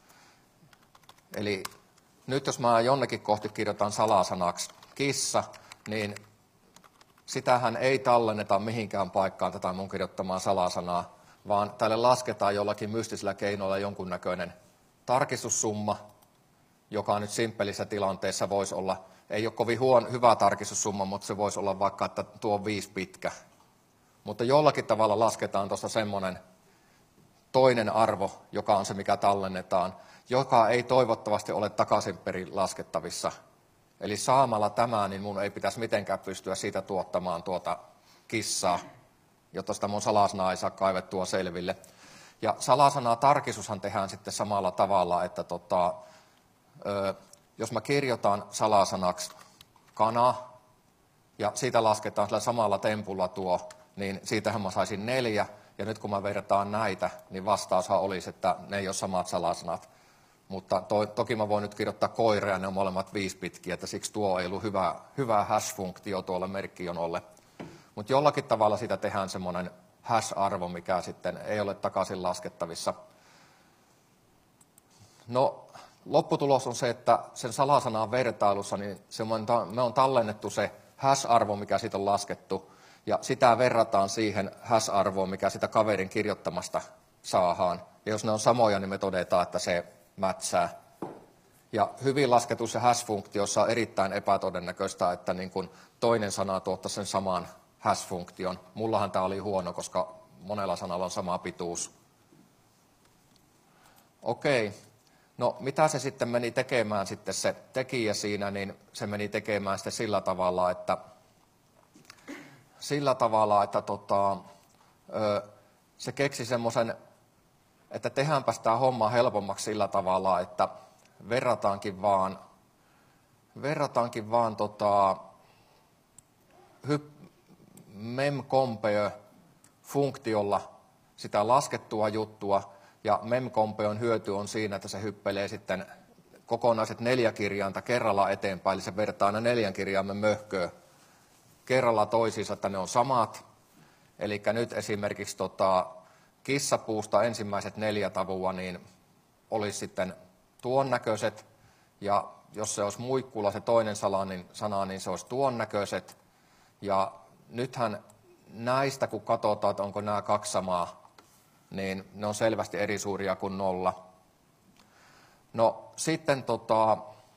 [SPEAKER 1] Eli nyt jos mä jonnekin kohti kirjoitan salasanaksi kissa, niin sitähän ei tallenneta mihinkään paikkaan tätä mun kirjoittamaa salasanaa, vaan tälle lasketaan jollakin mystisellä keinoilla jonkunnäköinen tarkistussumma, joka nyt simppelissä tilanteessa voisi olla, ei ole kovin huon, hyvä tarkistussumma, mutta se voisi olla vaikka, että tuo on viisi pitkä. Mutta jollakin tavalla lasketaan tuosta semmoinen toinen arvo, joka on se, mikä tallennetaan, joka ei toivottavasti ole takaisinperin laskettavissa. Eli saamalla tämä, niin mun ei pitäisi mitenkään pystyä siitä tuottamaan tuota kissaa, jotta sitä mun salasanaa ei saa kaivettua selville. Ja salasanaa tarkistushan tehdään sitten samalla tavalla, että tota, ö, jos mä kirjoitan salasanaksi kana, ja siitä lasketaan sillä samalla tempulla tuo, niin siitähän mä saisin neljä, ja nyt kun mä vertaan näitä, niin vastaushan olisi, että ne ei ole samat salasanat. Mutta to, toki mä voin nyt kirjoittaa koira, ja ne on molemmat viisi pitkiä, että siksi tuo ei ollut hyvä, hyvä hash-funktio tuolle merkkijonolle. Mutta jollakin tavalla siitä tehdään semmoinen hash-arvo, mikä sitten ei ole takaisin laskettavissa. No, lopputulos on se, että sen salasanan vertailussa niin se on, me on tallennettu se hash-arvo, mikä siitä on laskettu, ja sitä verrataan siihen hash-arvoon, mikä sitä kaverin kirjoittamasta saadaan. Ja jos ne on samoja, niin me todetaan, että se mätsää. Ja hyvin lasketussa hash-funktiossa on erittäin epätodennäköistä, että niin kun toinen sana tuottaa sen saman hash-funktion. Mullahan tämä oli huono, koska monella sanalla on sama pituus. Okei. No mitä se sitten meni tekemään sitten se tekijä siinä, niin se meni tekemään sitten sillä tavalla, että sillä tavalla, että tota, se keksi semmoisen, että tehdäänpäs tämä homma helpommaksi sillä tavalla, että verrataankin vaan, verrataankin vaan tota, memcompare-funktiolla sitä laskettua juttua, ja memcompeon hyöty on siinä, että se hyppelee sitten kokonaiset neljä kirjainta kerralla eteenpäin, eli se vertaa aina neljän kirjaimen möhköä kerralla toisiinsa, että ne on samat. Eli nyt esimerkiksi tota, kissapuusta ensimmäiset neljä tavua niin olisi sitten tuon näköiset, ja jos se olisi muikkulla se toinen sana, niin, sana, niin se olisi tuon näköiset. Ja nythän näistä, kun katsotaan, että onko nämä kaksi samaa, niin ne on selvästi eri suuria kuin nolla. No sitten, tota,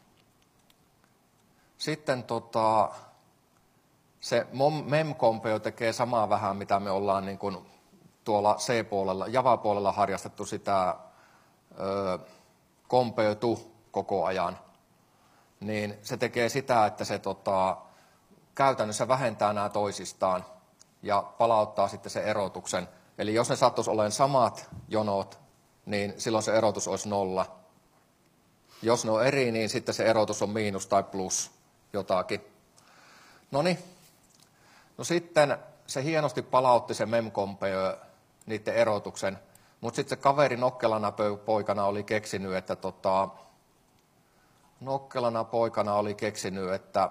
[SPEAKER 1] sitten tota, se memcompare tekee samaa vähän, mitä me ollaan niin kuin tuolla C-puolella, Java-puolella harjastettu sitä ö, compare to koko ajan. Niin se tekee sitä, että se tota, käytännössä vähentää nämä toisistaan ja palauttaa sitten sen erotuksen. Eli jos ne sattuisi olemaan samat jonot, niin silloin se erotus olisi nolla. Jos ne on eri, niin sitten se erotus on miinus tai plus jotakin. Noniin. No sitten se hienosti palautti se memcompare niiden erotuksen, mutta sitten se kaveri nokkelana poikana oli keksinyt, että tota, nokkelana poikana oli keksinyt, että,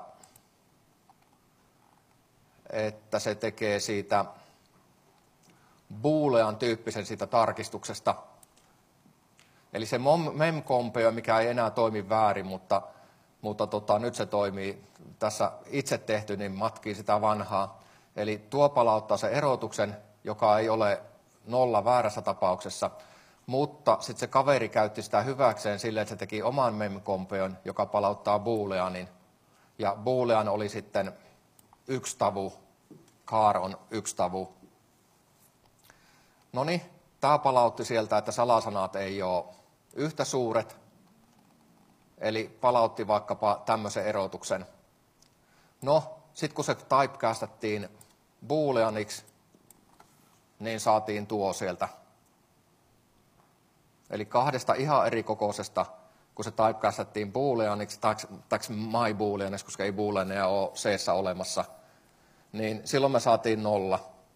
[SPEAKER 1] että se tekee siitä boolean tyyppisen siitä tarkistuksesta. Eli se memcompare, mikä ei enää toimi väärin, mutta, mutta tota, nyt se toimii tässä itse tehty, niin matkii sitä vanhaa. Eli tuo palauttaa se erotuksen, joka ei ole nolla väärässä tapauksessa, mutta sitten se kaveri käytti sitä hyväkseen sille, että se teki oman memcomparen, joka palauttaa booleanin. Ja boolean oli sitten yksi tavu, char on yksi tavu. Noniin, tämä palautti sieltä, että salasanat ei ole yhtä suuret, eli palautti vaikkapa tämmöisen erotuksen. No, sitten kun se typecastattiin booleaniksi, niin saatiin tuo sieltä. Eli kahdesta ihan eri kokoisesta, kun se typecastattiin booleaniksi, tai, tai my booleaniksi, koska ei booleania ole C-ssä olemassa, niin silloin me saatiin nolla.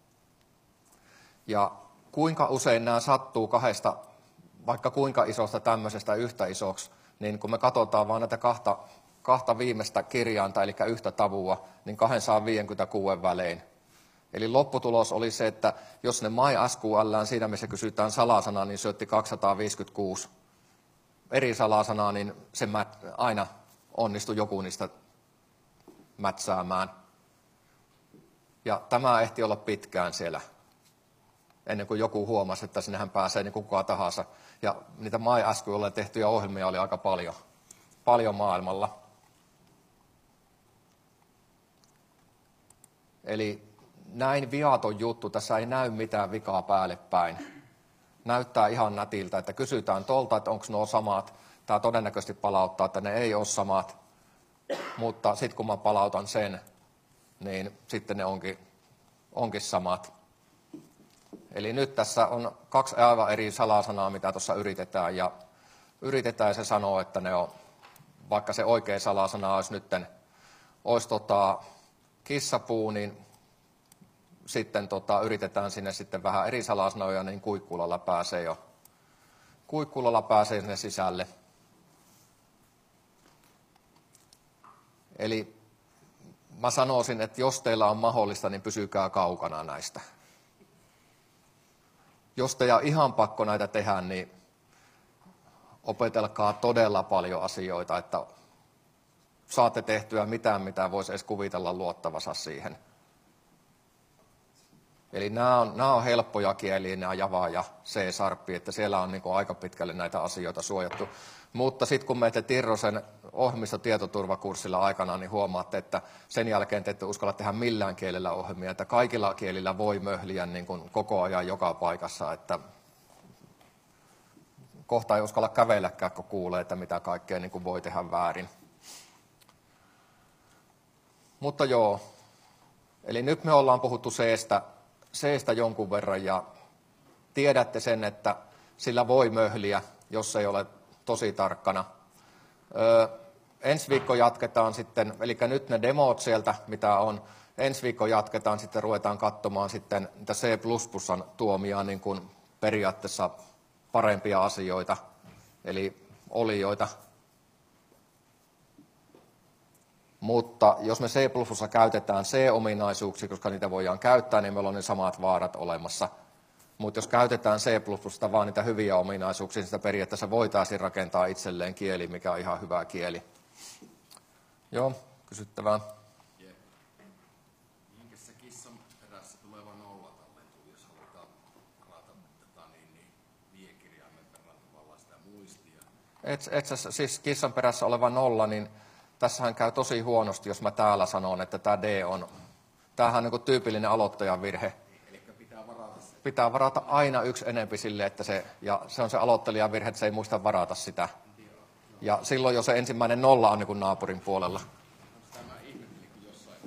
[SPEAKER 1] Ja kuinka usein nämä sattuu kahdesta, vaikka kuinka isosta tämmöisestä yhtä isoksi, niin kun me katsotaan vaan näitä kahta, kahta viimeistä kirjainta, eli yhtä tavua, niin kaksisataaviisikymmentäkuusi välein. Eli lopputulos oli se, että jos ne MySQL siinä, missä kysytään salasanaa, niin syötti kaksisataaviisikymmentäkuusi eri salasanaa, niin se aina onnistui joku niistä mätsäämään. Ja tämä ehti olla pitkään siellä, ennen kuin joku huomasi, että sinnehän pääsee niin kukaan tahansa. Ja niitä MySQL tehtyjä ohjelmia oli aika paljon, paljon maailmalla. Eli näin viaton juttu, tässä ei näy mitään vikaa päälle päin. Näyttää ihan nätiltä, että kysytään tolta, että onko nuo samat. Tämä todennäköisesti palauttaa, että ne ei ole samat. Mutta sitten kun mä palautan sen, niin sitten ne onkin, onkin samat. Eli nyt tässä on kaksi aivan eri salasanaa, mitä tuossa yritetään. Ja yritetään se sanoa, että ne on vaikka se oikea salasana olisi nytten, olisi tota, kissapuu, niin sitten tota, yritetään sinne sitten vähän eri salasanoja, niin kuikkulalla pääsee jo, kuikkulalla pääsee sinne sisälle. Eli mä sanoisin, että jos teillä on mahdollista, niin pysykää kaukana näistä. Jos teidän on ihan pakko näitä tehdä, niin opetelkaa todella paljon asioita, että saatte tehtyä mitään, mitä voisi edes kuvitella luottavansa siihen. Eli nämä on, nämä on helppoja kieliä, nämä Java ja C-sharp, että siellä on niin kuin aika pitkälle näitä asioita suojattu. Mutta sitten kun menette Tirrosen ohjelmistotietoturvakurssilla aikana, niin huomaatte, että sen jälkeen te ette uskalla tehdä millään kielellä ohjelmia, että kaikilla kielillä voi möhliä niin kuin koko ajan joka paikassa, että kohta ei uskalla kävelläkään, kun kuulee, että mitä kaikkea niin kuin voi tehdä väärin. Mutta joo, eli nyt me ollaan puhuttu C:stä, C:stä jonkun verran ja tiedätte sen, että sillä voi möhliä, jos ei ole tosi tarkkana. Öö, ensi viikko jatketaan sitten, eli nyt ne demot sieltä, mitä on, ensi viikko jatketaan, sitten ruvetaan katsomaan sitten niitä C plus plusin tuomia niin kuin periaatteessa parempia asioita, eli olioita. Mutta jos me C plus plussa käytetään C-ominaisuuksia, koska niitä voidaan käyttää, niin meillä on ne samat vaarat olemassa. Mutta jos käytetään C plus plusta vaan niitä hyviä ominaisuuksia, niin sitä periaatteessa voitaisiin rakentaa itselleen kieli, mikä on ihan hyvä kieli. Joo, kysyttävää.
[SPEAKER 3] Jep. Minkä se kissan perässä tuleva nolla tallentuu, jos halutaan rata tota, niin, niin, viekirjaimen verran tavallaan sitä muistia?
[SPEAKER 1] Et, et siis kissan perässä oleva nolla, niin tässähän käy tosi huonosti, jos mä täällä sanon, että tämä D on, tämähän on niin kuin tyypillinen aloittajan virhe.
[SPEAKER 3] Eli pitää varata se.
[SPEAKER 1] Pitää varata aina yksi enempi sille, että se, ja se on se aloittelijan virhe, että se ei muista varata sitä. Ja silloin jo se ensimmäinen nolla on niin kuin naapurin puolella.
[SPEAKER 3] Tämä ihmettelikin jossain.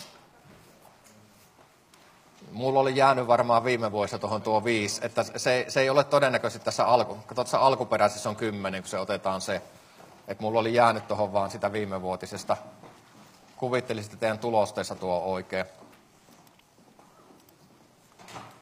[SPEAKER 1] Mulla oli jäänyt varmaan viime vuodessa tuohon tuo viisi, että se, se ei ole todennäköisesti tässä alku. Katsot, tässä alkuperäisessä on kymmenen, kun se otetaan se. Että mulla oli jäänyt tuohon vaan sitä viimevuotisesta. Kuvittelisin, että teidän tulosteissa tuo on oikein.